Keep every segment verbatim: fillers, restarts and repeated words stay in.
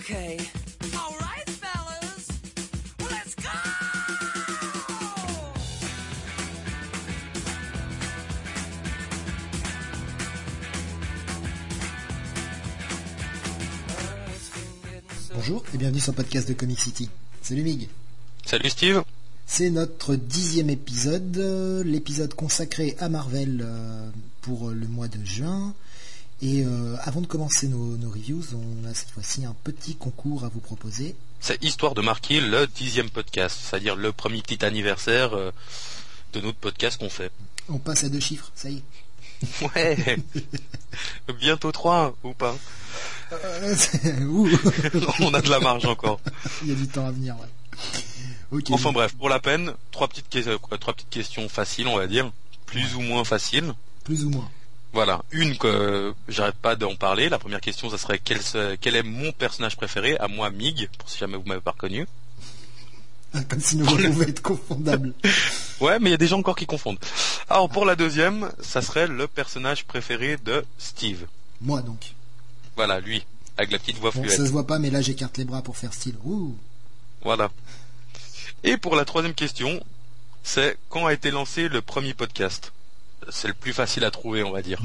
Okay. All right, fellas. Let's go! Bonjour et bienvenue sur le podcast de Comic City. Salut Mig. Salut Steve. C'est notre dixième épisode, euh, l'épisode consacré à Marvel euh, pour le mois de juin. Et euh, avant de commencer nos, nos reviews, on a cette fois-ci un petit concours à vous proposer. C'est histoire de marquer le dixième podcast, c'est-à-dire le premier petit anniversaire euh, de notre podcast qu'on fait. On passe à deux chiffres, ça y est. Ouais. Bientôt trois, ou pas? Euh, ouh. On a de la marge encore. Il y a du temps à venir, ouais. Okay, enfin donc. bref, pour la peine, trois petites, que- quoi, trois petites questions faciles, on va dire, plus ou moins faciles. Plus ou moins. Voilà, une que euh, j'arrête pas d'en parler. La première question, ça serait quel, se- quel est mon personnage préféré, à moi Mig, pour si jamais vous m'avez pas reconnu. Comme si nous pouvions être confondables. Ouais, mais il y a des gens encore qui confondent. Alors pour la deuxième, ça serait le personnage préféré de Steve. Moi donc. Voilà, lui, avec la petite voix Bon, fluette. ça se voit pas, mais là j'écarte les bras pour faire style. Ouh. Voilà. Et pour la troisième question, c'est quand a été lancé le premier podcast? C'est le plus facile à trouver, on va dire.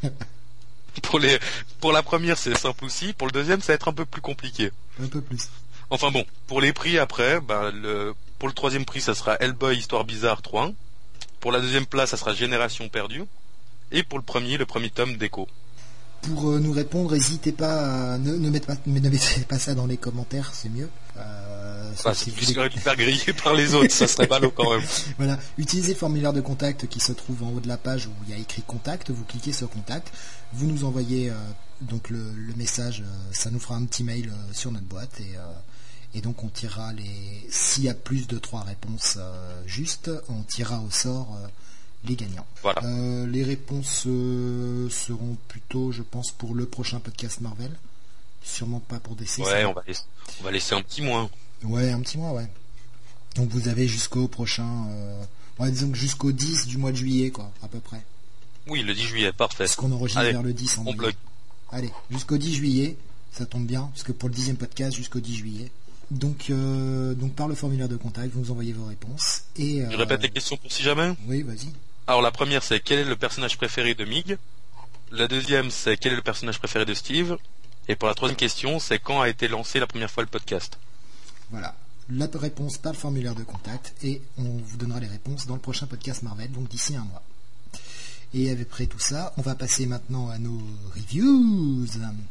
pour les, pour la première, c'est simple aussi. Pour le deuxième, ça va être un peu plus compliqué. Un peu plus. Enfin bon, pour les prix après, ben le, pour le troisième prix, ça sera Hellboy Histoire Bizarre trois. Pour la deuxième place, ça sera Génération Perdue. Et pour le premier, le premier tome d'Echo. Pour euh, nous répondre, n'hésitez pas à... Ne, ne, mettez pas, ne mettez pas ça dans les commentaires, c'est mieux. Euh, Bah, si c'est vous plus voulez- de faire griller par les autres, ça serait ballot quand même. Voilà, utilisez le formulaire de contact qui se trouve en haut de la page où il y a écrit contact, vous cliquez sur contact, vous nous envoyez euh, donc le, le message, euh, ça nous fera un petit mail euh, sur notre boîte et, euh, et donc on tirera les... S'il y a plus de trois réponses euh, justes, on tirera au sort euh, les gagnants. Voilà. Euh, les réponses euh, seront plutôt, je pense, pour le prochain podcast Marvel. Sûrement pas pour D C. Ouais, ça- on va laisser, on va laisser un petit moins. Ouais, un petit mois, ouais. Donc vous avez jusqu'au prochain... Euh... Ouais, disons que jusqu'au dix du mois de juillet, quoi, à peu près. Oui, le dix juillet, parfait. Parce qu'on enregistre Allez, vers le dix en on moyenne. bloque. Allez, jusqu'au dix juillet, ça tombe bien, parce que pour le dixième podcast, jusqu'au dix juillet. Donc, euh, donc par le formulaire de contact, vous nous envoyez vos réponses. Et, euh... Je répète les questions pour si jamais. Oui, vas-y. Alors la première, c'est quel est le personnage préféré de Mig. La deuxième, c'est quel est le personnage préféré de Steve. Et pour la troisième question, c'est quand a été lancé la première fois le podcast. Voilà. La réponse par le formulaire de contact et on vous donnera les réponses dans le prochain podcast Marvel, donc d'ici un mois. Et après tout ça, on va passer maintenant à nos reviews.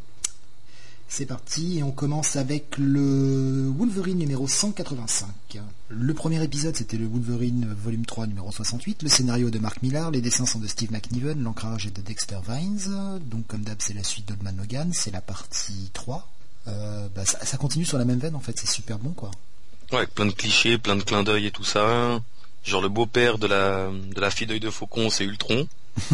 C'est parti, et on commence avec le Wolverine numéro cent quatre-vingt-cinq. Le premier épisode, c'était le Wolverine volume trois numéro soixante-huit. Le scénario de Mark Millar, les dessins sont de Steve McNiven, l'ancrage est de Dexter Vines. Donc comme d'hab, c'est la suite d'Old Man Logan, c'est la partie trois. Euh, bah, ça, ça continue sur la même veine en fait, c'est super bon quoi. Ouais, avec plein de clichés, plein de clins d'œil et tout ça. Genre le beau-père de la de la fille d'œil de faucon, c'est Ultron.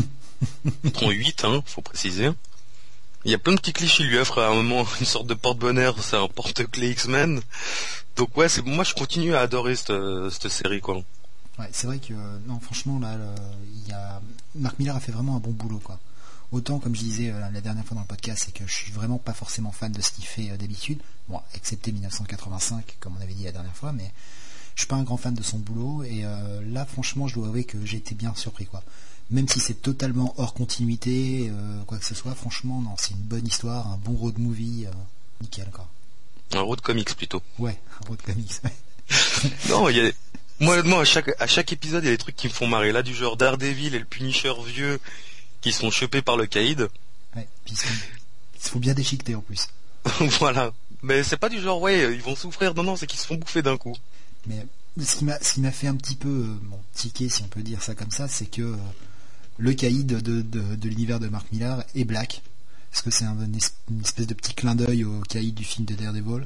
Ultron huit, hein, faut préciser. Il y a plein de petits clichés, il lui offre à un moment une sorte de porte-bonheur, c'est un porte-clés X-Men. Donc ouais, c'est moi je continue à adorer cette, cette série quoi. Ouais, c'est vrai que euh, non, franchement là, le, il y a Mark Millar a fait vraiment un bon boulot quoi. Autant comme je disais euh, la dernière fois dans le podcast, c'est que je suis vraiment pas forcément fan de ce qu'il fait euh, d'habitude. Bon, excepté mille neuf cent quatre-vingt-cinq, comme on avait dit la dernière fois, mais je suis pas un grand fan de son boulot. Et euh, là, franchement, je dois avouer que j'ai été bien surpris quoi. Même si c'est totalement hors continuité, euh, quoi que ce soit, franchement, non, c'est une bonne histoire, un bon road movie, euh, nickel quoi. Un road comics plutôt. Ouais, un road comics. Ouais. Non, il y a moi honnêtement à chaque à chaque épisode il y a des trucs qui me font marrer. Là du genre Daredevil et le Punisher vieux qui sont chopés par le caïd. Ouais, puis ils sont- il faut bien déchiqueter en plus. Voilà. Mais c'est pas du genre ouais ils vont souffrir. Non non, c'est qu'ils se font bouffer d'un coup. Mais ce qui m'a ce qui m'a fait un petit peu euh, bon, tiquer, si on peut dire ça comme ça, c'est que euh, le caïd de, de, de, de l'univers de Mark Millar est black. Est-ce que c'est un, une espèce de petit clin d'œil au caïd du film de Daredevil?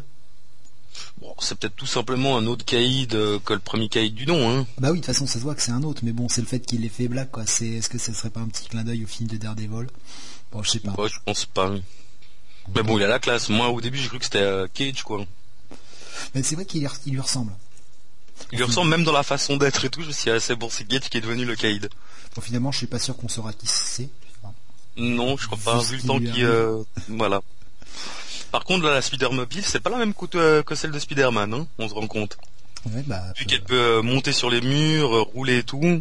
Bon, c'est peut-être tout simplement un autre caïd euh, que le premier caïd du nom, hein. Bah oui, de toute façon, ça se voit que c'est un autre, mais bon, c'est le fait qu'il l'ait fait black, quoi. C'est, est-ce que ça serait pas un petit clin d'œil au film de Daredevil? Bon, je sais pas. Bah, je pense pas. Mais bon, il a la classe. Moi, au début, j'ai cru que c'était euh, Cage, quoi. Mais c'est vrai qu'il lui- il lui ressemble. Il lui ressemble même dans la façon d'être et tout. Je me suis dit, ah, c'est bon, c'est Cage qui est devenu le caïd. Bon, finalement, je suis pas sûr qu'on saura qui c'est. Enfin, Non, je crois pas. Vu ce Vu le qui temps lui qui, arrive. euh, voilà. Par contre, là, la Spider-Mobile, c'est pas la même que, euh, que celle de Spider-Man, hein, on se rend compte. Ouais, bah, Vu peu- qu'elle peut euh, monter sur les murs, euh, rouler et tout.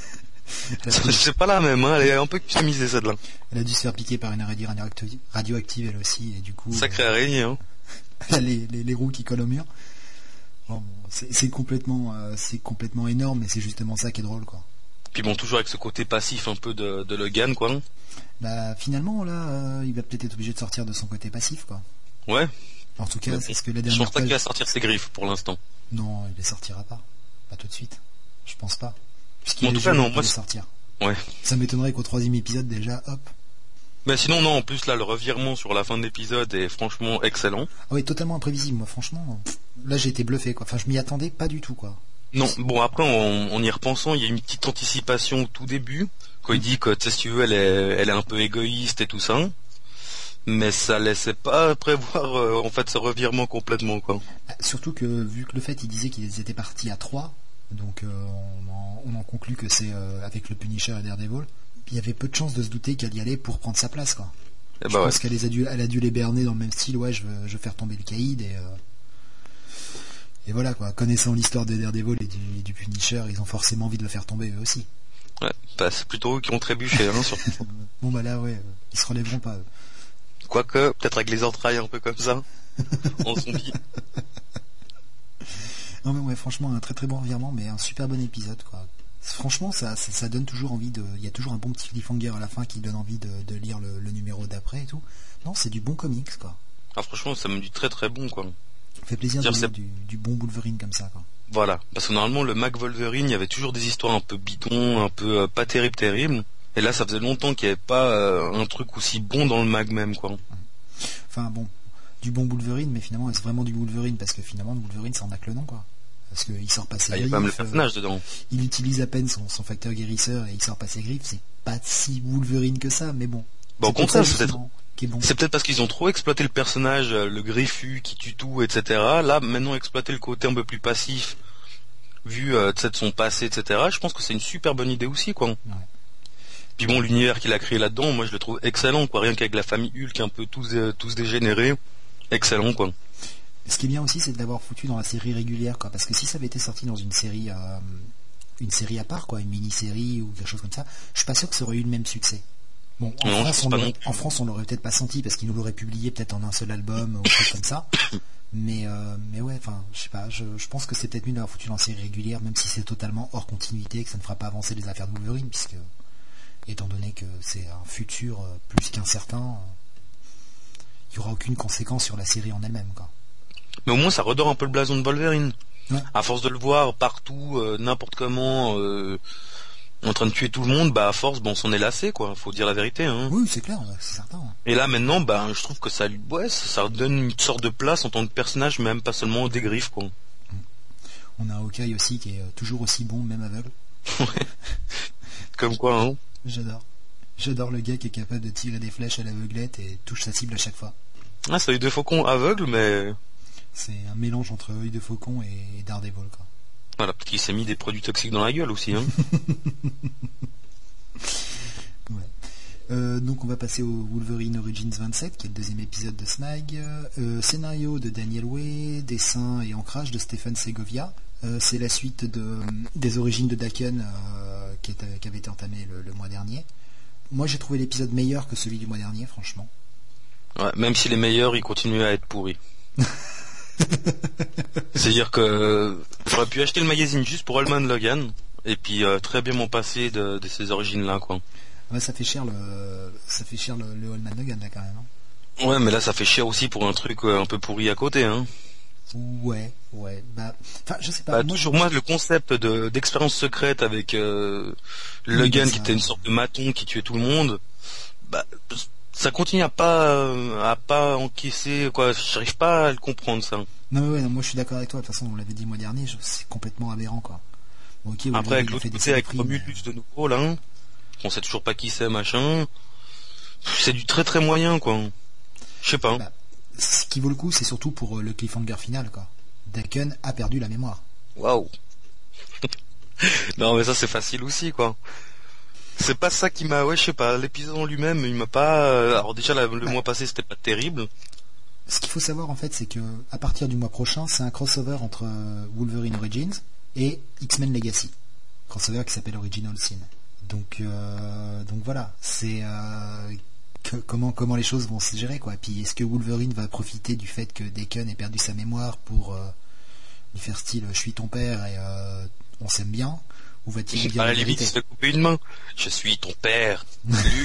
C'est pas la même, hein, elle est un peu customisée celle-là. elle a dû se faire piquer par une araignée radioactive, radioactive elle aussi, et du coup, Sacrée araignée, hein. elle a les, les, les roues qui collent au mur. Bon, bon, c'est c'est complètement, euh, c'est complètement énorme, mais c'est justement ça qui est drôle, quoi. Puis bon, toujours avec ce côté passif un peu de, de Logan, quoi. Bah, finalement, là, euh, il va peut-être être obligé de sortir de son côté passif, quoi. Ouais. En tout cas, c'est ce que la Je dernière pense pas fois... qu'il va sortir ses griffes pour l'instant. Non, il les sortira pas. Pas tout de suite. Je pense pas. Puisqu'il En est tout cas, jeune non, pour moi, les c'est- sortir. Ouais. Ça m'étonnerait qu'au troisième épisode, déjà, hop. Mais sinon, non, en plus, là, le revirement sur la fin de l'épisode est franchement excellent. Ah oui, totalement imprévisible, moi, franchement. pff, Là, j'ai été bluffé, quoi. Enfin, je m'y attendais pas du tout, quoi. Non, bon, après, en, en y repensant, il y a une petite anticipation au tout début, quand il dit que, tu sais, si tu veux, elle est, elle est un peu égoïste et tout ça. Mais ça laissait pas prévoir, euh, en fait, ce revirement complètement, quoi. Ah, surtout que, vu que le fait, il disait qu'ils étaient partis à trois, donc euh, on, en, on en conclut que c'est euh, avec le Punisher et Daredevil, il y avait peu de chances de se douter qu'elle y allait pour prendre sa place, quoi. Et Je bah ouais. pense qu'elle les a dû, elle a dû les berner dans le même style, ouais, je veux, je veux faire tomber le caïd, et... Euh, et voilà, quoi. Connaissant l'histoire de Daredevil et du, et du Punisher, ils ont forcément envie de le faire tomber, eux aussi. Ouais, bah, c'est plutôt eux qui ont trébuché, hein, sur... Bon, bah là, ouais, euh, ils se relèveront pas, eux. Quoique, peut-être avec les entrailles un peu comme ça, en zombie. Non, mais ouais, franchement, un très très bon revirement, mais un super bon épisode, quoi. Franchement, ça, ça, ça donne toujours envie de... Il y a toujours un bon petit cliffhanger à la fin qui donne envie de, de lire le, le numéro d'après et tout. Non, c'est du bon comics, quoi. Ah, franchement, ça me dit très très bon, quoi. Ça fait plaisir de Dire, lire c'est- du, du bon Wolverine comme ça, quoi. Voilà, parce que normalement le Mac Wolverine, il y avait toujours des histoires un peu bidons, un peu euh, pas terribles, terribles. Et là, ça faisait longtemps qu'il n'y avait pas euh, un truc aussi bon dans le Mag même, quoi. Enfin, bon, du bon Wolverine, mais finalement, est-ce vraiment du Wolverine? Parce que finalement, le Wolverine, ça en a que le nom, quoi. Parce qu'il sort pas ses Ah, il y a griffes, pas même le euh, personnage dedans. il utilise à peine son, son facteur guérisseur et il sort pas ses griffes. C'est pas si Wolverine que ça, mais bon. Bon, au C'est contraire, pour ça, c'est justement, qui est bon. C'est peut-être parce qu'ils ont trop exploité le personnage, euh, le griffu qui tue tout, et cetera. Là, maintenant, exploiter le côté un peu plus passif, vu euh, tu sais, de son passé, et cetera. Je pense que c'est une super bonne idée aussi, quoi. Ouais. Puis bon, l'univers qu'il a créé là-dedans, moi je le trouve excellent, quoi. Rien qu'avec la famille Hulk, un peu tous, euh, tous dégénérés, excellent, quoi. Ce qui est bien aussi, c'est de l'avoir foutu dans la série régulière, quoi. Parce que si ça avait été sorti dans une série, euh, une série à part, quoi, une mini-série ou quelque chose comme ça, je suis pas sûr que ça aurait eu le même succès. Bon, en, Non, je France, pense on pas l'aurait- non plus. en France, on l'aurait peut-être pas senti parce qu'ils nous l'auraient publié peut-être en un seul album ou quelque chose comme ça. Mais, euh, mais ouais, enfin, je sais pas, je, je pense que c'est peut-être mieux d'avoir foutu dans la série régulière, même si c'est totalement hors continuité, que ça ne fera pas avancer les affaires de Wolverine, puisque, étant donné que c'est un futur euh, plus qu'incertain, euh, il y aura aucune conséquence sur la série en elle-même, quoi. Mais au moins, ça redore un peu le blason de Wolverine. Ouais. À force de le voir partout, euh, n'importe comment, euh, en train de tuer tout le monde, bah à force, bon, on s'en est lassé, quoi. Faut dire la vérité, hein. Oui, c'est clair, ouais, c'est certain. Ouais. Et là, maintenant, bah, je trouve que ça, lui- ouais, ça, ça donne une sorte de place en tant que personnage, même pas seulement des griffes, quoi. On a un Hawkeye aussi qui est euh, toujours aussi bon, même aveugle. Comme quoi, hein. J'adore. J'adore le gars qui est capable de tirer des flèches à l'aveuglette et touche sa cible à chaque fois. Ah, ça a eu deux faucons aveugles, mais C'est un mélange entre œil de faucon et Daredevil, quoi. voilà, peut-être qu'il s'est mis des produits toxiques dans la gueule aussi, hein. Ouais. Euh, donc on va passer au Wolverine Origins vingt-sept, qui est le deuxième épisode de Snag. Euh, scénario de Daniel Way, dessin et ancrage de Stéphane Segovia. Euh, c'est la suite de, des origines de Daken euh, qui, est, qui avait été entamé le, le mois dernier. Moi j'ai trouvé l'épisode meilleur que celui du mois dernier, franchement. Ouais, même si les meilleurs, ils continuent à être pourris. C'est-à-dire que euh, j'aurais pu acheter le magazine juste pour Allman Logan, et puis euh, très bien m'en passer de, de ces origines-là, quoi. Ah bah, ça fait cher le, ça fait cher le, le Allman Logan là quand même. Hein. Ouais, mais là, ça fait cher aussi pour un truc euh, un peu pourri à côté, hein. Ouais, ouais. Bah, enfin, je sais pas. Bah, moi, toujours moi, le concept de d'expérience secrète avec euh, Logan ça- qui était une sorte de maton qui tuait tout le monde, bah ça continue à pas euh, à pas encaisser, quoi. J'arrive pas à le comprendre, ça. Non, mais ouais, non, moi je suis d'accord avec toi. De toute façon, on l'avait dit le mois dernier, je- c'est complètement aberrant, quoi. Bon, ok, Après, Wolverine, avec il a l'autre fait des côté, avec saloperies, mais- Romulus de nouveau, là, hein, on sait toujours pas qui c'est, machin. C'est du très très moyen, quoi. Je sais pas. Bah, ce qui vaut le coup, c'est surtout pour euh, le cliffhanger final, quoi. Daken a perdu la mémoire. Waouh. Non, mais ça, c'est facile aussi, quoi. C'est pas ça qui m'a, ouais, je sais pas, l'épisode en lui-même, il m'a pas, euh, alors déjà, la- le Ouais. mois passé, c'était pas terrible. ce qu'il faut savoir en fait, c'est que à partir du mois prochain, c'est un crossover entre euh, Wolverine Origins et X-Men Legacy. Crossover qui s'appelle Original Sin. Donc, euh, donc voilà, c'est euh, que, comment comment les choses vont se gérer quoi. Puis est-ce que Wolverine va profiter du fait que Daken ait perdu sa mémoire pour euh, lui faire style je suis ton père et euh, on s'aime bien, ou va-t-il lui dire à la la limite vérité? il se fait couper une main. Je suis ton père. Luc.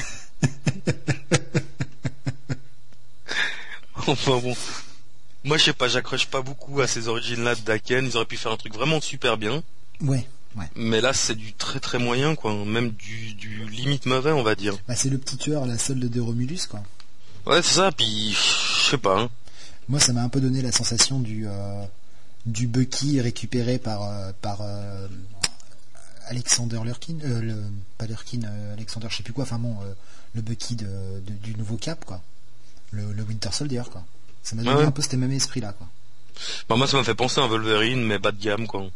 Enfin bon. Moi je sais pas, j'accroche pas beaucoup à ces origines là de Daken. Ils auraient pu faire un truc vraiment super bien. Ouais, ouais. Mais là c'est du très très moyen quoi, même du, du limite mauvais on va dire. Bah, c'est le petit tueur à la solde de Romulus quoi. Ouais c'est ça, puis je sais pas. Hein. Moi ça m'a un peu donné la sensation du euh, du Bucky récupéré par euh, par euh, Alexander Lurkin, euh, le, pas Lurkin, euh, Alexander je sais plus quoi, enfin bon, euh, le Bucky de, de, du nouveau Cap quoi, le, le Winter Soldier quoi. Ça m'a donné ouais. un peu ce même esprit là quoi. Bah moi ça m'a fait penser à un Wolverine mais bas de gamme quoi.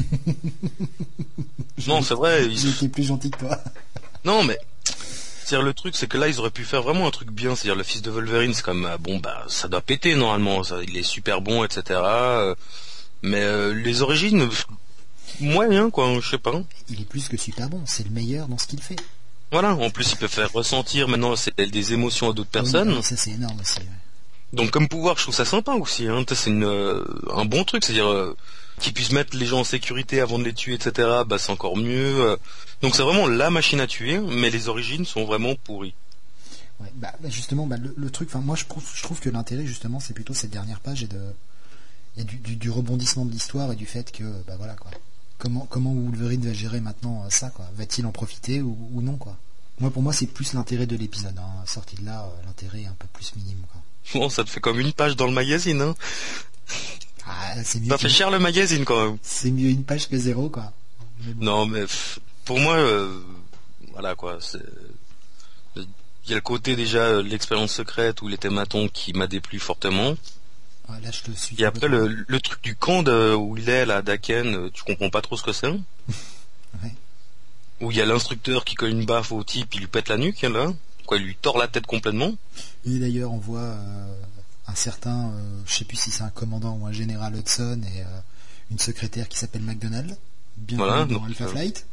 Non c'est vrai. J'ai été plus gentil que toi. Non mais c'est-à-dire le truc c'est que là ils auraient pu faire vraiment un truc bien, c'est-à-dire le fils de Wolverine c'est comme euh, bon bah ça doit péter normalement, ça, il est super bon et cetera. Euh, mais euh, les origines moyen quoi, je sais pas. Il est plus que super bon, c'est le meilleur dans ce qu'il fait. Voilà, en plus il peut faire ressentir maintenant c'est des émotions à d'autres personnes. Oui, ça c'est énorme aussi. Ouais. Donc comme pouvoir je trouve ça sympa aussi. Hein. C'est une, euh, un bon truc, c'est-à-dire euh, qu'ils puissent mettre les gens en sécurité avant de les tuer, et cetera. Bah c'est encore mieux. Euh. Donc c'est vraiment la machine à tuer, mais les origines sont vraiment pourries. Ouais, bah, bah justement, bah, le, le truc, enfin moi je trouve, je trouve que l'intérêt justement c'est plutôt cette dernière page et de, et du, du, du rebondissement de l'histoire et du fait que bah voilà quoi. Comment comment Wolverine va gérer maintenant euh, ça quoi. Va-t-il en profiter ou, ou non quoi. Moi pour moi c'est plus l'intérêt de l'épisode. Hein. Sorti de là, euh, l'intérêt est un peu plus minime quoi. Bon, ça te fait comme une page dans le magazine, hein. Ah, c'est mieux. Ça fait cher le magazine quand même. C'est mieux une page que zéro quoi. Mais bon. Non mais pff, pour moi, euh, voilà quoi. C'est... Il y a le côté déjà l'expérience secrète ou les thématons qui m'a déplu fortement. Ouais, là, je te suis. Et après le, le truc du camp de, où il est là, Daken, tu comprends pas trop ce que c'est. Ouais. Où il y a l'instructeur qui colle une baffe au type, il lui pète la nuque là. Quoi, il lui tord la tête complètement. Et d'ailleurs, on voit euh, un certain, euh, je sais plus si c'est un commandant ou un général Hudson et euh, une secrétaire qui s'appelle McDonald, bien voilà, dans Alpha euh... Flight.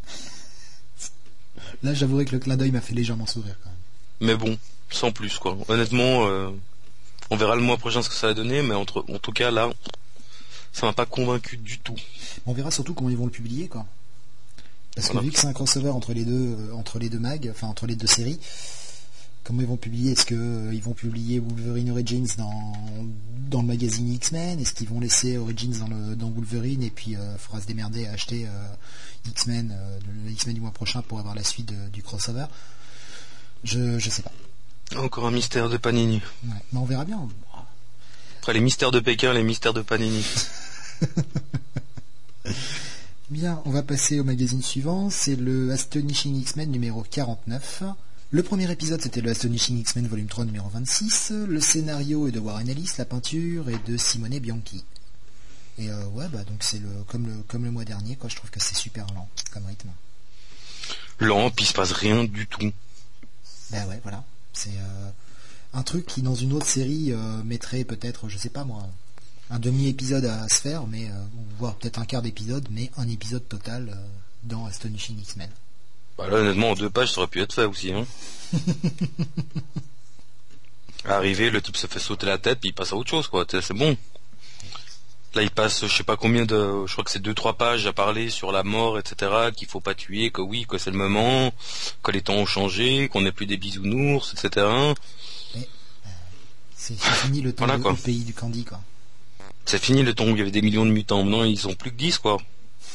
Là, j'avouerai que le clin d'œil m'a fait légèrement sourire quand même. Mais bon, sans plus quoi. Honnêtement, euh, on verra le mois prochain ce que ça va donner, mais entre, en tout cas là, ça m'a pas convaincu du tout. On verra surtout comment ils vont le publier quoi. Parce voilà. que vu que c'est un crossover entre les deux, euh, entre les deux mags, enfin entre les deux séries. Comment ils vont publier? Est-ce qu'ils euh, vont publier Wolverine Origins dans, dans le magazine X-Men? Est-ce qu'ils vont laisser Origins dans, le, dans Wolverine et puis il euh, faudra se démerder à acheter euh, X-Men, euh, le X-Men du mois prochain pour avoir la suite de, du crossover? Je je sais pas. Encore un mystère de Panini. Ouais, mais on verra bien. Après les mystères de Pékin, les mystères de Panini. Bien, on va passer au magazine suivant. C'est le Astonishing X-Men numéro quarante-neuf. Le premier épisode, c'était le Astonishing X-Men volume trois numéro vingt-six. Le scénario est de Warren Ellis, la peinture est de Simone Bianchi. Et euh, ouais, bah donc c'est le comme le comme le mois dernier, quoi. Je trouve que c'est super lent comme rythme. Lent, puis il se passe rien du tout. Ben ouais, voilà. C'est euh, un truc qui dans une autre série euh, mettrait peut-être, je sais pas moi, un demi-épisode à se faire, mais euh, voire peut-être un quart d'épisode, mais un épisode total euh, dans Astonishing X-Men. Bah là, honnêtement, en deux pages, ça aurait pu être fait aussi, hein. Arrivé, le type se fait sauter la tête, puis il passe à autre chose, quoi. C'est bon. Là, il passe, je sais pas combien de, je crois que c'est deux, trois pages à parler sur la mort, et cetera, qu'il faut pas tuer, que oui, que c'est le moment, que les temps ont changé, qu'on n'est plus des bisounours, et cetera. Mais, euh, c'est, c'est fini le temps voilà, de, quoi. au pays du Candy, quoi. C'est fini le temps où il y avait des millions de mutants. Non, ils ont plus que dix, quoi.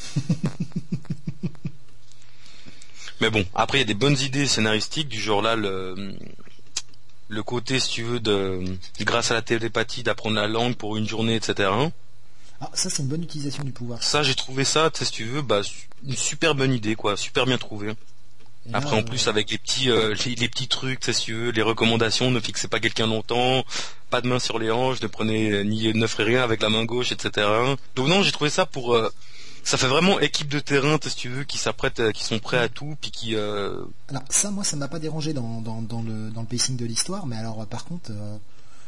Mais bon, après il y a des bonnes idées scénaristiques du genre là le le côté si tu veux de grâce à la télépathie d'apprendre la langue pour une journée, et cetera. Ah, ça c'est une bonne utilisation du pouvoir. Ça j'ai trouvé ça, tu sais, si tu veux, bah une super bonne idée quoi, super bien trouvé. Et après là, en plus euh... avec les petits euh, les, les petits trucs, tu sais, si tu veux, les recommandations, ne fixez pas quelqu'un longtemps, pas de main sur les hanches, ne prenez ni ne ferez rien avec la main gauche, et cetera. Donc non, j'ai trouvé ça pour euh, ça fait vraiment équipe de terrain, si tu veux, qui s'apprêtent, qui sont prêts à tout, puis qui. Euh... Alors ça, moi, ça m'a pas dérangé dans, dans, dans le dans le pacing de l'histoire, mais alors par contre, euh,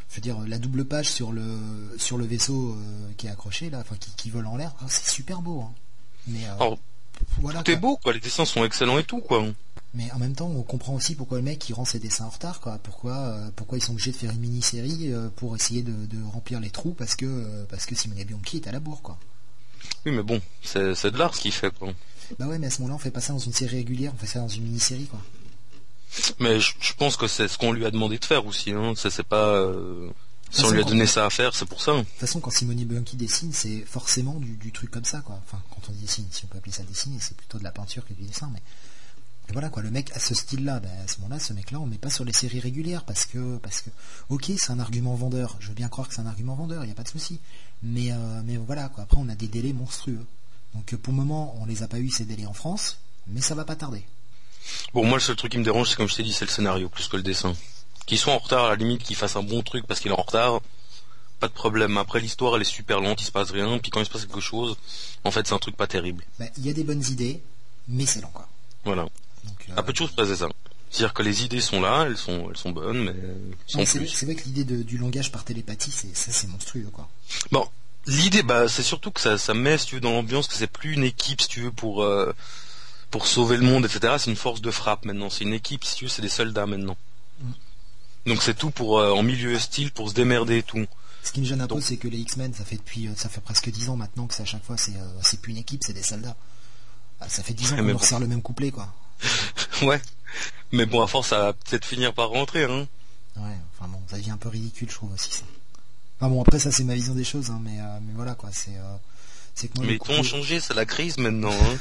Je veux dire, la double page sur le sur le vaisseau euh, qui est accroché là, enfin qui, qui vole en l'air, ah, c'est super beau. Hein. Mais euh, Alors, voilà. tout est quoi. beau, quoi. Les dessins sont excellents et tout, quoi. Mais en même temps, on comprend aussi pourquoi le mec il rend ses dessins en retard, quoi. Pourquoi euh, pourquoi ils sont obligés de faire une mini-série euh, pour essayer de, de remplir les trous parce que euh, parce que Simone Bianchi est à la bourre, quoi. Oui, mais bon, c'est, c'est de l'art ce qu'il fait, quoi. Bah ouais, mais à ce moment-là, on fait pas ça dans une série régulière, on fait ça dans une mini-série, quoi. Mais je, je pense que c'est ce qu'on lui a demandé de faire aussi, hein. Ça, c'est pas... Euh... Si on façon, lui a quand- donné ça à faire, c'est pour ça. De toute façon, quand Simone Bianchi dessine, c'est forcément du, du truc comme ça, quoi. Enfin, quand on dessine, si on peut appeler ça dessiner, c'est plutôt de la peinture que du dessin, mais... Et voilà, quoi, le mec a ce style-là, ben, à ce moment-là, ce mec-là, on ne met pas sur les séries régulières, parce que, parce que, ok, c'est un argument vendeur, je veux bien croire que c'est un argument vendeur, il n'y a pas de souci. Mais, euh, mais voilà, quoi, après, on a des délais monstrueux. Donc, pour le moment, on les a pas eu, ces délais en France, mais ça va pas tarder. Bon, moi, le seul truc qui me dérange, c'est comme je t'ai dit, c'est le scénario, plus que le dessin. Qu'ils soient en retard, à la limite, qu'ils fassent un bon truc parce qu'il est en retard, pas de problème. Après, l'histoire, elle est super lente, il se passe rien, puis quand il se passe quelque chose, en fait, c'est un truc pas terrible. Ben, il y a des bonnes idées, mais c'est lent, quoi. Voilà. Donc, euh, À peu de choses près, c'est ça. C'est-à-dire que les idées sont là, elles sont, elles sont bonnes, mais sans non, c'est, plus. c'est vrai que l'idée de, du langage par télépathie, c'est, ça, c'est monstrueux, quoi. Bon, l'idée, bah, c'est surtout que ça, ça met, si tu veux, dans l'ambiance, que c'est plus une équipe, si tu veux, pour, euh, pour sauver le monde, et cetera. C'est une force de frappe maintenant. C'est une équipe, si tu veux, c'est des soldats maintenant. Mm. Donc c'est tout pour, euh, en milieu hostile, pour se démerder et tout. Ce qui me gêne un peu, Donc- c'est que les X-Men, ça fait depuis, euh, ça fait presque dix ans maintenant que c'est à chaque fois, c'est, euh, c'est plus une équipe, c'est des soldats. Ah, ça fait dix ans Ouais, qu'on mais leur bon. sert le même couplet, quoi. Ouais. Mais bon, à force, ça va peut-être finir par rentrer, hein. Ouais, enfin bon, ça devient un peu ridicule, je trouve aussi ça. Enfin bon, après ça c'est ma vision des choses, hein, mais, euh, mais voilà quoi, c'est, euh, c'est que moi Mais le les temps ont couplet, changé, c'est la crise maintenant, hein.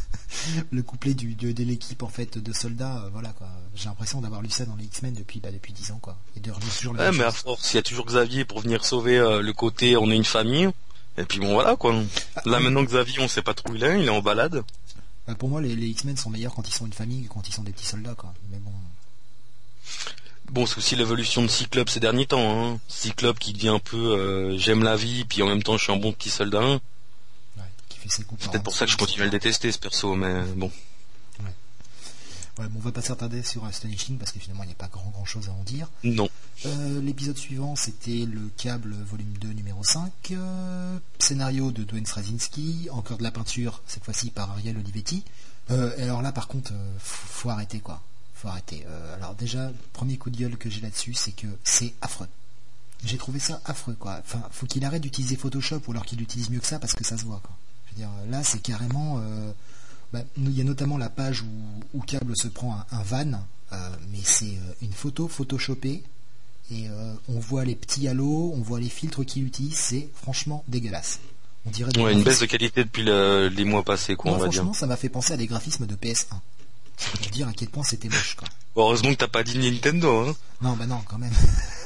le couplet du, de, de l'équipe en fait de soldats, euh, voilà quoi. J'ai l'impression d'avoir lu ça dans les X-Men depuis, bah, depuis dix ans quoi, et de relire toujours les Ouais, mêmes mais à choses. force, il y a toujours Xavier pour venir sauver euh, le côté on est une famille. Et puis bon, voilà, quoi. Là, maintenant, Xavier, on sait pas trop où il est, il est en balade. Bah, pour moi, les, les X-Men sont meilleurs quand ils sont une famille que quand ils sont des petits soldats quoi. Mais bon, Bon, c'est aussi l'évolution de Cyclope ces derniers temps, hein. Cyclope qui devient un peu euh, j'aime la vie, puis en même temps je suis un bon petit soldat. ouais, qui fait ses coups. C'est par peut-être pour en ça que je dessous, continue à le détester, ce perso, mais bon. Ouais, bon, on va pas s'attarder sur Astonishing parce que finalement il n'y a pas grand grand chose à en dire. Non. Euh, l'épisode suivant c'était le câble volume deux numéro cinq, euh, scénario de Duane Straczynski, encore de la peinture cette fois-ci par Ariel Olivetti. Euh, et alors là par contre euh, faut, faut arrêter quoi, faut arrêter. Euh, alors déjà premier coup de gueule que j'ai là-dessus c'est que c'est affreux. J'ai trouvé ça affreux quoi. Enfin faut qu'il arrête d'utiliser Photoshop ou alors qu'il utilise mieux que ça parce que ça se voit quoi. Je veux dire là c'est carrément euh, bah, il y a notamment la page où, où Cable se prend un, un van, euh, mais c'est euh, une photo photoshopée et euh, on voit les petits halos, on voit les filtres qu'il utilise, c'est franchement dégueulasse. On dirait des Ouais, une graphismes- baisse de qualité depuis le- les mois passés, quoi, Non, on va dire. franchement, ça m'a fait penser à des graphismes de P S un. Pour dire à quel point c'était moche, quoi. Bon, heureusement que t'as pas dit Nintendo, hein. Non, bah non, quand même.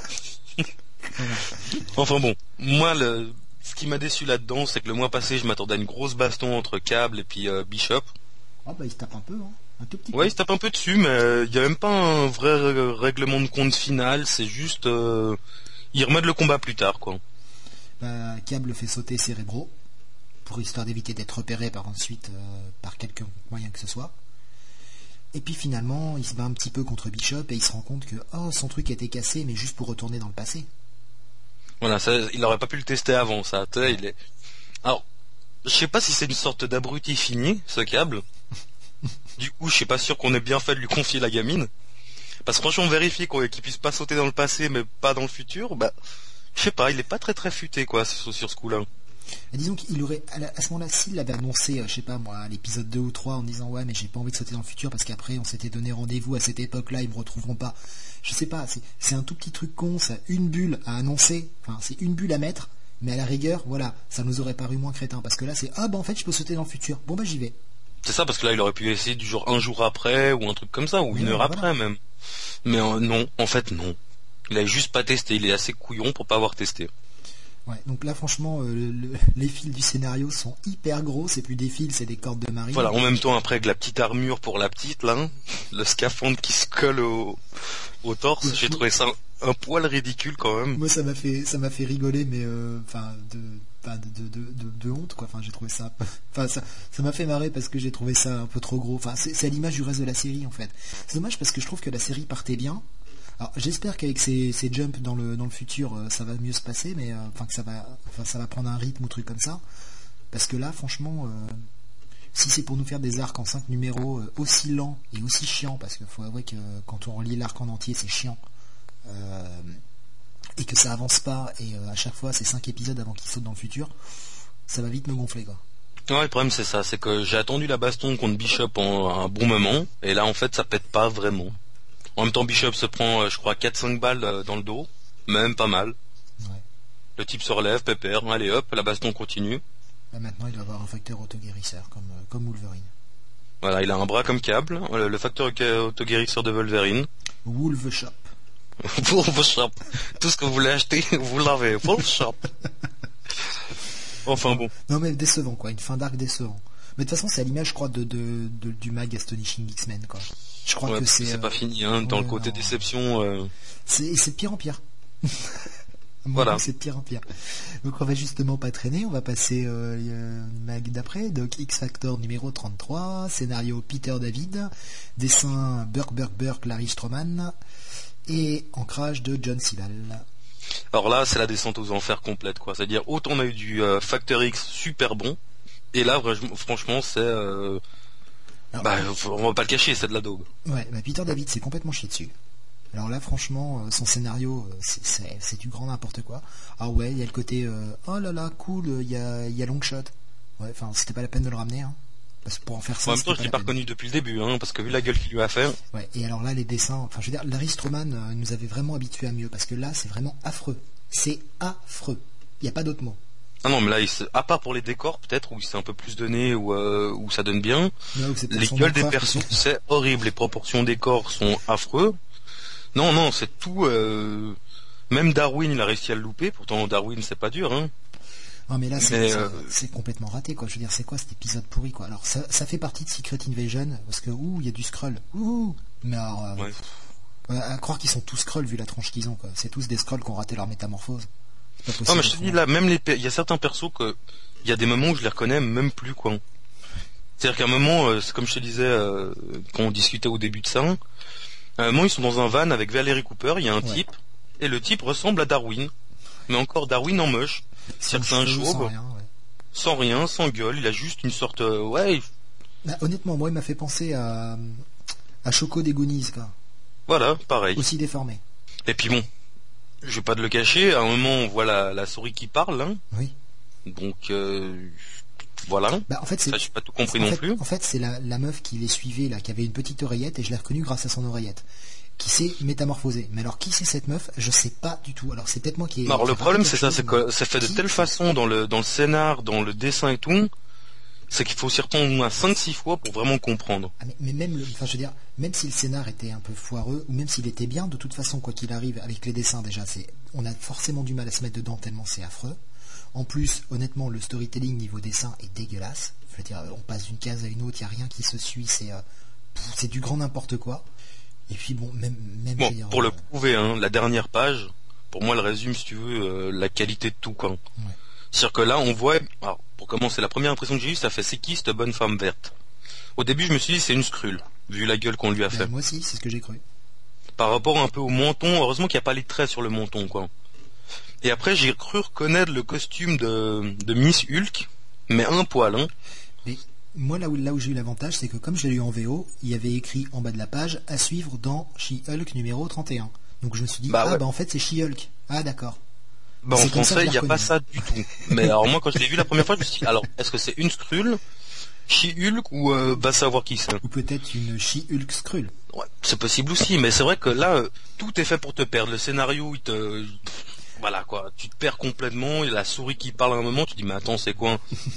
Quand même. Enfin bon, moi, le... ce qui m'a déçu là-dedans, c'est que le mois passé, je m'attendais à une grosse baston entre Cable et puis euh, Bishop. Oh bah il se tape un peu, hein. Un tout petit Ouais, il peu. se tape un peu dessus, mais il y a même pas un vrai rè- règlement de compte final, c'est juste... Euh... Ils remettent le combat plus tard, quoi. Bah, Cable fait sauter Cérébro pour histoire d'éviter d'être repéré par ensuite euh, par quelque moyen que ce soit. Et puis finalement, il se bat un petit peu contre Bishop et il se rend compte que oh son truc a été cassé, mais juste pour retourner dans le passé. Voilà, ça, il aurait pas pu le tester avant, ça. Tu sais, il est... Alors, je sais pas si c'est une sorte d'abruti fini, ce Cable. Du coup, je suis pas sûr qu'on ait bien fait de lui confier la gamine. Parce que franchement, vérifier qu'on- qu'il puisse pas sauter dans le passé, mais pas dans le futur, bah... Je sais pas, il est pas très très futé, quoi, sur, sur ce coup-là. Et disons qu'il aurait, à, la- à ce moment-là, s'il l'avait annoncé, euh, je sais pas moi, à l'épisode deux ou trois, en disant ouais, mais j'ai pas envie de sauter dans le futur parce qu'après on s'était donné rendez-vous à cette époque-là, ils me retrouveront pas. Je sais pas, c'est, c'est un tout petit truc con, ça, une bulle à annoncer, enfin c'est une bulle à mettre, mais à la rigueur, voilà, ça nous aurait paru moins crétin parce que là c'est ah bah en fait je peux sauter dans le futur, bon bah j'y vais. C'est ça, parce que là, il aurait pu essayer du genre un jour après, ou un truc comme ça, ou une Ouais, heure voilà. après même. Mais euh, non, en fait, non. Il a juste pas testé, il est assez couillon pour pas avoir testé. Ouais, donc là franchement, euh, le- le- les fils du scénario sont hyper gros, c'est plus des fils, c'est des cordes de marine. Voilà, en même temps, après, avec la petite armure pour la petite, là, hein, le scaphandre qui se colle au, au torse, Ouais. j'ai trouvé ça un, un poil ridicule quand même. Moi ça m'a fait ça m'a fait rigoler mais euh, enfin de pas de, de, de, de, de honte quoi, enfin j'ai trouvé ça enfin ça ça m'a fait marrer parce que j'ai trouvé ça un peu trop gros, enfin c'est, c'est à l'image du reste de la série en fait. C'est dommage parce que je trouve que la série partait bien Alors j'espère qu'avec ces, ces jumps dans le dans le futur, euh, ça va mieux se passer, mais euh, enfin que ça va, enfin ça va prendre un rythme ou truc comme ça, parce que là, franchement, euh, si c'est pour nous faire des arcs en cinq numéros euh, aussi lents et aussi chiants, parce qu'il faut avouer que euh, quand on relit l'arc en entier, c'est chiant. Euh, et que ça avance pas, et euh, à chaque fois c'est cinq épisodes avant qu'il saute dans le futur, ça va vite me gonfler quoi. Ouais, le problème c'est ça, c'est que j'ai attendu la baston contre Bishop en un bon moment, et là en fait ça pète pas vraiment. En même temps Bishop se prend, je crois, quatre cinq balles dans le dos, même pas mal. Ouais. Le type se relève, pépère, allez hop, la baston continue. Là, maintenant il doit avoir un facteur auto-guérisseur comme, euh, comme Wolverine. Voilà, il a un bras comme câble, le facteur auto-guérisseur de Wolverine. Wolf Shop. Wolf Shop. Tout ce que vous voulez acheter, vous l'avez. Wolf Shop. Enfin bon. Non mais décevant quoi, une fin d'arc décevant. Mais de toute façon c'est à l'image je crois de, de, de du mag Astonishing X-Men quoi. Je crois ouais, que c'est... c'est euh, pas fini hein, dans ouais, le côté non. déception. Euh... C'est, c'est de pire en pire. Voilà. C'est de pire en pire. Donc on va justement pas traîner, on va passer euh, le mag d'après, donc X-Factor numéro trente-trois, scénario Peter David, dessin Burke Burke Burke Larry Stroman, et ancrage de John Sival. Alors là, c'est la descente aux enfers complète, quoi. C'est-à-dire, autant on a eu du euh, Factor X super bon, et là, vra- franchement, c'est... Euh... Alors, bah, on va pas le cacher, c'est de la daube. Ouais, bah Peter David s'est complètement chié dessus. Alors là, franchement, euh, son scénario, euh, c'est, c'est, c'est du grand n'importe quoi. Ah ouais, il y a le côté, euh, oh là là, cool, il y a, y a Longshot. Ouais, enfin, c'était pas la peine de le ramener, hein. Parce que pour en faire ça, En même temps, je c'était l'ai pas pas la peine. reconnu depuis le début, hein, parce que vu la gueule qu'il lui a fait... Ouais, et alors là, les dessins, enfin, je veux dire, Larry Stroman euh, nous avait vraiment habitués à mieux, parce que là, c'est vraiment affreux. C'est affreux. Il n'y a pas d'autre mot. Ah non, mais là, il se... à part pour les décors, peut-être, où il s'est un peu plus donné, où, euh, où ça donne bien, Là où c'est peut-être les son gueules des empereur persos, qui- c'est horrible, les proportions des corps sont affreux. Non, non, c'est tout... Euh... Même Darwin, il a réussi à le louper, pourtant Darwin, c'est pas dur, hein. Non mais là c'est, Mais, c'est, euh, c'est complètement raté quoi. Je veux dire c'est quoi cet épisode pourri quoi. Alors ça, ça fait partie de Secret Invasion parce que ouh il y a du Skrull. Ouh. Mais alors euh, Ouais. pff, à croire qu'ils sont tous Skrull vu la tronche qu'ils ont quoi. C'est tous des Skrulls qui ont raté leur métamorphose. C'est pas possible. Non, mais je te dis, là, même les... pe- il y a certains persos que... Il y a des moments où je les reconnais même plus, quoi. C'est-à-dire qu'à un moment, euh, c'est comme je te disais, euh, quand on discutait au début de ça, à un moment, ils sont dans un van avec Valerie Cooper, il y a un Ouais. type, et le type ressemble à Darwin. Mais encore Darwin en moche. C'est-à-dire que c'est un cheveux, sans chauve, rien, ouais. sans rien, sans gueule, il a juste une sorte... euh, ouais, il- Bah, honnêtement moi il m'a fait penser à à Choco des Goonies quoi. voilà, pareil. Aussi déformé. Et puis bon, je vais pas te le cacher, à un moment, on voit la, la souris qui parle, hein, Oui. donc... Euh, voilà. Bah en fait c'est Ça, j'ai pas tout compris en non fait, plus. En fait c'est la, la meuf qui les suivait là qui avait une petite oreillette et je l'ai reconnue grâce à son oreillette. Qui s'est métamorphosée. Mais alors qui c'est cette meuf? Je sais pas du tout. Alors c'est peut-être moi qui ai. Alors qui le ai problème raté c'est ça, quelque c'est chose, que c'est fait de qui- telle façon dans le dans le scénar, dans le dessin et tout, c'est qu'il faut s'y retourner au moins cinq six fois pour vraiment comprendre. Ah, mais, mais même, le, enfin je veux dire, même si le scénar était un peu foireux ou même s'il était bien, de toute façon quoi qu'il arrive avec les dessins déjà, c'est, on a forcément du mal à se mettre dedans tellement c'est affreux. En plus, honnêtement, le storytelling niveau dessin est dégueulasse. Je veux dire, on passe d'une case à une autre, il y a rien qui se suit, c'est euh, pff, c'est du grand n'importe quoi. Et puis bon, même même je Bon, veux dire, pour euh, le prouver, hein, la dernière page, pour moi, elle résume, si tu veux, euh, la qualité de tout, quoi. Ouais. C'est-à-dire que là, on voit, alors, pour commencer, la première impression que j'ai eue, ça fait c'est qui cette bonne femme verte? Au début, je me suis dit c'est une Skrull, vu la gueule qu'on lui a ben, fait. moi aussi, c'est ce que j'ai cru. Par rapport un peu au menton, heureusement qu'il n'y a pas les traits sur le menton, quoi. Et après, j'ai cru reconnaître le costume de, de Miss Hulk, mais un poil, hein. Mais moi, là où, là où j'ai eu l'avantage, c'est que comme je l'ai lu en V O, il y avait écrit en bas de la page à suivre dans She-Hulk numéro trente et un. Donc je me suis dit, Bah ah ouais. bah en fait c'est She-Hulk. Ah d'accord. Bah, en C'est comme ça français, que il je n'y l'ai a pas reconnu. ça du tout. Mais alors moi, quand je l'ai vu la première fois, je me suis dit, alors, est-ce que c'est une Skrull, She-Hulk ou euh, va savoir qui c'est? Ou peut-être une She-Hulk Skrull. Ouais, c'est possible aussi, mais c'est vrai que là, euh, tout est fait pour te perdre. Le scénario, il te... Voilà, quoi. Tu te perds complètement, il y a la souris qui parle à un moment, tu dis, mais attends, c'est quoi?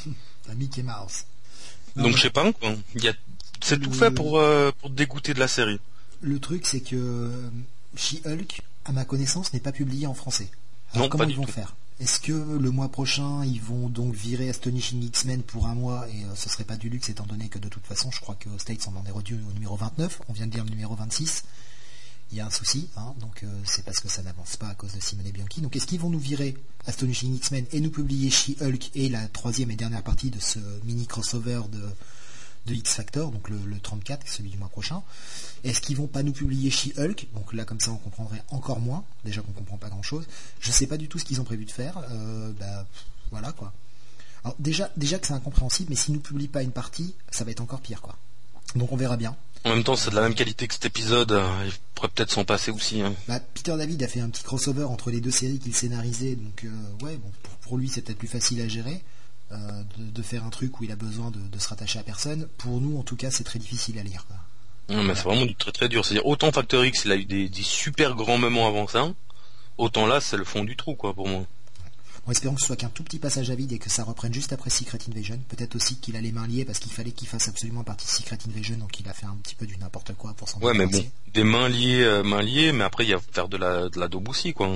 La Mickey Mouse. Non, Donc, mais je sais pas, quoi. Il y a... C'est Le- tout fait pour, euh, pour te dégoûter de la série. le truc c'est que euh, She-Hulk, à ma connaissance, n'est pas publié en français. Alors Non, comment pas ils du vont tout. faire? Est-ce que le mois prochain, ils vont donc virer Astonishing X-Men pour un mois et euh, ce serait pas du luxe étant donné que de toute façon, je crois qu'aux States, on en est rendu au numéro vingt-neuf, on vient de dire le numéro vingt-six. Il y a un souci, hein, donc euh, c'est parce que ça n'avance pas à cause de Simone Bianchi. Donc est-ce qu'ils vont nous virer Astonishing X-Men et nous publier She-Hulk et la troisième et dernière partie de ce mini crossover de, de X Factor, donc le, le trente-quatre, celui du mois prochain. Est-ce qu'ils vont pas nous publier She-Hulk? Donc là, comme ça, on comprendrait encore moins. Déjà qu'on comprend pas grand-chose. Je sais pas du tout ce qu'ils ont prévu de faire. Euh, bah, voilà, quoi. Alors, déjà, déjà que c'est incompréhensible, mais s'ils nous publient pas une partie, ça va être encore pire, quoi. Donc on verra bien. En même temps, c'est de la même qualité que cet épisode. Il pourrait peut-être s'en passer aussi. Hein. Bah, Peter David a fait un petit crossover entre les deux séries qu'il scénarisait, donc euh, ouais, bon, pour, pour lui c'est peut-être plus facile à gérer euh, de, de faire un truc où il a besoin de, de se rattacher à personne. Pour nous, en tout cas, c'est très difficile à lire, quoi. Non, mais voilà. C'est vraiment du très très dur. C'est-à-dire, autant Factor X, il a eu des, des super grands moments avant ça, autant là, c'est le fond du trou, quoi, pour moi. En espérant que ce soit qu'un tout petit passage à vide et que ça reprenne juste après Secret Invasion. Peut-être aussi qu'il a les mains liées parce qu'il fallait qu'il fasse absolument partie de Secret Invasion, donc il a fait un petit peu du n'importe quoi pour s'en Ouais, mais bon, des mains liées, euh, mains liées, mais après il y a faire de la de la daube aussi, quoi. Ouais.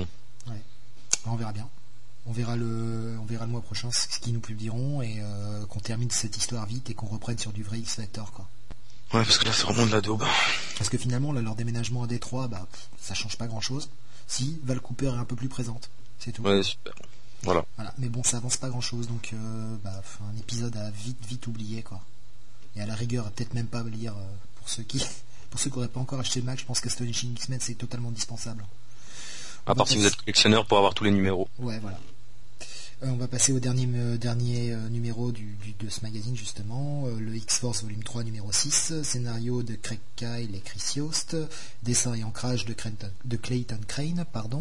On verra bien. On verra le, on verra le mois prochain ce qu'ils nous publieront et euh, qu'on termine cette histoire vite et qu'on reprenne sur du vrai X Factor, quoi. Ouais, parce que là c'est vraiment de la daube. Parce que finalement, là, leur déménagement à Détroit, bah, pff, ça change pas grand-chose. Si Val Cooper est un peu plus présente, c'est tout. Ouais, super. Voilà. Voilà. Mais bon, ça avance pas grand chose, donc euh, bah, un épisode à vite vite oublier, quoi. Et à la rigueur, à peut-être même pas lire euh, pour ceux qui pour ceux qui auraient pas encore acheté le Mac, je pense qu'Astonishing X-Men c'est totalement indispensable. On à part si passer... vous êtes collectionneur pour avoir tous les numéros. Ouais, voilà. Euh, on va passer au dernier euh, dernier euh, numéro du, du, de ce magazine justement, euh, le X-Force volume trois numéro six, scénario de Craig Kyle et Chris Yost, dessin et ancrage de, Clayton, de Clayton Crane, pardon.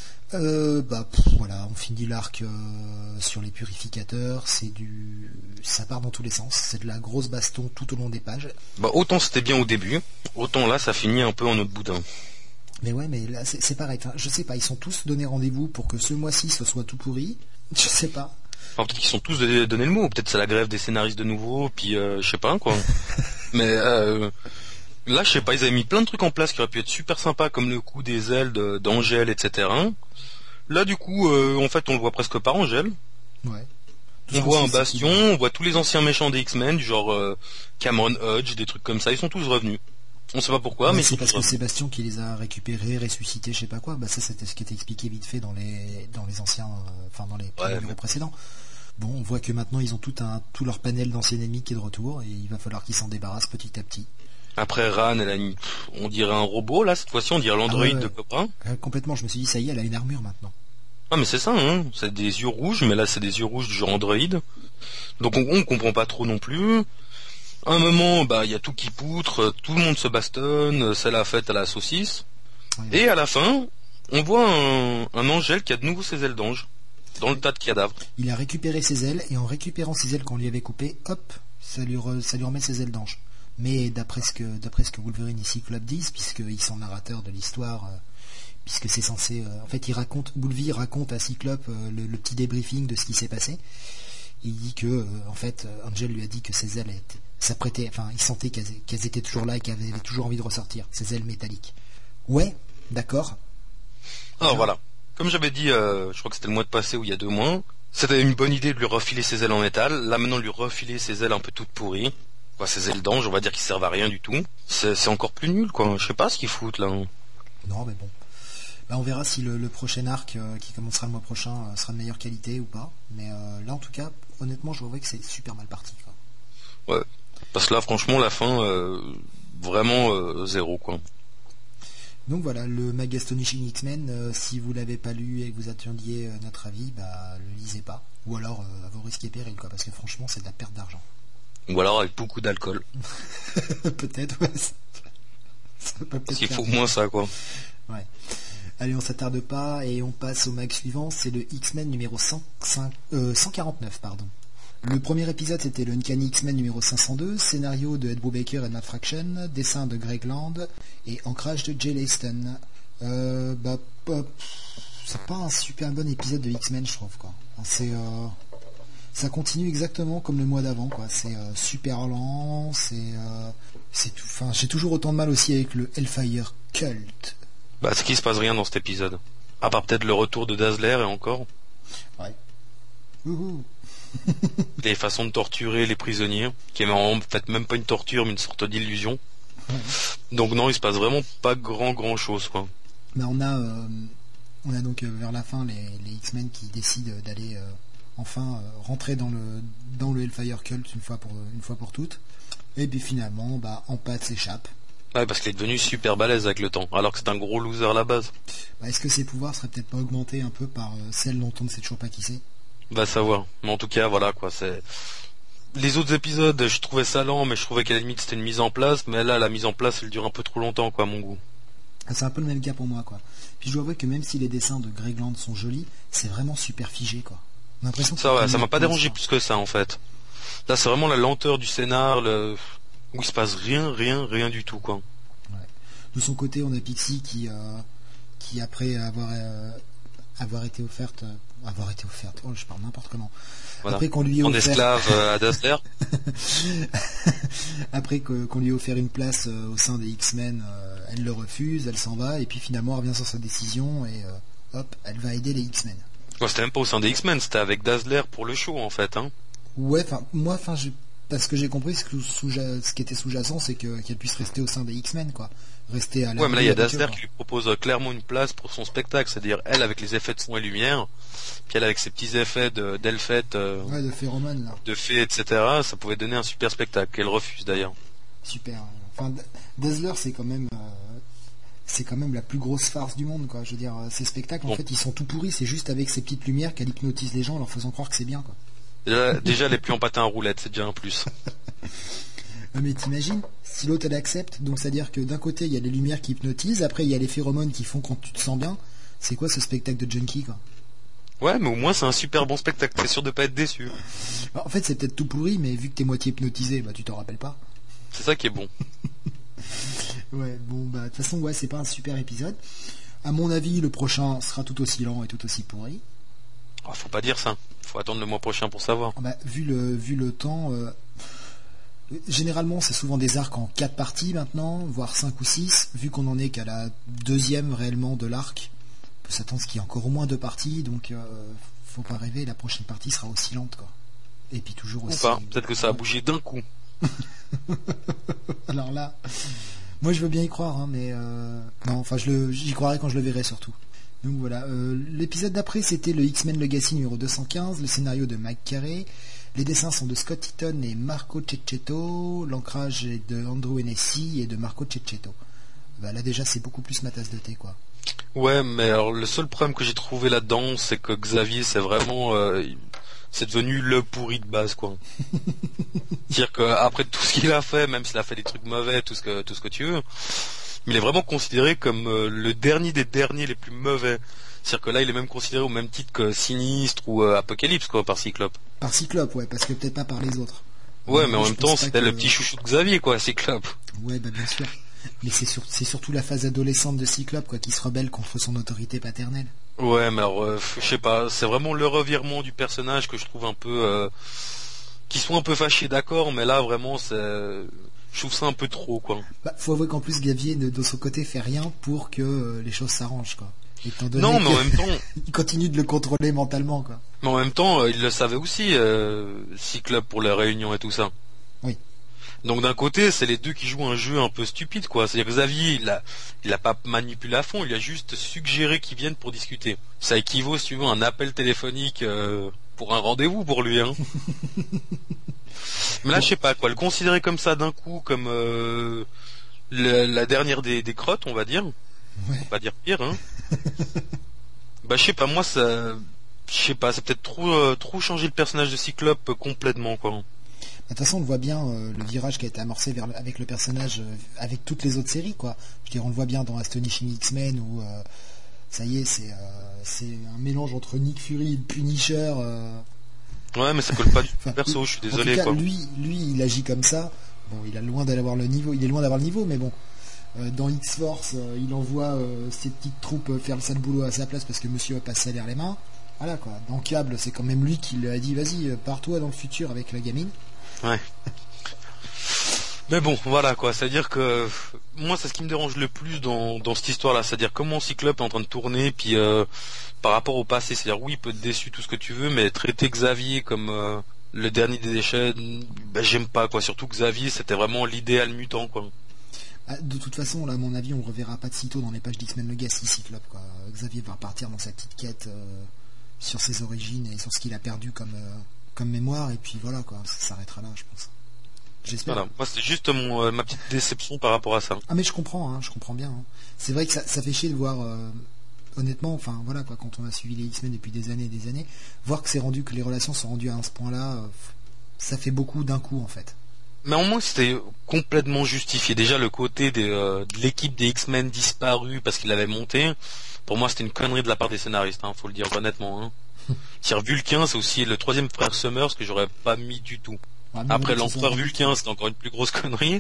Euh, bah pff, voilà, on finit l'arc euh, sur les purificateurs, c'est du, ça part dans tous les sens, c'est de la grosse baston tout au long des pages. Bah autant c'était bien au début, autant là ça finit un peu en autre boudin. Mais ouais, mais là c'est, c'est pareil, enfin, je sais pas, ils sont tous donné rendez-vous pour que ce mois-ci ce soit tout pourri, je sais pas. Enfin, peut-être qu'ils sont tous donné le mot, peut-être c'est la grève des scénaristes de nouveau, puis euh, je sais pas quoi. Mais euh, là je sais pas, ils avaient mis plein de trucs en place qui auraient pu être super sympas, comme le coup des ailes de, d'Angèle, et cetera. Là, du coup, euh, en fait, on le voit presque pas, Angèle. Ouais. On voit un Bastion, on voit tous les anciens méchants des X-Men, du genre euh, Cameron Hodge, des trucs comme ça, ils sont tous revenus. On sait pas pourquoi, ouais, mais c'est parce que revenus. c'est Bastion qui les a récupérés, ressuscités, je sais pas quoi. Bah ça, c'était ce qui était expliqué vite fait dans les dans les anciens, enfin euh, dans les ouais, numéros mais... précédents. Bon, on voit que maintenant ils ont tout un tout leur panel d'anciens ennemis qui est de retour et il va falloir qu'ils s'en débarrassent petit à petit. Après Ran, elle a une... on dirait un robot là cette fois-ci, on dirait l'android ah ouais, de copain. Euh, complètement, je me suis dit ça y est, elle a une armure maintenant. Ah mais c'est ça, hein. C'est des yeux rouges, mais là c'est des yeux rouges du genre Android. Donc on, on comprend pas trop non plus. À un moment, bah il y a tout qui poutre, tout le monde se bastonne, c'est la fête à la saucisse. Oui, oui. Et à la fin, on voit un, un Angèle qui a de nouveau ses ailes d'ange dans le tas de cadavres. Il a récupéré ses ailes et en récupérant ses ailes qu'on lui avait coupées, hop, ça lui, re, ça lui remet ses ailes d'ange. Mais d'après ce que d'après ce que Wolverine et Cyclope disent, puisqu'ils sont narrateurs de l'histoire. Euh, puisque c'est censé... Euh, en fait, il raconte, Boulevy raconte à Cyclope euh, le, le petit débriefing de ce qui s'est passé. Il dit que, euh, en fait, euh, Angel lui a dit que ses ailes étaient... Ça prêtait... Enfin, il sentait qu'elles, qu'elles étaient toujours là et qu'elles avaient toujours envie de ressortir. Ses ailes métalliques. Ouais, d'accord. Alors voilà. Comme j'avais dit, euh, je crois que c'était le mois de passé ou il y a deux mois, c'était une bonne idée de lui refiler ses ailes en métal. Là, maintenant, lui refiler ses ailes un peu toutes pourries. Quoi, ses ailes d'ange, on va dire qu'ils servent à rien du tout. C'est, c'est encore plus nul, quoi. Je sais pas ce qu'ils foutent, là. Non, mais bon. Bah, on verra si le, le prochain arc euh, qui commencera le mois prochain euh, sera de meilleure qualité ou pas. Mais euh, là, en tout cas, honnêtement, je vois que c'est super mal parti, quoi. Ouais. Parce que là, franchement, la fin, euh, vraiment euh, zéro, quoi. Donc voilà, le Mag Astonishing X-Men, euh, si vous l'avez pas lu et que vous attendiez euh, notre avis, bah le lisez pas. Ou alors euh, à vos risques et périls, quoi. Parce que franchement, c'est de la perte d'argent. Ou alors avec beaucoup d'alcool. Peut-être, ouais. Ça peut peut-être Parce qu'il faut au moins ça, quoi. Ouais. Allez, on s'attarde pas et on passe au mag suivant, c'est le X-Men numéro cent cinq, euh, cent quarante-neuf, pardon. Le premier épisode c'était le Uncanny X-Men numéro cinq cent deux, scénario de Ed Brubaker et Matt Fraction, dessin de Greg Land et ancrage de Jay Leiston. Euh, bah, bah, c'est pas un super bon épisode de X-Men, je trouve, quoi. C'est, euh, ça continue exactement comme le mois d'avant, quoi. C'est euh, super lent, c'est, euh, c'est tout. Enfin, j'ai toujours autant de mal aussi avec le Hellfire Cult. Bah, c'est qu'il se passe rien dans cet épisode. À part peut-être le retour de Dazzler et encore. Ouais. Wouhou. Les façons de torturer les prisonniers, qui est en fait même pas une torture, mais une sorte d'illusion. Ouais. Donc non, il se passe vraiment pas grand grand chose, quoi. Mais on a, euh, on a donc euh, vers la fin les, les X-Men qui décident d'aller euh, enfin euh, rentrer dans le dans le Hellfire Cult une fois pour une fois pour toutes. Et puis finalement, bah, Empath s'échappe. Ouais, parce qu'il est devenu super balèze avec le temps, alors que c'est un gros loser à la base. Bah, est-ce que ses pouvoirs seraient peut-être pas augmentés un peu par euh, celle dont on ne sait toujours pas qui c'est? Va savoir. Mais en tout cas, voilà quoi, c'est... Les autres épisodes, je trouvais ça lent, mais je trouvais qu'à la limite c'était une mise en place, mais là, la mise en place, elle dure un peu trop longtemps, quoi, à mon goût. C'est un peu le même cas pour moi, quoi. Puis je dois avouer que même si les dessins de Greg Land sont jolis, c'est vraiment super figé, quoi. On a l'impression que Ça, ouais, c'est ça m'a pas une dérangé pause, plus que ça, en fait. Là, c'est vraiment la lenteur du scénar, le... où il se passe rien, rien, rien du tout, quoi. Ouais. De son côté, on a Pixie qui, euh, qui après avoir, euh, avoir été offerte, euh, avoir été offerte, oh, je parle n'importe comment. Voilà. Après qu'on lui ait En offert... esclave euh, à Dazzler. Après que, qu'on lui ait offert une place euh, au sein des X-Men, euh, elle le refuse, elle s'en va, et puis finalement elle revient sur sa décision, et euh, hop, elle va aider les X-Men. Ouais, c'était même pas au sein des X-Men, c'était avec Dazzler pour le show, en fait, hein. Ouais, enfin, moi, enfin, je... parce que j'ai compris, ce, que sous... ce qui était sous-jacent, c'est que, qu'elle puisse rester au sein des X-Men, quoi. Rester à la Ouais, mais là, il y a Dazzler qui lui propose euh, clairement une place pour son spectacle, c'est-à-dire elle avec les effets de son et lumière, puis elle avec ses petits effets de, d'Elfette, euh, ouais, de phéromones, là. de fée, et cetera. Ça pouvait donner un super spectacle, qu'elle refuse d'ailleurs. Super. Enfin, D- Dazzler, c'est quand même, euh, c'est quand même la plus grosse farce du monde, quoi. Je veux dire, euh, ces spectacles, en Bon. fait, ils sont tout pourris. C'est juste avec ces petites lumières qu'elle hypnotise les gens en leur faisant croire que c'est bien, quoi. Déjà, déjà elle est plus en patin à roulette, c'est déjà un plus. Euh, Mais t'imagines, si l'autre elle accepte, donc c'est-à-dire que d'un côté il y a les lumières qui hypnotisent, après il y a les phéromones qui font quand tu te sens bien. C'est quoi ce spectacle de junkie, quoi? Ouais, mais au moins c'est un super bon spectacle, t'es sûr de pas être déçu. Bah, en fait, c'est peut-être tout pourri, mais vu que t'es moitié hypnotisé, bah tu t'en rappelles pas. C'est ça qui est bon. Ouais, bon, bah de toute façon, ouais, c'est pas un super épisode. À mon avis, le prochain sera tout aussi lent et tout aussi pourri. Oh, faut pas dire ça. Faut attendre le mois prochain pour savoir. Ah bah, vu le vu le temps, euh, généralement c'est souvent des arcs en quatre parties maintenant, voire cinq ou six. Vu qu'on en est qu'à la deuxième réellement de l'arc, on peut s'attendre qu'il y ait encore au moins deux parties, donc euh, faut pas rêver, la prochaine partie sera aussi lente, quoi. Et puis toujours Ou aussi. pas, peut-être que ça a bougé d'un coup. Alors là, moi je veux bien y croire, hein, mais euh, non, enfin je le, j'y croirai quand je le verrai surtout. Donc voilà, euh, l'épisode d'après c'était le X-Men Legacy numéro deux cent quinze, le scénario de Mike Carey, les dessins sont de Scott Eaton et Marco Cecchetto, l'ancrage est de Andrew Hennessy et de Marco Cecchetto. Bah là déjà c'est beaucoup plus ma tasse de thé, quoi. Ouais, mais alors le seul problème que j'ai trouvé là-dedans, c'est que Xavier, c'est vraiment, euh, c'est devenu le pourri de base, quoi. C'est-à-dire qu'après tout ce qu'il a fait, même s'il a fait des trucs mauvais, tout ce que tout ce que tu veux, il est vraiment considéré comme euh, le dernier des derniers les plus mauvais. C'est-à-dire que là, il est même considéré au même titre que Sinistre ou euh, Apocalypse, quoi, par Cyclope. Par Cyclope, ouais, parce que peut-être pas par les autres. Ouais, Euh, mais en je même pense temps, pas c'était que- le petit chouchou de Xavier, quoi, Cyclope. Ouais, bah bien sûr. Mais c'est, sur- c'est surtout la phase adolescente de Cyclope, quoi, qui se rebelle contre son autorité paternelle. Ouais, mais alors, euh, je sais pas, c'est vraiment le revirement du personnage que je trouve un peu... Euh, qui sont un peu fâchés, d'accord, mais là, vraiment, c'est... Je trouve ça un peu trop, quoi. Bah, faut avouer qu'en plus Xavier ne- de son côté fait rien pour que euh, les choses s'arrangent, quoi. Étant donné Non, mais en que- même temps... il continue de le contrôler mentalement, quoi. Mais en même temps, euh, il le savait aussi, euh, Cyclope, pour les réunions et tout ça. Oui. Donc d'un côté, c'est les deux qui jouent un jeu un peu stupide, quoi. C'est-à-dire que Xavier, il a, il a pas manipulé à fond, il a juste suggéré qu'ils viennent pour discuter. Ça équivaut, si tu veux, à un appel téléphonique euh, pour un rendez-vous pour lui, hein. Mais là, je sais pas, quoi. Le considérer comme ça d'un coup, comme euh, le- la dernière des, des crottes, on va dire. Ouais. On va dire pire, hein. Bah, je sais pas, moi, ça... Je sais pas, c'est peut-être trop, euh, trop changer le personnage de Cyclope euh, complètement, quoi. De toute façon, on le voit bien, euh, le virage qui a été amorcé vers le- avec le personnage, euh, avec toutes les autres séries, quoi. Je veux dire, on le voit bien dans Astonishing X-Men où, euh, ça y est, c'est, euh, c'est un mélange entre Nick Fury et le Punisher. euh. Ouais, mais ça colle pas du tout Enfin, au perso, je suis En désolé, tout cas, quoi. lui, lui, il agit comme ça. Bon, il a loin d'avoir le niveau, il est loin d'avoir le niveau, mais bon. Euh, dans X-Force, euh, il envoie euh, ses petites troupes euh, faire le sale boulot à sa place parce que monsieur a pas se salaire les mains. Voilà, quoi. Dans Cable, c'est quand même lui qui lui a dit, vas-y, euh, pars-toi dans le futur avec la gamine. Ouais. Mais bon, voilà quoi, c'est-à-dire que moi c'est ce qui me dérange le plus dans, dans cette histoire-là, c'est-à-dire comment Cyclope est en train de tourner, puis euh, par rapport au passé, c'est-à-dire oui, il peut être déçu, tout ce que tu veux, mais traiter Xavier comme euh, le dernier des déchets, ben, j'aime pas quoi, surtout que Xavier c'était vraiment l'idéal mutant quoi. Ah, de toute façon, là, à mon avis, on le reverra pas de sitôt dans les pages d'X-Men Legacy, Cyclope, quoi. Xavier va repartir dans sa petite quête. euh, sur ses origines et sur ce qu'il a perdu comme, euh, comme mémoire, et puis voilà, quoi, ça s'arrêtera là, je pense. J'espère. Voilà, moi c'est juste mon, euh, ma petite déception par rapport à ça. Ah mais je comprends, hein, je comprends bien. Hein. C'est vrai que ça, ça fait chier de voir, euh, honnêtement, enfin voilà quoi, quand on a suivi les X-Men depuis des années et des années, voir que c'est rendu, que les relations sont rendues à ce point-là, euh, ça fait beaucoup d'un coup en fait. Mais au moins c'était complètement justifié. Déjà le côté des, euh, de l'équipe des X-Men disparue parce qu'il avait monté, pour moi c'était une connerie de la part des scénaristes, hein, faut le dire honnêtement. Hein. Tiens, Vulcain c'est aussi le troisième frère Summers que j'aurais pas mis du tout. Ah, après l'empereur Vulcain c'était encore une plus grosse connerie.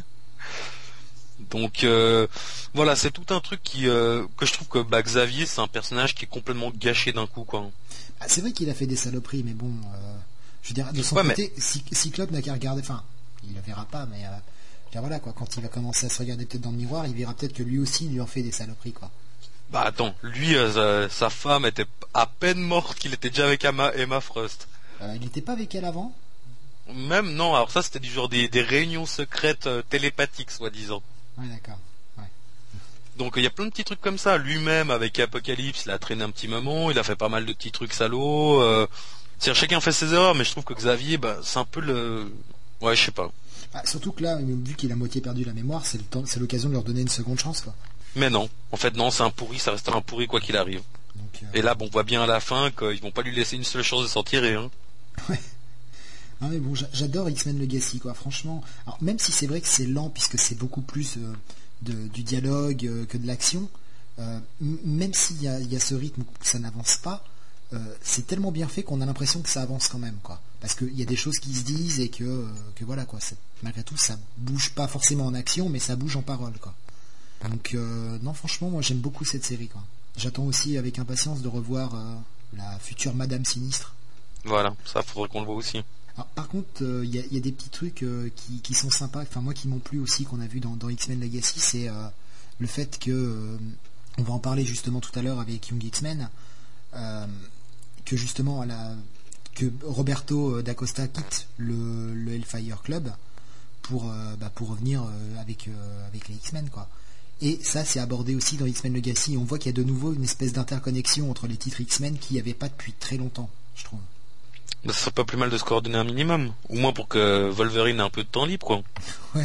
Donc euh, voilà, c'est tout un truc qui euh, que je trouve que bah, Xavier c'est un personnage qui est complètement gâché d'un coup quoi. Ah, c'est vrai qu'il a fait des saloperies, mais bon, euh, je veux dire de son ouais, côté, mais... Cyclope n'a qu'à regarder, enfin, il le verra pas, mais euh, voilà quoi, quand il va commencer à se regarder peut-être dans le miroir, il verra peut-être que lui aussi il lui en fait des saloperies quoi. Bah attends, lui euh, sa femme était à peine morte qu'il était déjà avec Emma, Emma Frost. Euh, il n'était pas avec elle avant? Même non, alors ça c'était du genre des, des réunions secrètes euh, télépathiques soi-disant. Ouais d'accord. Ouais. Donc il y a plein de petits trucs comme ça. Lui-même avec Apocalypse, il a traîné un petit moment, il a fait pas mal de petits trucs salauds. Euh... C'est-à-dire chacun fait ses erreurs, mais je trouve que Xavier, bah c'est un peu le, ouais je sais pas. Ah, surtout que là, vu qu'il a moitié perdu la mémoire, c'est le temps, c'est l'occasion de leur donner une seconde chance quoi. Mais non, en fait non, c'est un pourri, ça restera un pourri quoi qu'il arrive. Donc, euh... Et là, bon, on voit bien à la fin qu'ils vont pas lui laisser une seule chance de s'en tirer. Hein. Ouais. Non mais bon, j'adore X-Men Legacy quoi, franchement. Alors même si c'est vrai que c'est lent puisque c'est beaucoup plus euh, de, du dialogue euh, que de l'action, euh, m- même s'il y a, y a ce rythme où ça n'avance pas, euh, c'est tellement bien fait qu'on a l'impression que ça avance quand même quoi. Parce qu'il y a des choses qui se disent et que, euh, que voilà quoi, c'est, malgré tout ça bouge pas forcément en action, mais ça bouge en parole quoi. Donc euh, non franchement moi j'aime beaucoup cette série quoi. J'attends aussi avec impatience de revoir euh, la future Madame Sinistre. Voilà, ça faudrait qu'on le voit aussi. Alors, par contre, il euh, y, y a des petits trucs euh, qui, qui sont sympas, enfin moi qui m'ont plu aussi, qu'on a vu dans, dans X-Men Legacy, c'est euh, le fait que, euh, on va en parler justement tout à l'heure avec Young X-Men, euh, que justement à la, que Roberto D'Acosta quitte le, le Hellfire Club pour, euh, bah, pour revenir euh, avec, euh, avec les X-Men quoi. Et ça c'est abordé aussi dans X-Men Legacy, on voit qu'il y a de nouveau une espèce d'interconnexion entre les titres X-Men qu'il n'y avait pas depuis très longtemps, je trouve. Bah, ça serait pas plus mal de se coordonner un minimum, au moins pour que Wolverine ait un peu de temps libre quoi. Ouais.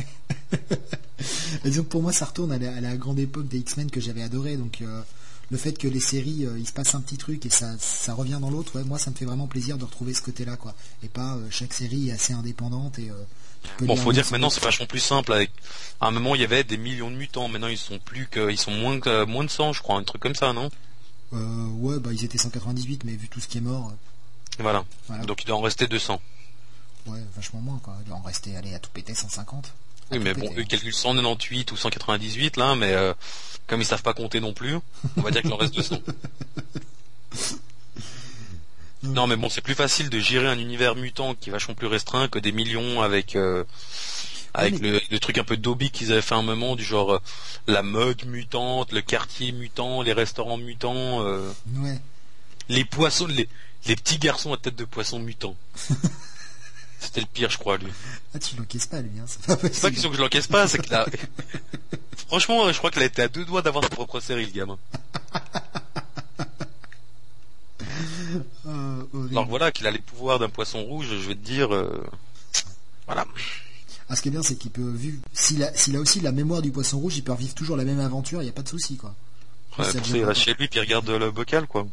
Disons que pour moi ça retourne à la, à la grande époque des X-Men que j'avais adoré, donc euh, le fait que les séries euh, il se passe un petit truc et ça, ça revient dans l'autre, ouais, moi ça me fait vraiment plaisir de retrouver ce côté là quoi, et pas euh, chaque série est assez indépendante et euh, bon faut dire que maintenant c'est vachement plus simple, avec à un moment il y avait des millions de mutants, maintenant ils sont plus que ils sont moins que moins de cent je crois, un truc comme ça non? Euh, ouais bah ils étaient cent quatre-vingt-dix-huit mais vu tout ce qui est mort. Euh... Voilà. voilà. Donc il doit en rester deux cents. Ouais, vachement moins quoi. Il doit en rester, allez, à tout péter cent cinquante. Oui, mais bon, eux calculent cent quatre-vingt-dix-huit ou cent quatre-vingt-dix-huit là, mais euh, comme ils savent pas compter non plus, on va dire qu'il en reste deux cents. Non, mais bon, c'est plus facile de gérer un univers mutant qui est vachement plus restreint que des millions avec euh, avec mais... le, le truc un peu Dobby qu'ils avaient fait un moment, du genre euh, la mode mutante, le quartier mutant, les restaurants mutants. Euh, ouais. Les poissons, les Les petits garçons à tête de poisson mutant. C'était le pire, je crois, lui. Ah, tu l'encaisses pas, lui, hein. C'est pas possible. C'est pas question que je l'encaisse pas, c'est que là... Franchement, je crois qu'il a été à deux doigts d'avoir sa propre série, le gamin. euh, Alors voilà, qu'il a les pouvoirs d'un poisson rouge, je vais te dire... Euh... Voilà. Ah, ce qui est bien, c'est qu'il peut... Vu... S'il a, s'il a aussi la mémoire du poisson rouge, il peut revivre toujours la même aventure, il n'y a pas de souci, quoi. Ouais, ça, il reste chez lui, puis il regarde le bocal, quoi.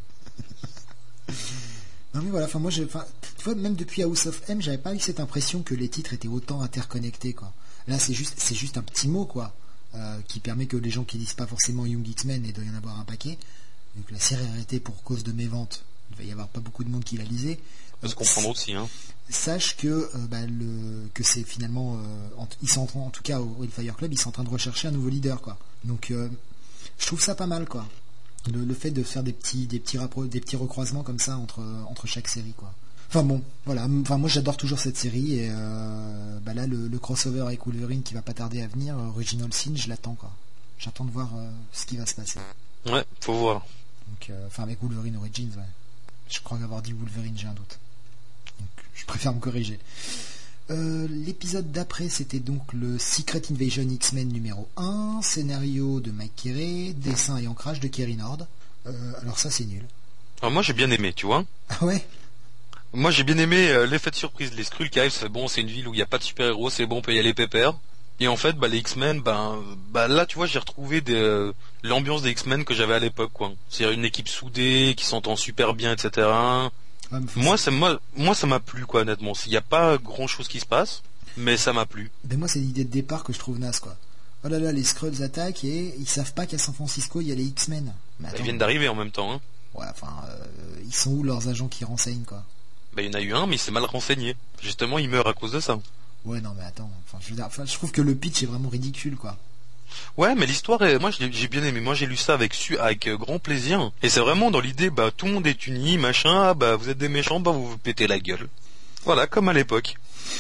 Non mais voilà, enfin moi j'ai, enfin, tu vois, même depuis House of M, j'avais pas eu cette impression que les titres étaient autant interconnectés quoi. Là c'est juste, c'est juste un petit mot quoi, euh, qui permet que les gens qui lisent pas forcément Young X-Men, et il doit y en avoir un paquet, vu que la série est arrêtée pour cause de mes ventes, il va y avoir pas beaucoup de monde qui la lisait. On peut se comprendre aussi hein. Sache que euh, bah, le, que c'est finalement, euh, en, ils sont en, train, en tout cas au Hellfire Club, ils sont en train de rechercher un nouveau leader quoi. Donc euh, je trouve ça pas mal quoi. Le, le fait de faire des petits des petits rappro- des petits recroisements comme ça entre entre chaque série quoi. Enfin bon, voilà. Enfin moi j'adore toujours cette série et euh, bah là le, le crossover avec Wolverine qui va pas tarder à venir, Original Sin, je l'attends quoi. J'attends de voir euh, ce qui va se passer. Ouais, faut voir. Donc euh, enfin avec Wolverine Origins, ouais. Je crois avoir dit Wolverine, j'ai un doute. Donc je préfère me corriger. Euh, l'épisode d'après c'était donc le Secret Invasion X-Men numéro un, scénario de Mike Carey, dessin et ancrage de Kerry Nord. Euh, alors ça c'est nul. Alors moi j'ai bien aimé, tu vois. Ah ouais. Moi j'ai bien aimé euh, l'effet de surprise. Les Skrulls qui arrivent, c'est bon, c'est une ville où il n'y a pas de super-héros, c'est bon, on peut y aller pépère. Et en fait, bah les X-Men, ben, bah là, tu vois, j'ai retrouvé des, euh, l'ambiance des X-Men que j'avais à l'époque, quoi. C'est-à-dire une équipe soudée, qui s'entend super bien, et cetera. Ouais, mais faut- Moi, ça, moi, moi, ça m'a plu, quoi, honnêtement. Il n'y a pas grand-chose qui se passe, mais ça m'a plu. Mais moi, c'est l'idée de départ que je trouve naze, quoi. Oh là là, les Skrulls attaquent et ils savent pas qu'à San Francisco, il y a les X-Men. Mais Ils attends, viennent d'arriver en même temps, hein. ouais, enfin, euh, ils sont où leurs agents qui renseignent, quoi? Bah, il y en a eu un, mais il s'est mal renseigné. Justement, il meurt à cause de ça. Ouais, non, mais attends, enfin, je veux dire, enfin, je trouve que le pitch est vraiment ridicule, quoi. Ouais, mais l'histoire, est... moi, je l'ai- j'ai bien aimé. Moi, j'ai lu ça avec su... avec euh, grand plaisir. Et c'est vraiment dans l'idée, bah, tout le monde est uni, machin. Ah, bah, vous êtes des méchants, bah, vous vous pétez la gueule. Voilà, comme à l'époque.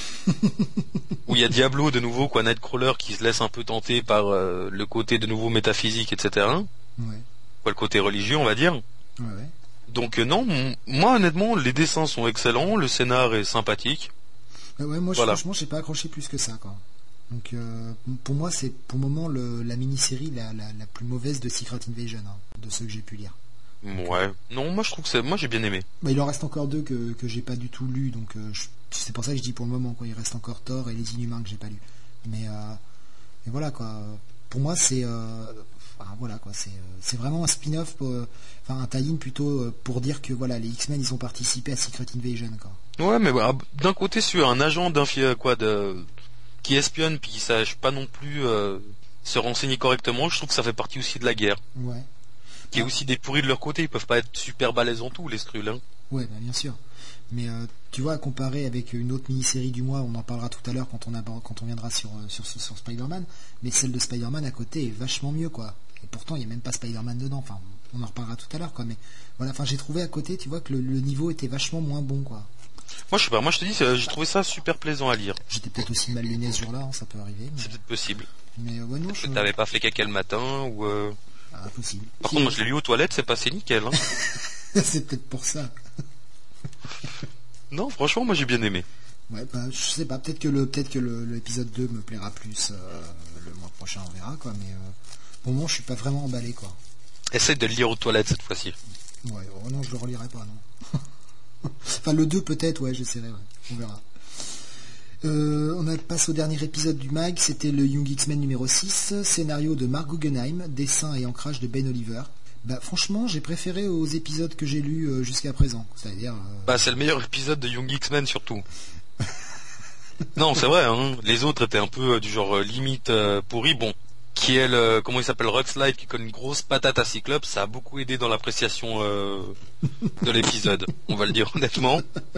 Où il y a Diablo de nouveau, quoi, Nightcrawler qui se laisse un peu tenter par euh, le côté de nouveau métaphysique, et cetera. Ouais, Quoi, le côté religieux, on va dire. ouais, ouais. Donc euh, non, m- moi honnêtement, les dessins sont excellents, le scénar est sympathique. Ouais, ouais, moi, je- Voilà. franchement, j'ai pas accroché plus que ça, quoi. Donc, euh, pour moi, c'est pour le moment le, la mini-série la, la, la plus mauvaise de Secret Invasion, hein, de ceux que j'ai pu lire. Ouais. Non, moi je trouve que c'est, moi j'ai bien aimé. Bah, il en reste encore deux que, que j'ai pas du tout lu, donc euh, je- c'est pour ça que je dis pour le moment, quoi. Il reste encore Thor et les Inhumains que j'ai pas lu. Mais, euh, mais voilà, quoi. Pour moi, c'est, euh, enfin, voilà, quoi. C'est, euh, c'est vraiment un spin-off, pour, euh, enfin un tie-in plutôt euh, pour dire que voilà, les X-Men ils ont participé à Secret Invasion, quoi. Ouais, mais bah, d'un côté sur un agent d'un fi- quoi de qui espionne puis qui sache pas non plus euh, se renseigner correctement, je trouve que ça fait partie aussi de la guerre. Ouais. Qui est aussi des pourris de leur côté, ils peuvent pas être super balèzes en tout les Skrulls, hein. Ouais, bah, bien sûr. Mais euh, tu vois, comparé avec une autre mini-série du mois, on en parlera tout à l'heure quand on aborde- quand on viendra sur euh, sur, sur, sur Spider-Man, mais celle de Spider-Man à côté est vachement mieux, quoi. Et pourtant, il n'y a même pas Spider-Man dedans. Enfin, on en reparlera tout à l'heure, quoi. Mais voilà, enfin, j'ai trouvé à côté, tu vois, que le, le niveau était vachement moins bon, quoi. Moi je sais pas, moi je te dis, c'est- j'ai trouvé ça super plaisant à lire. J'étais peut-être aussi mal luné ce jour-là, hein, ça peut arriver. Mais, C'est peut-être possible. mais euh, ouais, non, je... Peut-être t'avais pas fait caca le matin ou. Euh... Ah, possible. Par contre, moi je l'ai lu aux toilettes, c'est passé nickel. Hein. C'est peut-être pour ça. Non, franchement, moi j'ai bien aimé. Ouais, bah, je sais pas, peut-être que le peut-être que le- l'épisode deux me plaira plus euh, le mois prochain, on verra, quoi. Mais euh, pour le moment, je suis pas vraiment emballé, quoi. Essaye de le lire aux toilettes cette fois-ci. Ouais, oh non, je le relirai pas, non. Enfin, le deux peut-être, ouais, j'essaierai, ouais. On verra. Euh, on a- passe au dernier épisode du mag, c'était le Young X-Men numéro six, scénario de Mark Guggenheim, dessin et ancrage de Ben Oliver. Bah franchement, j'ai préféré aux épisodes que j'ai lus euh, jusqu'à présent. C'est-à-dire... euh, Bah c'est le meilleur épisode de Young X-Men surtout. Non, c'est vrai, hein. Les autres étaient un peu euh, du genre euh, limite euh, pourri. Bon, qui est le, comment il s'appelle, Rockslide, qui colle une grosse patate à Cyclope, ça a beaucoup aidé dans l'appréciation euh, de l'épisode. On va le dire honnêtement.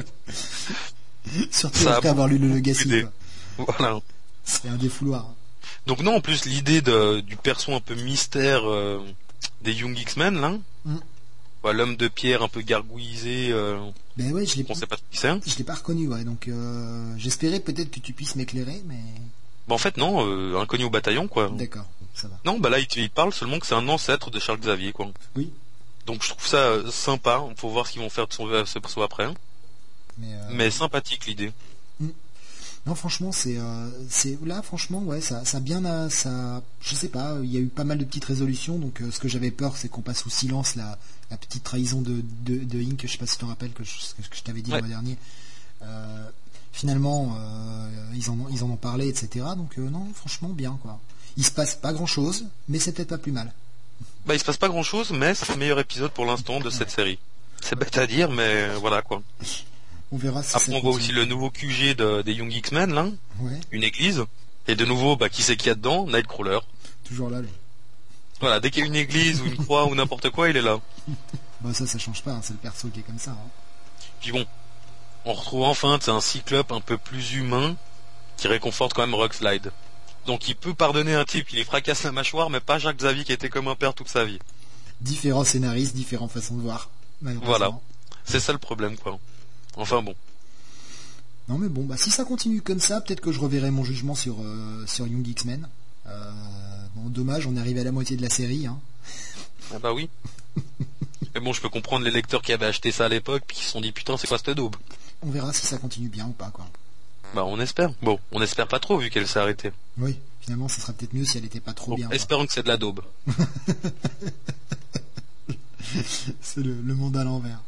Surtout ça a après avoir lu le beaucoup Legacy, aidé. quoi. Voilà. C'est un défouloir. Donc non, en plus l'idée de, du perso un peu mystère euh, des Young X-Men, là. Mm. Ouais, l'homme de pierre un peu gargouillisé, euh, Ben ouais, je l'ai on sait pas qui c'est. je l'ai pas reconnu, ouais. Donc euh, j'espérais peut-être que tu puisses m'éclairer, mais Bah en fait non, euh, inconnu au bataillon quoi. d'accord, ça va. Non, bah là il, il parle seulement que c'est un ancêtre de Charles Xavier quoi. Oui, Donc je trouve ça euh, sympa, faut voir ce qu'ils vont faire de son euh, ce perso après. Hein. mais euh, Mais sympathique l'idée. non, franchement, c'est euh, c'est là, franchement, ouais, ça ça a bien, euh, ça, je sais pas, il y a eu pas mal de petites résolutions. Donc euh, ce que j'avais peur, c'est qu'on passe sous silence la, la petite trahison de de, de Inc. Je sais pas si tu te rappelles que je, que je t'avais dit Ouais. le mois dernier. Euh, finalement, euh, ils en ont, ils en ont parlé, et cetera. Donc euh, non, franchement, bien quoi. Il se passe pas grand chose, mais c'est peut-être pas plus mal. Bah il se passe pas grand chose, mais c'est le meilleur épisode pour l'instant de cette série. C'est bête à dire, mais euh, voilà quoi. On verra si Après ça on voit continue. aussi le nouveau Q G de, des Young X-Men là, Ouais, une église. Et de nouveau, bah qui c'est qu'il y a dedans? Nightcrawler. toujours là. lui. Voilà, dès qu'il y a une église ou une croix ou n'importe quoi, il est là. Bon, ça, ça change pas. Hein, c'est le perso qui est comme ça. Hein. Puis bon, on retrouve enfin c'est un Cyclope un peu plus humain qui réconforte quand même Rockslide. Donc il peut pardonner un type qui lui fracasse la mâchoire, mais pas Jacques Xavier qui était comme un père toute sa vie. Différents scénaristes, différentes façons de voir. malheureusement. Voilà. C'est ça le problème quoi. Enfin bon. Non mais bon, bah si ça continue comme ça, peut-être que je reverrai mon jugement sur euh, sur Young X-Men. Euh, bon, dommage, on est arrivé à la moitié de la série. Hein. Ah bah oui. Mais bon, je peux comprendre les lecteurs qui avaient acheté ça à l'époque puis qui se sont dit putain c'est quoi cette daube. On verra si ça continue bien ou pas, quoi. Bah on espère. Bon, on espère pas trop vu qu'elle s'est arrêtée. Oui, finalement, ça serait peut-être mieux si elle était pas trop Bon, bien. quoi. espérons que c'est de la daube. C'est le, le monde à l'envers.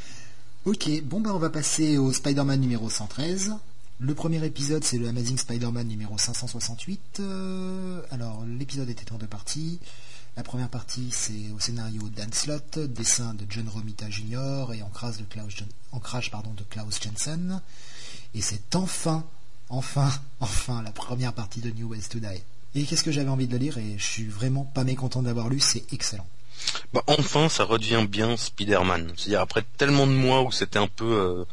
Ok, bon bah on va passer au Spider-Man numéro cent treize. Le premier épisode, c'est le Amazing Spider-Man numéro cinq cent soixante-huit. Euh, alors, l'épisode était en deux parties. La première partie, c'est au scénario Dan Slott, dessin de John Romita junior et ancrage de Klaus, Jon- ancrage, pardon, de Klaus Jensen. Et c'est enfin, enfin, enfin la première partie de New Ways to Die. Et qu'est-ce que j'avais envie de le lire et je suis vraiment pas mécontent d'avoir lu, c'est excellent. Bah enfin, ça redevient bien Spider-Man. C'est-à-dire après tellement de mois où c'était un peu euh,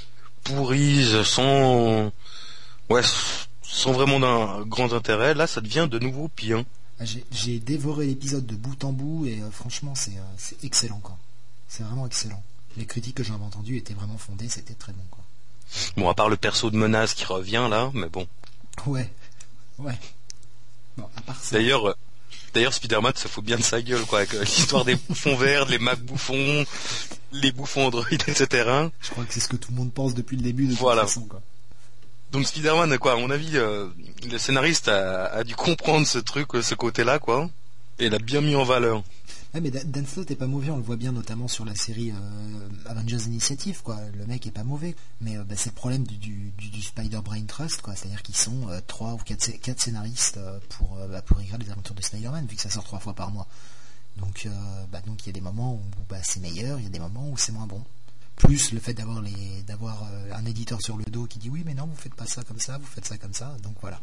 pourri, sans, ouais, sans vraiment d'un grand intérêt, là ça devient de nouveau bien. J'ai, j'ai dévoré l'épisode de bout en bout et euh, franchement c'est, euh, c'est excellent quoi. C'est vraiment excellent. Les critiques que j'avais entendues étaient vraiment fondées, c'était très bon quoi. Bon, à part le perso de Menace qui revient là, mais bon. Ouais, ouais. Bon, à part ça. D'ailleurs, euh, d'ailleurs Spider-Man se fout bien de sa gueule quoi, avec euh, l'histoire des bouffons verts, les Mac bouffons, les bouffons Android, et cetera. Je crois que c'est ce que tout le monde pense depuis le début de Voilà. toute façon quoi. Donc Spider-Man, quoi, à mon avis, euh, le scénariste a, a dû comprendre ce truc, ce côté-là, quoi, et l'a bien mis en valeur. Ouais, mais Dan Dan Slott est pas mauvais, on le voit bien notamment sur la série euh, Avengers Initiative, quoi. Le mec est pas mauvais, mais euh, bah, c'est le problème du, du, du, du Spider-Brain Trust, quoi. C'est-à-dire qu'ils sont euh, trois ou quatre, quatre scénaristes euh, pour, euh, bah, pour écrire les aventures de Spider-Man, vu que ça sort trois fois par mois. Donc, euh, bah, donc il y a des moments où bah, c'est meilleur, il y a des moments où c'est moins bon. Plus le fait d'avoir les d'avoir euh, un éditeur sur le dos qui dit oui mais non vous faites pas ça comme ça, vous faites ça comme ça, donc voilà.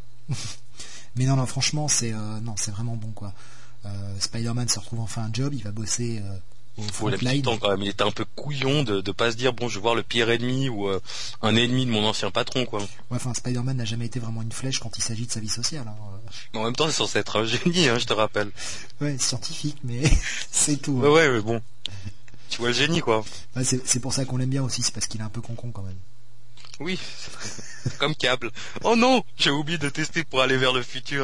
Mais non non franchement c'est euh, non c'est vraiment bon quoi. Euh, Spider-Man se retrouve enfin un job, il va bosser euh, au Faut la frontline. petite temps quand même, il était un peu couillon de, de pas se dire bon je vais voir le pire ennemi ou euh, un ennemi de mon ancien patron quoi. Ouais, enfin Spider-Man n'a jamais été vraiment une flèche quand il s'agit de sa vie sociale. Hein. Mais en même temps c'est censé être un génie, hein, je te rappelle. Ouais scientifique mais c'est tout. Ouais Hein. ouais mais bon. Tu vois le génie quoi. Ouais, c'est, c'est pour ça qu'on l'aime bien aussi, c'est parce qu'il est un peu con-con quand même. Oui, comme câble. Oh non, j'ai oublié de tester pour aller vers le futur.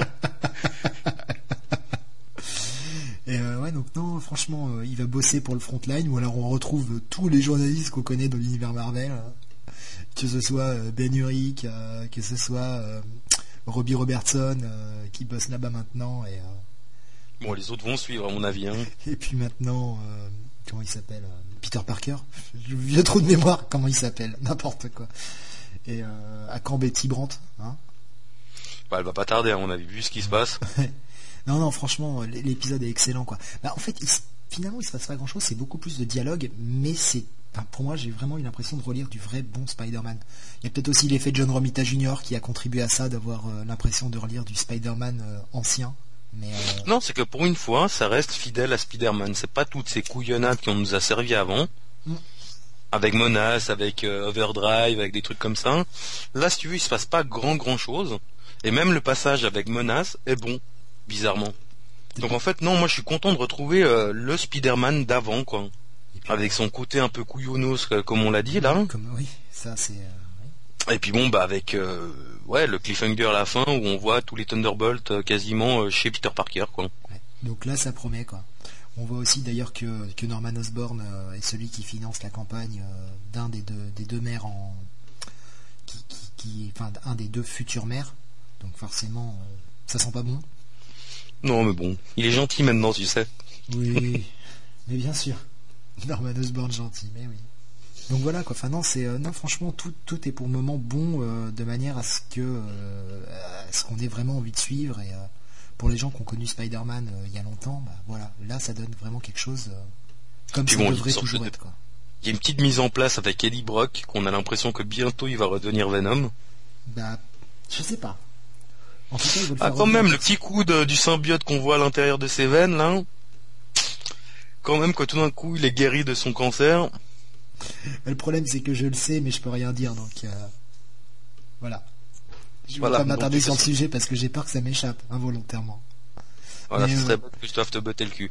Et euh, ouais, donc non, franchement, euh, il va bosser pour le Frontline, ou alors on retrouve euh, tous les journalistes qu'on connaît dans l'univers Marvel, euh, que ce soit euh, Ben Urich, euh, que ce soit euh, Robbie Robertson, euh, qui bosse là-bas maintenant, et, euh, Bon, les autres vont suivre à mon avis. Hein. et puis maintenant, euh, comment il s'appelle euh, Peter Parker. J'ai j'ai trop de mémoire, comment il s'appelle, n'importe quoi. Et euh, à quand Betty Brandt, hein. Bah, elle va pas tarder à mon avis, vu ce qui se passe. Non, non, franchement, l'épisode est excellent, quoi. Bah, en fait, il, finalement, il se passe pas grand-chose, c'est beaucoup plus de dialogue, mais c'est, enfin, pour moi, j'ai vraiment eu l'impression de relire du vrai bon Spider-Man. Il y a peut-être aussi l'effet John Romita junior qui a contribué à ça, d'avoir euh, l'impression de relire du Spider-Man euh, ancien. Mais euh... Non, c'est que pour une fois, ça reste fidèle à Spider-Man. C'est pas toutes ces couillonnades qu'on nous a servi avant. Mm. Avec Menace, avec euh, Overdrive, avec des trucs comme ça. Là, si tu veux, il se passe pas grand grand chose. Et même le passage avec Menace est bon, bizarrement. Donc en fait, non, moi je suis content de retrouver euh, le Spider-Man d'avant, quoi. Puis, avec son côté un peu couillonnos, comme on l'a dit, là. Comme, oui, ça c'est... Euh, oui. Et puis bon, bah avec euh, ouais, le cliffhanger à la fin, où on voit tous les Thunderbolts euh, quasiment euh, chez Peter Parker, quoi. Ouais. Donc là, ça promet, quoi. On voit aussi d'ailleurs que, que Norman Osborn euh, est celui qui finance la campagne euh, d'un des deux, des deux maires en... Qui, qui, qui, enfin, un des deux futurs maires. Donc forcément, euh, ça sent pas bon. Non, mais bon, il est gentil maintenant, tu sais. Oui, mais bien sûr. Norman Osborn gentil, mais oui. Donc voilà quoi. Enfin non, c'est euh, non franchement tout tout est pour le moment bon euh, de manière à ce que euh, à ce qu'on ait vraiment envie de suivre et euh, pour les gens qui ont connu Spider-Man euh, il y a longtemps, bah voilà, là ça donne vraiment quelque chose euh, comme ça bon, devrait toujours être quoi. Il y a une petite mise en place avec Eddie Brock qu'on a l'impression que bientôt il va redevenir Venom. Bah je sais pas. En tout cas, il ah, quand même, le petit coup de, du symbiote qu'on voit à l'intérieur de ses veines, là. Quand même, quoi, tout d'un coup, il est guéri de son cancer. Le problème, c'est que je le sais, mais je peux rien dire, donc euh, voilà. Je ne voilà, vais pas m'attarder sur le sujet parce que j'ai peur que ça m'échappe involontairement. Voilà, mais, ce serait euh... bête que je doive te botter le cul.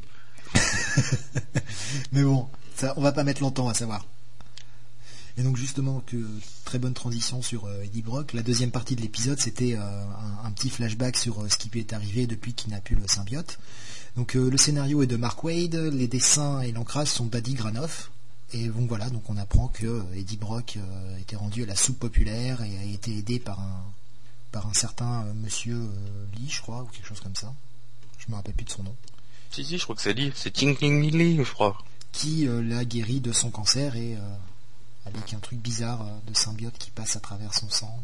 Mais bon, ça, on va pas mettre longtemps à savoir. Et donc justement, que très bonne transition sur euh, Eddie Brock. La deuxième partie de l'épisode, c'était euh, un, un petit flashback sur euh, ce qui lui est arrivé depuis qu'il n'a plus le symbiote. Donc euh, le scénario est de Mark Waid, les dessins et l'ancrage sont d'Adi Granoff. Et donc voilà, donc on apprend que euh, Eddie Brock euh, était rendu à la soupe populaire et a été aidé par un par un certain euh, monsieur euh, Lee, je crois, ou quelque chose comme ça. Je me rappelle plus de son nom. Si si, je crois que c'est Lee, c'est Ting Ting Lee, je crois. qui euh, l'a guéri de son cancer et euh, avec un truc bizarre euh, de symbiote qui passe à travers son sang.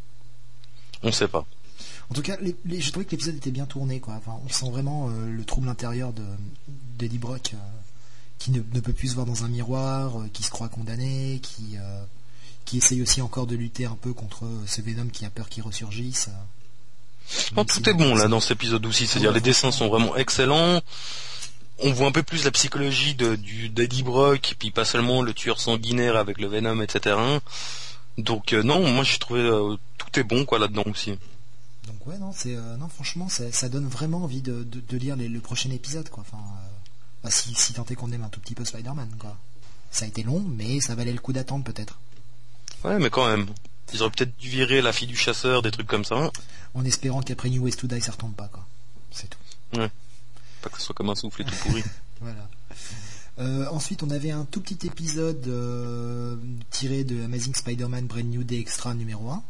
On sait pas. En tout cas, les, les, j'ai trouvé que l'épisode était bien tourné, quoi. Enfin, on sent vraiment euh, le trouble intérieur de d'Eddie Brock, euh, qui ne, ne peut plus se voir dans un miroir, euh, qui se croit condamné, qui euh, qui essaye aussi encore de lutter un peu contre euh, ce Venom qui a peur qu'il ressurgisse. Euh, oh, tout est bon là dans cet épisode aussi, c'est-à-dire ouais, les dessins sont vraiment excellents. On voit un peu plus la psychologie de, du, d'Eddie Brock, et puis pas seulement le tueur sanguinaire avec le Venom, et cetera. Donc euh, non, moi j'ai trouvé euh, tout est bon quoi là-dedans aussi. Donc ouais, non, c'est euh, non franchement, ça, ça donne vraiment envie de, de, de lire les, le prochain épisode, quoi. Enfin, euh, bah, si, si tant est qu'on aime un tout petit peu Spider-Man, quoi. Ça a été long, mais ça valait le coup d'attendre peut-être. Ouais, mais quand même, ils auraient peut-être dû virer la fille du chasseur, des trucs comme ça. En espérant qu'après New Ways to Die, ça retombe pas, quoi. C'est tout. Ouais. Pas que ce soit comme un souffle et tout pourri. Voilà. Euh, ensuite, on avait un tout petit épisode euh, tiré de Amazing Spider-Man Brand New Day Extra numéro un.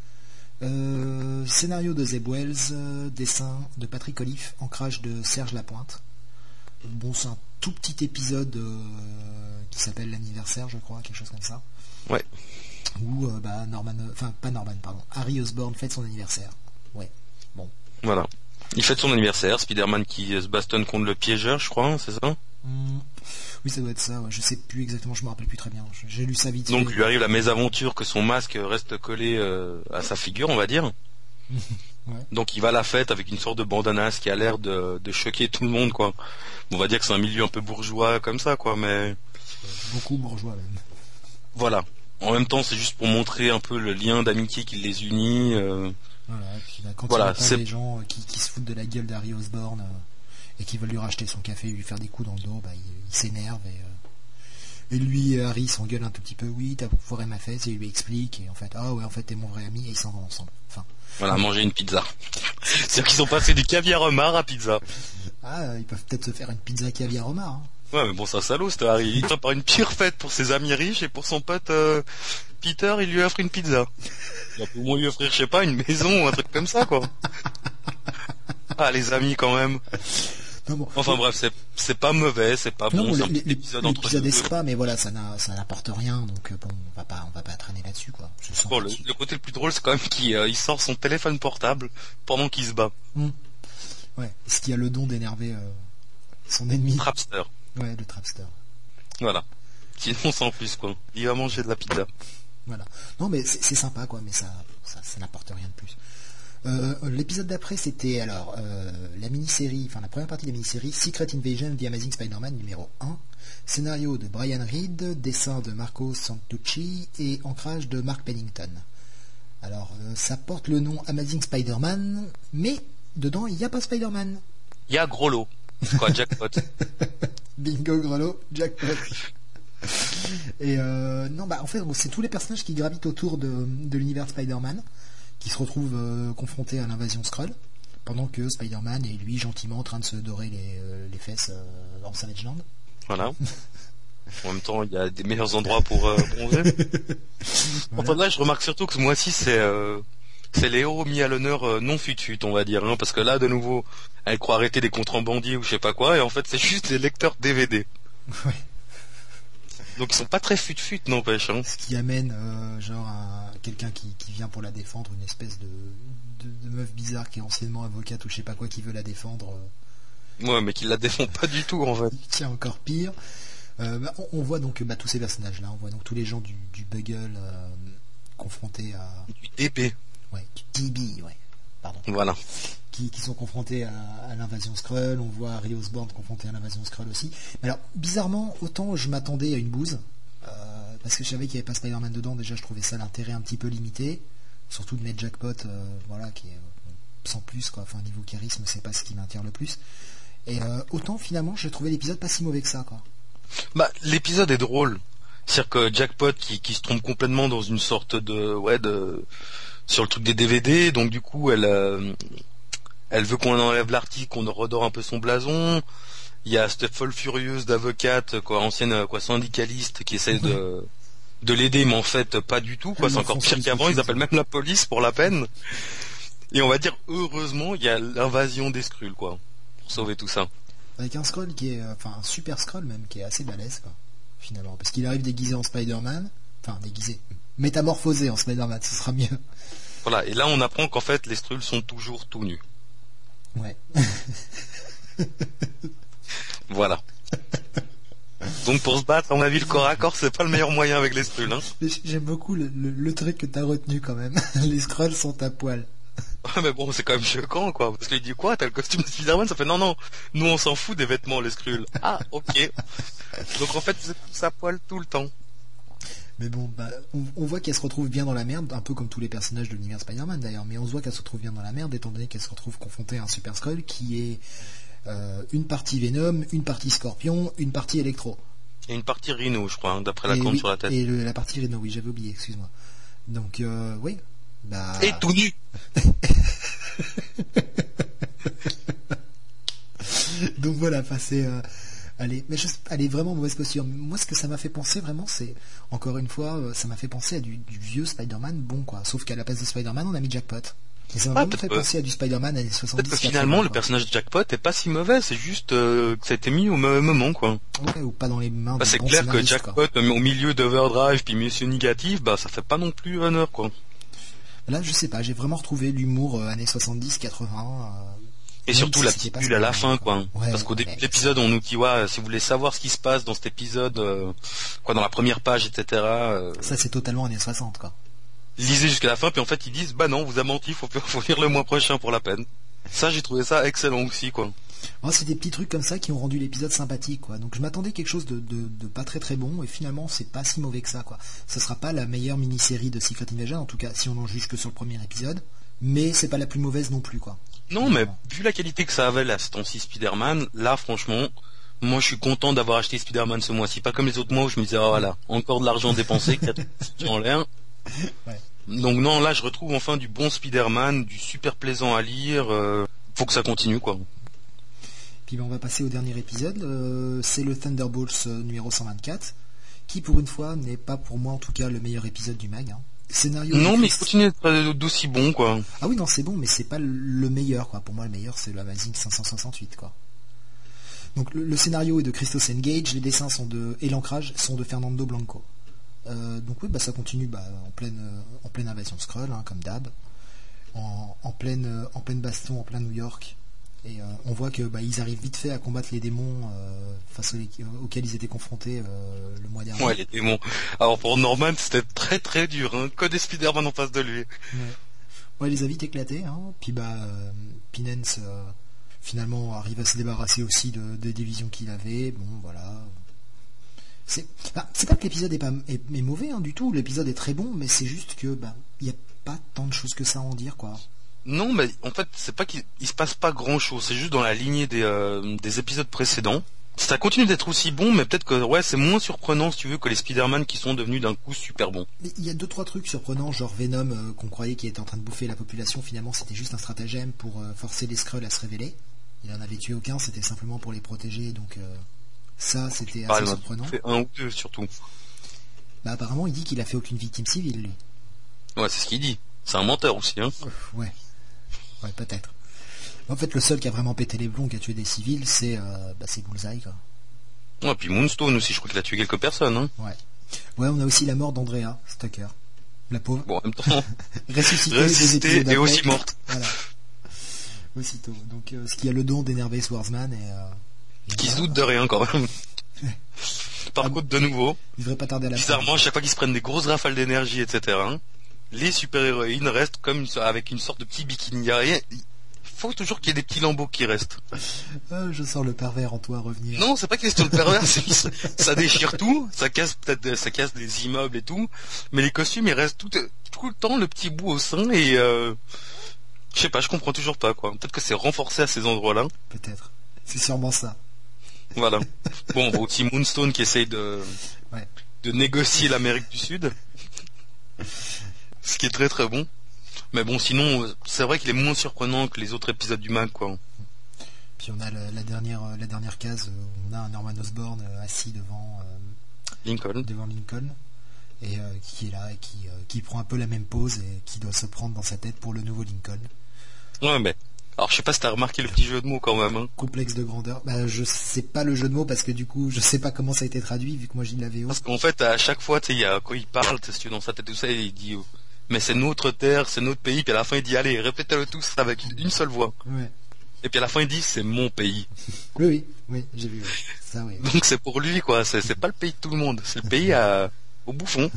Euh, scénario de Zeb Wells, euh, dessin de Patrick Olive, ancrage de Serge Lapointe. Bon, c'est un tout petit épisode euh, qui s'appelle l'anniversaire, je crois, quelque chose comme ça. Ouais. Où euh, bah, Norman, enfin pas Norman, pardon, Harry Osborn fête son anniversaire. Ouais. Bon. Voilà. Il fête son anniversaire, Spider-Man qui se bastonne contre le piégeur, je crois, c'est ça? Mmh. Oui, ça doit être ça, ouais. Je sais plus exactement, je me rappelle plus très bien. J'ai lu ça vite. Donc fait. Lui arrive la mésaventure que son masque reste collé euh, à sa figure, on va dire. Ouais. Donc il va à la fête avec une sorte de bandanas qui a l'air de, de choquer tout le monde, quoi. On va dire que c'est un milieu un peu bourgeois comme ça, quoi, mais... Beaucoup bourgeois, même. Voilà. En même temps, c'est juste pour montrer un peu le lien d'amitié qui les unit. Euh... Voilà, et puis là, quand voilà, il y a des gens qui, qui se foutent de la gueule d'Harry Osborn euh, et qui veulent lui racheter son café et lui faire des coups dans le dos, bah, il, il s'énerve et, euh, et lui et Harry s'engueulent un tout petit peu. Oui, t'as foiré ma fête, et il lui explique et en fait, ah ouais, en fait t'es mon vrai ami, et ils s'en vont ensemble. Enfin, voilà, manger une pizza. C'est-à-dire qu'ils ont passé du caviar homard à pizza. Ah, ils peuvent peut-être se faire une pizza caviar homard. Hein. Ouais, mais bon, c'est un salaud, c'était Harry. Il prépare une pire fête pour ses amis riches et pour son pote euh, Peter, il lui offre une pizza. Il peut au moins lui offrir, je sais pas, une maison ou un truc comme ça, quoi. Ah, les amis, quand même. Non, bon, enfin bref, c'est c'est pas mauvais, c'est pas non, bon, c'est un petit épisode entre deux. L'épisode est pas, mais voilà, ça n'a, ça n'apporte rien, donc bon, on va pas, on va pas traîner là-dessus, quoi. Bon, le, le côté le plus drôle, c'est quand même qu'il euh, il sort son téléphone portable pendant qu'il se bat. Mmh. Ouais, ce qui a le don d'énerver euh, son ennemi. Trapster. Ouais, le Trapster. Voilà. Sinon, sans plus, quoi. Il va manger de la pizza. Voilà. Non, mais c'est, c'est sympa, quoi, mais ça, ça, ça n'apporte rien de plus. Euh, l'épisode d'après, c'était alors euh, la mini-série, enfin la première partie de la mini-série Secret Invasion The Amazing Spider-Man numéro un. Scénario de Brian Reed, dessin de Marco Santucci et ancrage de Mark Pennington. Alors, euh, ça porte le nom Amazing Spider-Man, mais dedans, il n'y a pas Spider-Man. Il y a Grollo. Quoi, jackpot. Bingo, Grollo, jackpot. Et euh, non, bah en fait, c'est tous les personnages qui gravitent autour de, de l'univers Spider-Man qui se retrouvent euh, confrontés à l'invasion Skrull, pendant que Spider-Man est lui gentiment en train de se dorer les, euh, les fesses euh, en Savage Land. Voilà. En même temps, il y a des meilleurs endroits pour euh, bronzer. Voilà. Enfin là, je remarque surtout que ce mois-ci, c'est euh, c'est les héros mis à l'honneur euh, non fut-fut, on va dire, hein, parce que là, de nouveau, elle croit arrêter des contrebandiers ou je sais pas quoi, et en fait, c'est juste des lecteurs D V D. Ouais. Donc ils sont pas très fut-fut, n'empêche. Hein. Ce qui amène euh, genre un, quelqu'un qui, qui vient pour la défendre, une espèce de, de, de meuf bizarre qui est anciennement avocate ou je sais pas quoi qui veut la défendre. Euh... Ouais, mais qui la défend pas du tout en fait. Tiens, encore pire. Euh, bah, on, on voit donc bah, tous ces personnages-là, on voit donc tous les gens du, du Bugle euh, confrontés à... Du D B. Ouais, du D B, ouais. Pardon. Voilà. Qui, qui sont confrontés à, à l'invasion Skrull. On voit Harry Osborn confronté à l'invasion Skrull aussi. Mais alors, bizarrement, autant je m'attendais à une bouse, euh, parce que je savais qu'il n'y avait pas Spider-Man dedans, déjà je trouvais ça l'intérêt un petit peu limité, surtout de mettre Jackpot, euh, voilà, qui est euh, sans plus, quoi. Enfin, niveau charisme, c'est pas ce qui m'attire le plus. Et euh, autant, finalement, j'ai trouvé l'épisode pas si mauvais que ça, quoi. Bah, l'épisode est drôle. C'est-à-dire que Jackpot qui, qui se trompe complètement dans une sorte de... ouais, de... sur le truc des D V D, donc du coup, elle... Euh... Elle veut qu'on enlève l'article, qu'on redore un peu son blason. Il y a cette folle furieuse d'avocate, quoi, ancienne, quoi, syndicaliste, qui essaie de, de l'aider, mais en fait, pas du tout, quoi. C'est encore pire qu'avant. Ils appellent même la police pour la peine. Et on va dire, heureusement, il y a l'invasion des Skrulls, quoi, pour sauver tout ça. Avec un Skrull qui est, enfin un super Skrull même, qui est assez balèze, quoi, finalement. Parce qu'il arrive déguisé en Spider-Man, enfin déguisé, métamorphosé en Spider-Man, ce sera mieux. Voilà, et là on apprend qu'en fait les Skrulls sont toujours tout nus. Ouais. Voilà. Donc pour se battre, à mon avis, le corps à corps, c'est pas le meilleur moyen avec les Skrulls. Hein. J'aime beaucoup le, le, le truc que t'as retenu quand même. Les Skrulls sont à poil. Ouais, mais bon, c'est quand même choquant, quoi. Parce qu'il dit quoi? T'as le costume de Spider-Man? Ça fait non, non. Nous, on s'en fout des vêtements, les Skrulls. Ah, ok. Donc en fait, c'est tous à poil tout le temps. Mais bon, bah, on, on voit qu'elle se retrouve bien dans la merde, un peu comme tous les personnages de l'univers Spider-Man d'ailleurs. Mais on se voit qu'elle se retrouve bien dans la merde, étant donné qu'elle se retrouve confrontée à un Super Skrull qui est euh, une partie Venom, une partie Scorpion, une partie Electro. Et une partie Rhino, je crois, hein, d'après la Et corne oui, sur la tête. Et le, la partie Rhino, oui, j'avais oublié, excuse-moi. Donc, euh, oui. Bah... Et tout nu. Donc voilà, enfin c'est... Euh, elle, est, mais je, elle est vraiment en mauvaise posture. Moi, ce que ça m'a fait penser vraiment, c'est... Encore une fois, euh, ça m'a fait penser à du, du vieux Spider-Man bon, quoi. Sauf qu'à la place de Spider-Man, on a mis Jackpot. Et ça m'a Ah, vraiment fait penser à du Spider-Man années soixante-dix. Peut-être que finalement, quatre-vingts, le quoi. personnage de Jackpot est pas si mauvais, c'est juste euh, que ça a été mis au mauvais moment, quoi. Ouais, ou pas dans les mains Bah, des c'est bons clair que scénaristes, Jackpot, quoi. euh, au milieu d'Overdrive puis Mission Négative, bah ça fait pas non plus honneur, quoi. Là, je sais pas, j'ai vraiment retrouvé l'humour euh, années soixante-dix quatre-vingts. Euh, Et même surtout si la c'était petite pas bulle à la Spider-Man, fin, quoi. Ouais, Parce qu'au début ouais. de l'épisode, on nous dit, ouais, si vous voulez savoir ce qui se passe dans cet épisode, euh, quoi, dans la première page, et cetera, euh, Ça, c'est totalement années soixante, quoi. lisez jusqu'à la fin, puis en fait, ils disent, bah non, vous a menti, faut, faut lire le mois prochain pour la peine. Ça, j'ai trouvé ça excellent aussi, quoi. Moi, c'est des petits trucs comme ça qui ont rendu l'épisode sympathique, quoi. Donc je m'attendais à quelque chose de, de, de pas très très bon, et finalement c'est pas si mauvais que ça, quoi. Ce sera pas la meilleure mini-série de Secret Invasion, en tout cas si on en juge que sur le premier épisode, mais c'est pas la plus mauvaise non plus, quoi. Non, mais vu la qualité que ça avait là, ce temps-ci Spider-Man, là, franchement, moi je suis content d'avoir acheté Spider-Man ce mois-ci. Pas comme les autres mois où je me disais, oh, voilà, encore de l'argent dépensé, quatre en l'air. Ouais. Donc non, là je retrouve enfin du bon Spider-Man, du super plaisant à lire. Euh, faut que ça continue, quoi. Puis ben, on va passer au dernier épisode, euh, c'est le Thunderbolts euh, numéro cent vingt-quatre, qui pour une fois n'est pas pour moi en tout cas le meilleur épisode du mag. Hein. Scénario Non, mais il Christ... continue d'être d'aussi bon, quoi. Ah oui, non, c'est bon, mais c'est pas le meilleur, quoi. Pour moi, le meilleur, c'est le Amazing cinq cent soixante-huit, quoi. Donc, le, le scénario est de Christos Engage, les dessins sont de, et l'ancrage sont de Fernando Blanco. Euh, donc, oui, bah, ça continue bah, en, pleine, euh, en pleine invasion Skrull, hein, comme d'hab. En, en, pleine, euh, en pleine baston, en plein New York. Et euh, on voit que bah, ils arrivent vite fait à combattre les démons euh, face aux, auxquels ils étaient confrontés euh, le mois dernier. Ouais, les démons. Alors pour Norman, c'était très très dur, hein. Que des Spider-Man en face de lui. Ouais, ouais, il les a vite éclatés. Hein. Puis bah, euh, Pinance euh, finalement arrive à se débarrasser aussi de, des divisions qu'il avait. Bon, voilà. C'est, bah, c'est pas que l'épisode est pas est, est mauvais hein, du tout. L'épisode est très bon, mais c'est juste que bah, il y a pas tant de choses que ça à en dire, quoi. Non, mais en fait, c'est pas qu'il il se passe pas grand-chose. C'est juste dans la lignée des, euh, des épisodes précédents. Ça continue d'être aussi bon, mais peut-être que ouais, c'est moins surprenant, si tu veux, que les Spider-Man qui sont devenus d'un coup super bons. Mais il y a deux trois trucs surprenants, genre Venom euh, qu'on croyait qu'il était en train de bouffer la population, finalement c'était juste un stratagème pour euh, forcer les Skrulls à se révéler. Il en avait tué aucun, c'était simplement pour les protéger, donc euh, ça c'était assez Ah, il en a surprenant. fait un ou deux surtout. Bah apparemment il dit qu'il a fait aucune victime civile, lui. Ouais, c'est ce qu'il dit. C'est un menteur aussi, hein. Ouais. Ouais, peut-être. En fait, le seul qui a vraiment pété les plombs, qui a tué des civils, c'est euh, bah, c'est Bullseye, quoi. Ouais, puis Moonstone aussi, je crois qu'il a tué quelques personnes, hein. Ouais. Ouais, on a aussi la mort d'Andrea Stucker. La pauvre. Bon, en même temps, ressuscitée, ressuscitée des épisodes et après. aussi morte. Voilà. Aussitôt. Donc, euh, ce qui a le don d'énerver Swordsman et... Euh, et Qui voilà, se doute bah, de rien, quand même. Par Ah, contre, de nouveau, il devrait pas tarder à la fin. bizarrement, à chaque fois qu'ils se prennent des grosses rafales d'énergie, et cetera, hein, les super-héroïnes restent comme une, avec une sorte de petit bikini. Il y a rien... faut toujours qu'il y ait des petits lambeaux qui restent. Euh, je sens le pervers en toi revenir. Non, c'est pas question de pervers, c'est, ça déchire tout, ça casse peut-être, ça casse des immeubles et tout, mais les costumes, ils restent tout, tout le temps le petit bout au sein et euh, je sais pas, je comprends toujours pas, quoi. Peut-être que c'est renforcé à ces endroits-là. Peut-être. C'est sûrement ça. Voilà. Bon, on voit aussi Moonstone qui essaye de, Ouais. de négocier l'Amérique du Sud. Ce qui est très très bon. Mais bon, sinon, c'est vrai qu'il est moins surprenant que les autres épisodes du mag, quoi. Puis on a la, la dernière, la dernière case où on a un Norman Osborn euh, assis devant, euh, Lincoln. devant Lincoln et euh, qui est là et qui, euh, qui prend un peu la même pose et qui doit se prendre dans sa tête pour le nouveau Lincoln. Ouais, mais Alors je sais pas si t'as remarqué le petit jeu de mots quand même. Hein. Complexe de grandeur. Bah, je sais pas le jeu de mots parce que du coup, je sais pas comment ça a été traduit vu que moi j'ai de la V O. Parce qu'en fait, à chaque fois, tu sais, il y a, quand il parle, tu sais, si tu es dans sa tête tout ça, il dit, oh, mais c'est notre terre, c'est notre pays, puis à la fin il dit, allez, répétez-le tous avec une seule voix. Ouais. Et puis à la fin il dit, c'est mon pays. Oui, oui, oui, j'ai vu. Ouais. Ça, oui. Donc c'est pour lui, quoi. C'est, c'est pas le pays de tout le monde, c'est le pays à, au bouffon.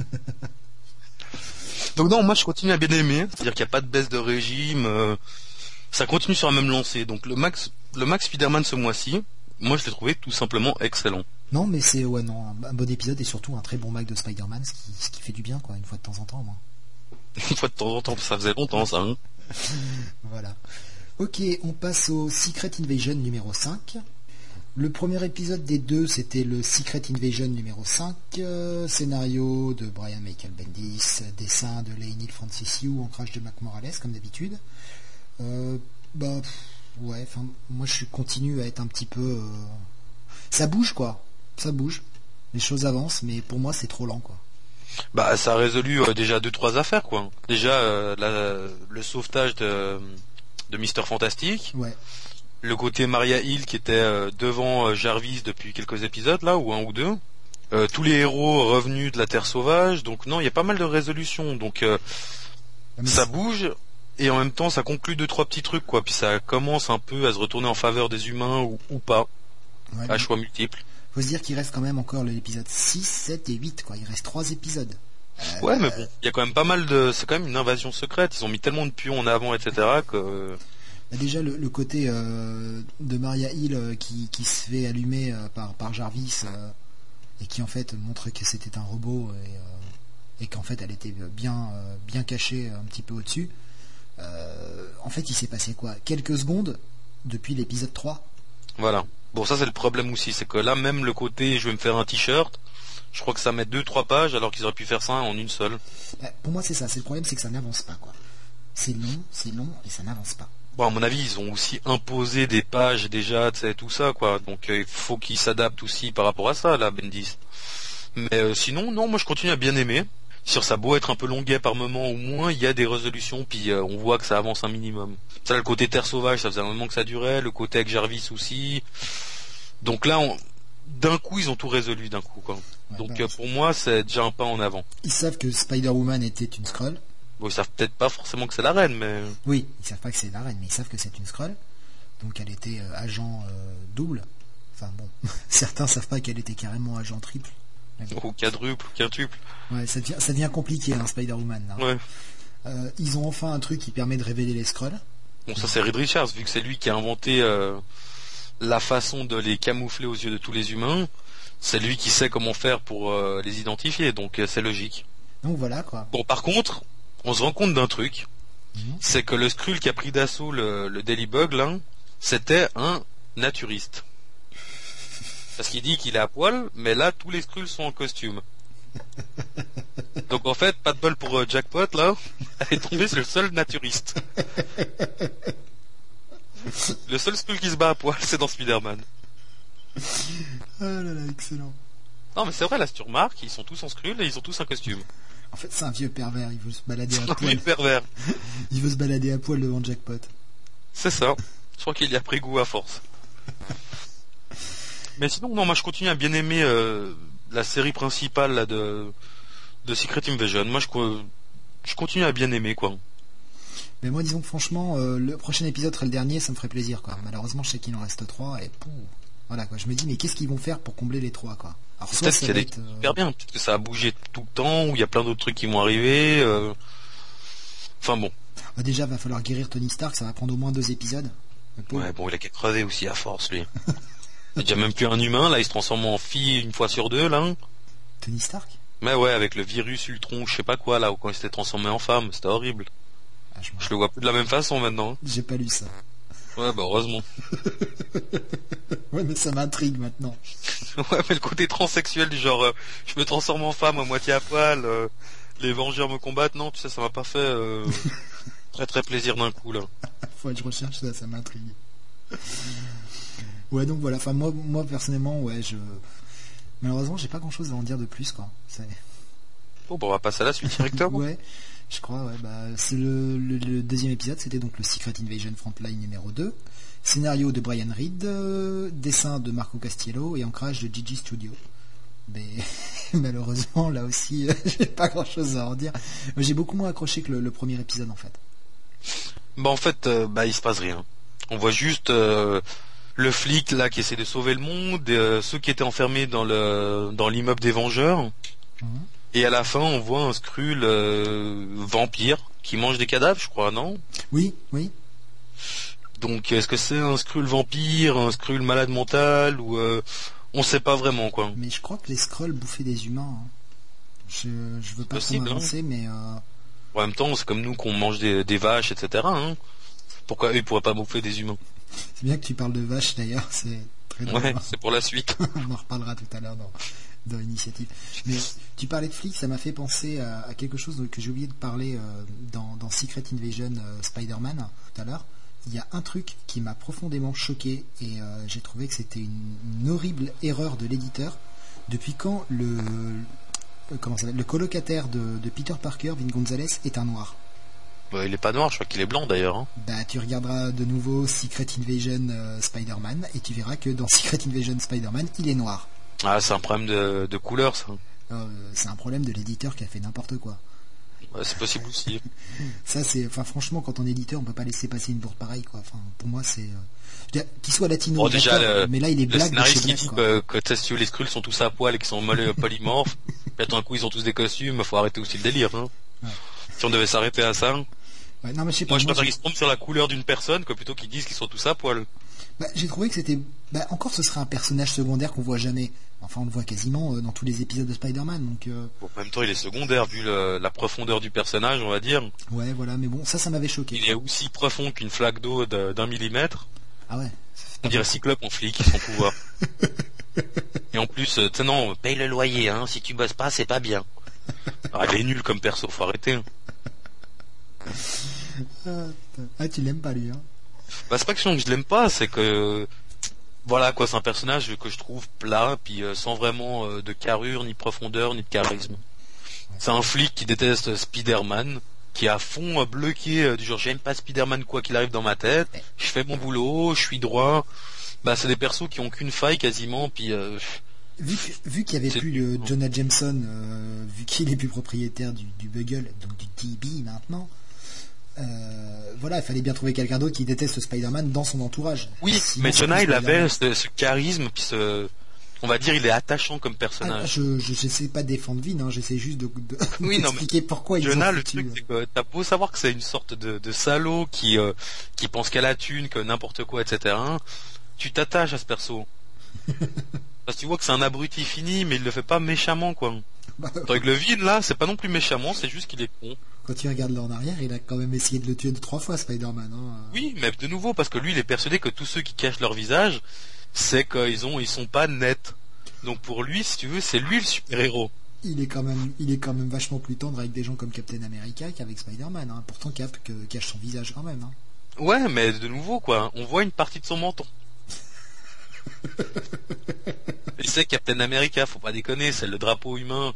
Donc non, moi je continue à bien aimer, c'est-à-dire qu'il n'y a pas de baisse de régime, euh, ça continue sur la même lancée. Donc le Max, le Max Spider-Man ce mois-ci, moi je l'ai trouvé tout simplement excellent. Non, mais c'est ouais non un, un bon épisode et surtout un très bon Mac de Spider-Man, ce qui, ce qui fait du bien quoi, une fois de temps en temps. Moi. Une fois de temps en temps, ça faisait longtemps ça. Hein. Voilà. Ok, on passe au Secret Invasion numéro cinq. Le premier épisode des deux, c'était le Secret Invasion numéro cinq, euh, scénario de Brian Michael Bendis, dessin de Leinil Francisiu, ancrage de Mac Morales, comme d'habitude. Euh, bah, pff, ouais, enfin, moi je suis continue à être un petit peu... Euh... Ça bouge, quoi. Ça bouge. Les choses avancent, mais pour moi, c'est trop lent, quoi. Bah, ça a résolu euh, déjà deux, trois affaires, quoi. Déjà, euh, la, le sauvetage de, de Mister Fantastic. Ouais. Le côté Maria Hill qui était euh, devant euh, Jarvis depuis quelques épisodes là ou un ou deux, euh, tous les héros revenus de la Terre sauvage, donc non il y a pas mal de résolutions, donc euh, ça bouge et en même temps ça conclut deux trois petits trucs quoi, puis ça commence un peu à se retourner en faveur des humains ou, ou pas, ouais, à choix multiples. Faut se dire qu'il reste quand même encore l'épisode six, sept et huit quoi, il reste trois épisodes. Euh... Ouais mais bon, il y a quand même pas mal de, c'est quand même une invasion secrète, ils ont mis tellement de pions en avant etc que... Déjà le, le côté euh, de Maria Hill euh, qui, qui se fait allumer euh, par, par Jarvis euh, et qui en fait montre que c'était un robot et, euh, et qu'en fait elle était bien, euh, bien cachée un petit peu au-dessus. Euh, en fait il s'est passé quoi ? Quelques secondes depuis l'épisode trois. Voilà. Bon ça c'est le problème aussi, c'est que là même le côté je vais me faire un t-shirt, je crois que ça met deux trois pages alors qu'ils auraient pu faire ça en une seule. Euh, pour moi c'est ça, c'est le problème, c'est que ça n'avance pas quoi. C'est long, c'est long et ça n'avance pas. Bon, à mon avis, ils ont aussi imposé des pages déjà, tu sais, tout ça, quoi. Donc, il euh, faut qu'ils s'adaptent aussi par rapport à ça, là, Bendis. Mais euh, sinon, non, moi, je continue à bien aimer. Sur ça beau être un peu longuet par moment, au moins, il y a des résolutions, puis euh, on voit que ça avance un minimum. Ça, le côté Terre Sauvage, ça faisait un moment que ça durait. Le côté avec Jarvis aussi. Donc là, on... d'un coup, ils ont tout résolu, d'un coup, quoi. Ouais, Donc, bah, euh, pour moi, c'est déjà un pas en avant. Ils savent que Spider-Woman était une Skrull. Bon, ils savent peut-être pas forcément que c'est la reine, mais... Oui, ils savent pas que c'est la reine, mais ils savent que c'est une Skrull. Donc elle était euh, agent euh, double. Enfin bon, certains savent pas qu'elle était carrément agent triple. Bon. Ou quadruple, ou quintuple. Ouais, ça devient, ça devient compliqué, hein, Spider-Woman. Là. Ouais. Euh, ils ont enfin un truc qui permet de révéler les Skrulls. Bon, ça c'est Reed Richards, vu que c'est lui qui a inventé euh, la façon de les camoufler aux yeux de tous les humains. C'est lui qui sait comment faire pour euh, les identifier, donc euh, c'est logique. Donc voilà, quoi. Bon, par contre... on se rend compte d'un truc, mmh. c'est que le Skrull qui a pris d'assaut le, le Daily Bug, là, c'était un naturiste. Parce qu'il dit qu'il est à poil, mais là, tous les Skrulls sont en costume. Donc en fait, pas de bol pour euh, Jackpot, là, elle est tombée sur le seul naturiste. Le seul Skrull qui se bat à poil, c'est dans Spider-Man. Ah là là, excellent. Non mais c'est vrai, là, si tu remarques, ils sont tous en Skrull et ils ont tous un costume. En fait, c'est un vieux pervers, il veut se balader à un poil. Vieux pervers. Il veut se balader à poil devant Jackpot. C'est ça. Je crois qu'il y a pris goût à force. Mais sinon, non, moi je continue à bien aimer euh, la série principale là, de, de Secret Invasion. Moi je, je continue à bien aimer, quoi. Mais moi, disons que franchement, euh, le prochain épisode serait le dernier, ça me ferait plaisir, quoi. Malheureusement, je sais qu'il en reste trois et pouf. Voilà, quoi. Je me dis, mais qu'est-ce qu'ils vont faire pour combler les trois, quoi. Alors, soit peut-être qu'il y a des trucs super bien, peut-être que ça a bougé tout le temps, ou il y a plein d'autres trucs qui vont arriver. Euh... Enfin bon. Bah déjà, va falloir guérir Tony Stark, ça va prendre au moins deux épisodes. Ouais, bon, il a qu'à crever aussi à force, lui. Il est déjà même plus un humain, là, il se transforme en fille une fois sur deux, là. Tony Stark ? Mais ouais, avec le virus Ultron, je sais pas quoi, là, où quand il s'était transformé en femme, c'était horrible. Ah, je, je le vois plus de la même façon maintenant. J'ai pas lu ça. Ouais, bah heureusement. Ouais, mais ça m'intrigue maintenant. Ouais, mais le côté transsexuel du genre, euh, je me transforme en femme à moitié à poil, euh, les Vengeurs me combattent, non, tu sais, ça m'a pas fait euh, très très plaisir d'un coup, là. Faut que je recherche ça, ça m'intrigue. Ouais, donc voilà, enfin, moi, moi personnellement, ouais, je... Malheureusement, j'ai pas grand chose à en dire de plus, quoi. C'est... Bon, bah, on va passer à la suite directement. Ouais. Je crois, ouais. Bah, c'est le, le, le deuxième épisode, c'était donc le Secret Invasion Frontline numéro deux. Scénario de Brian Reed, euh, dessin de Marco Castiello et ancrage de Gigi Studio. Mais malheureusement, là aussi, euh, j'ai pas grand chose à en dire. J'ai beaucoup moins accroché que le, le premier épisode en fait. Bah en fait, euh, bah il se passe rien. On voit juste euh, le flic là qui essaie de sauver le monde, euh, ceux qui étaient enfermés dans le dans l'immeuble des Vengeurs. Mmh. Et à la fin, on voit un Skrull euh, vampire qui mange des cadavres, je crois, non? Oui, oui. Donc, est-ce que c'est un Skrull vampire, un Skrull malade mental, ou euh, on sait pas vraiment quoi. Mais je crois que les Skrulls bouffaient des humains. Hein. Je je veux pas trop m'avancer, hein. mais. Euh... En même temps, c'est comme nous qu'on mange des, des vaches, et cetera. Hein. Pourquoi eux ils pourraient pas bouffer des humains? C'est bien que tu parles de vaches d'ailleurs, c'est très drôle. Ouais, c'est pour la suite. On en reparlera tout à l'heure dans, dans l'initiative. Mais tu parlais de flics, ça m'a fait penser à, à quelque chose que j'ai oublié de parler euh, dans, dans Secret Invasion euh, Spider-Man tout à l'heure. Il y a un truc qui m'a profondément choqué et euh, j'ai trouvé que c'était une, une horrible erreur de l'éditeur. Depuis quand le, le, comment ça, le colocataire de, de Peter Parker, Vin Gonzalez, est un noir? Bah, il est pas noir, je crois qu'il est blanc d'ailleurs. Hein. Bah, tu regarderas de nouveau Secret Invasion euh, Spider-Man et tu verras que dans Secret Invasion Spider-Man, il est noir. Ah, c'est un problème de, de couleur, ça. Euh, c'est un problème de l'éditeur qui a fait n'importe quoi. Ouais, c'est possible aussi. Ça, c'est, enfin, franchement, quand on est éditeur, on peut pas laisser passer une bourde pareille, quoi. Enfin, pour moi, c'est, euh... qu'il soit latino, bon, déjà, le, mais là, il est black de chez qui black, dit quoi. que, que test les Skrulls sont tous à poil et qu'ils sont mal polymorphes. Puis attends un coup, ils ont tous des costumes. Faut arrêter aussi le délire. Hein. Ouais. Si on devait s'arrêter à ça. Ouais, non, mais je sais pas, moi, je moi, préfère qu'ils se trompent sur la couleur d'une personne que plutôt qu'ils disent qu'ils sont tous à poil. Bah, j'ai trouvé que c'était, bah, encore, ce serait un personnage secondaire qu'on voit jamais. Enfin, on le voit quasiment euh, dans tous les épisodes de Spider-Man, donc. Euh... Bon, en même temps, il est secondaire vu le, la profondeur du personnage, on va dire. Ouais, voilà, mais bon, ça, ça m'avait choqué. Il est aussi profond qu'une flaque d'eau de, d'un millimètre. Ah ouais. On dirait Cyclope en flic, son pouvoir. Et en plus, euh, non, paye le loyer, hein. Si tu bosses pas, c'est pas bien. Ah, il est nul comme perso, faut arrêter. Ah, tu l'aimes pas lui, hein? Bah, c'est pas question que je l'aime pas, c'est que voilà quoi, c'est un personnage que je trouve plat, puis euh, sans vraiment euh, de carrure, ni de profondeur, ni de charisme. Ouais. C'est un flic qui déteste Spider-Man, qui est à fond euh, bloqué euh, du genre j'aime pas Spider-Man quoi qu'il arrive dans ma tête, je fais mon boulot, je suis droit. Bah c'est des persos qui ont qu'une faille quasiment, puis euh, vu, vu qu'il y avait plus le Jonah Jameson, euh, vu qu'il est plus propriétaire du, du Bugle, donc du D B maintenant. Euh, voilà, il fallait bien trouver quelqu'un d'autre qui déteste Spider-Man dans son entourage. Oui, sinon, mais Jonah, il avait ce, ce charisme, puis ce, on va dire, il est attachant comme personnage. Ah, je, je, j'essaie pas de défendre Vin, hein, j'essaie juste de, de oui, d'expliquer non, pourquoi ils Jonah, ont le foutu, truc, c'est que t'as beau savoir que c'est une sorte de, de salaud qui, euh, qui pense qu'à la thune, que n'importe quoi, et cetera. Tu t'attaches à ce perso. Parce que tu vois que c'est un abruti fini, mais il le fait pas méchamment, quoi. Bah, avec le Vin, là, c'est pas non plus méchamment, c'est juste qu'il est con. Quand tu regardes là en arrière, il a quand même essayé de le tuer deux trois fois, Spider-Man. Hein. Oui, mais de nouveau, parce que lui, il est persuadé que tous ceux qui cachent leur visage, c'est qu'ils ont, ils sont pas nets. Donc pour lui, si tu veux, c'est lui le super-héros. Il est quand même, il est quand même vachement plus tendre avec des gens comme Captain America qu'avec Spider-Man. Hein. Pourtant, Cap que, cache son visage quand même. Hein. Ouais, mais de nouveau, quoi, on voit une partie de son menton. Et c'est Captain America, faut pas déconner, c'est le drapeau humain.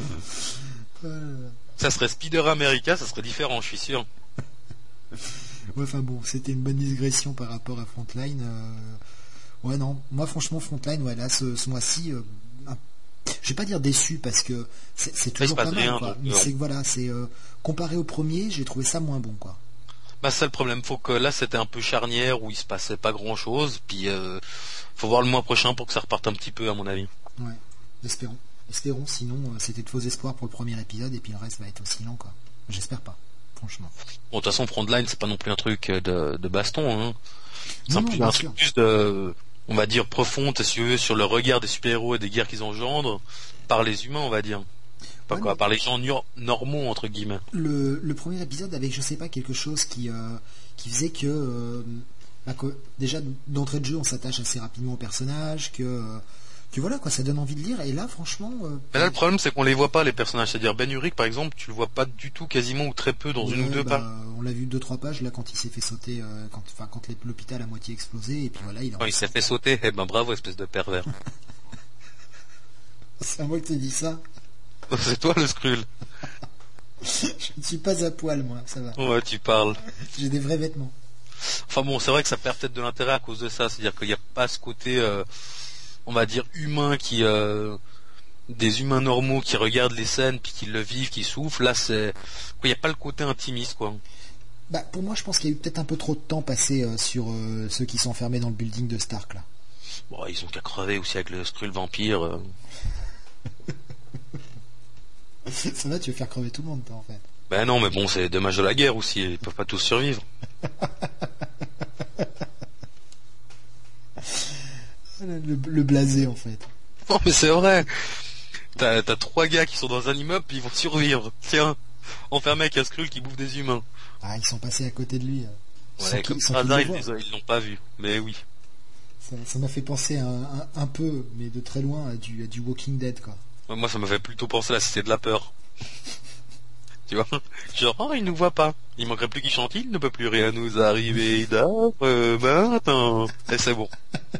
Ça serait Spider America, ça serait différent, je suis sûr. Ouais, enfin bon, c'était une bonne digression par rapport à Frontline. Euh... Ouais, non, moi franchement, Frontline, ouais, là, ce, ce mois-ci, euh, je vais pas dire déçu parce que c'est, c'est toujours pas mal, rien, quoi. Donc, mais euh... c'est que voilà, c'est euh, comparé au premier, j'ai trouvé ça moins bon, quoi. Bah, c'est le problème, faut que là, c'était un peu charnière où il se passait pas grand-chose, puis euh, faut voir le mois prochain pour que ça reparte un petit peu, à mon avis. Ouais, espérons. Espérons, sinon euh, c'était de faux espoirs pour le premier épisode et puis le reste va être aussi lent, quoi. J'espère pas, franchement. Bon, de toute façon, Frontline, c'est pas non plus un truc de, de baston, hein. C'est non, un, non, plus, un truc plus de, on va dire, profond, si tu veux, sur le regard des super-héros et des guerres qu'ils engendrent par les humains, on va dire. Pas ouais, quoi, par les gens nur- normaux, entre guillemets. Le, le premier épisode avec, je sais pas, quelque chose qui, euh, qui faisait que, euh, bah, que, déjà, d'entrée de jeu, on s'attache assez rapidement au personnage, que... Euh, que voilà quoi, ça donne envie de lire et là franchement euh, mais là le problème c'est qu'on les voit pas les personnages, c'est-à-dire Ben Urich par exemple tu le vois pas du tout, quasiment ou très peu dans ouais, une ou deux bah, pages. On l'a vu deux trois pages là quand il s'est fait sauter euh, quand enfin quand l'hôpital a moitié explosé et puis voilà il, quand il s'est fait sauter, eh ben bravo espèce de pervers. C'est à moi qui te dis ça. C'est toi le Skrull. Je ne suis pas à poil, moi, ça va. Ouais, tu parles. J'ai des vrais vêtements. Enfin bon, c'est vrai que ça perd peut-être de l'intérêt à cause de ça, c'est-à-dire qu'il n'y a pas ce côté, euh, on va dire, humain qui... Euh, des humains normaux qui regardent les scènes, puis qui le vivent, qui souffrent. Là, c'est... Il n'y a pas le côté intimiste, quoi. Bah, pour moi, je pense qu'il y a eu peut-être un peu trop de temps passé euh, sur euh, ceux qui sont enfermés dans le building de Stark, là. Bon, ils ont qu'à crever aussi avec le Skrull vampire. Euh... Ça va, tu veux faire crever tout le monde, toi, en fait. Ben non, mais bon, c'est dommage de la guerre aussi, ils peuvent pas tous survivre. le, le, le blasé, en fait. Non, mais c'est vrai. T'as, t'as trois gars qui sont dans un immeuble, puis ils vont survivre. Tiens, enfermés avec un Skrull qui bouffe des humains. Ah, ils sont passés à côté de lui. Ouais, comme par hasard, ils, ils l'ont pas vu. Mais oui. Ça, ça m'a fait penser un, un, un peu, mais de très loin, à du, à du Walking Dead, quoi. Moi, ça m'a fait plutôt penser à la Cité de la Peur. Tu vois, genre, oh, il nous voit pas. Il manquerait plus qu'il chante, il ne peut plus rien nous arriver d'après maintenant. Et c'est bon.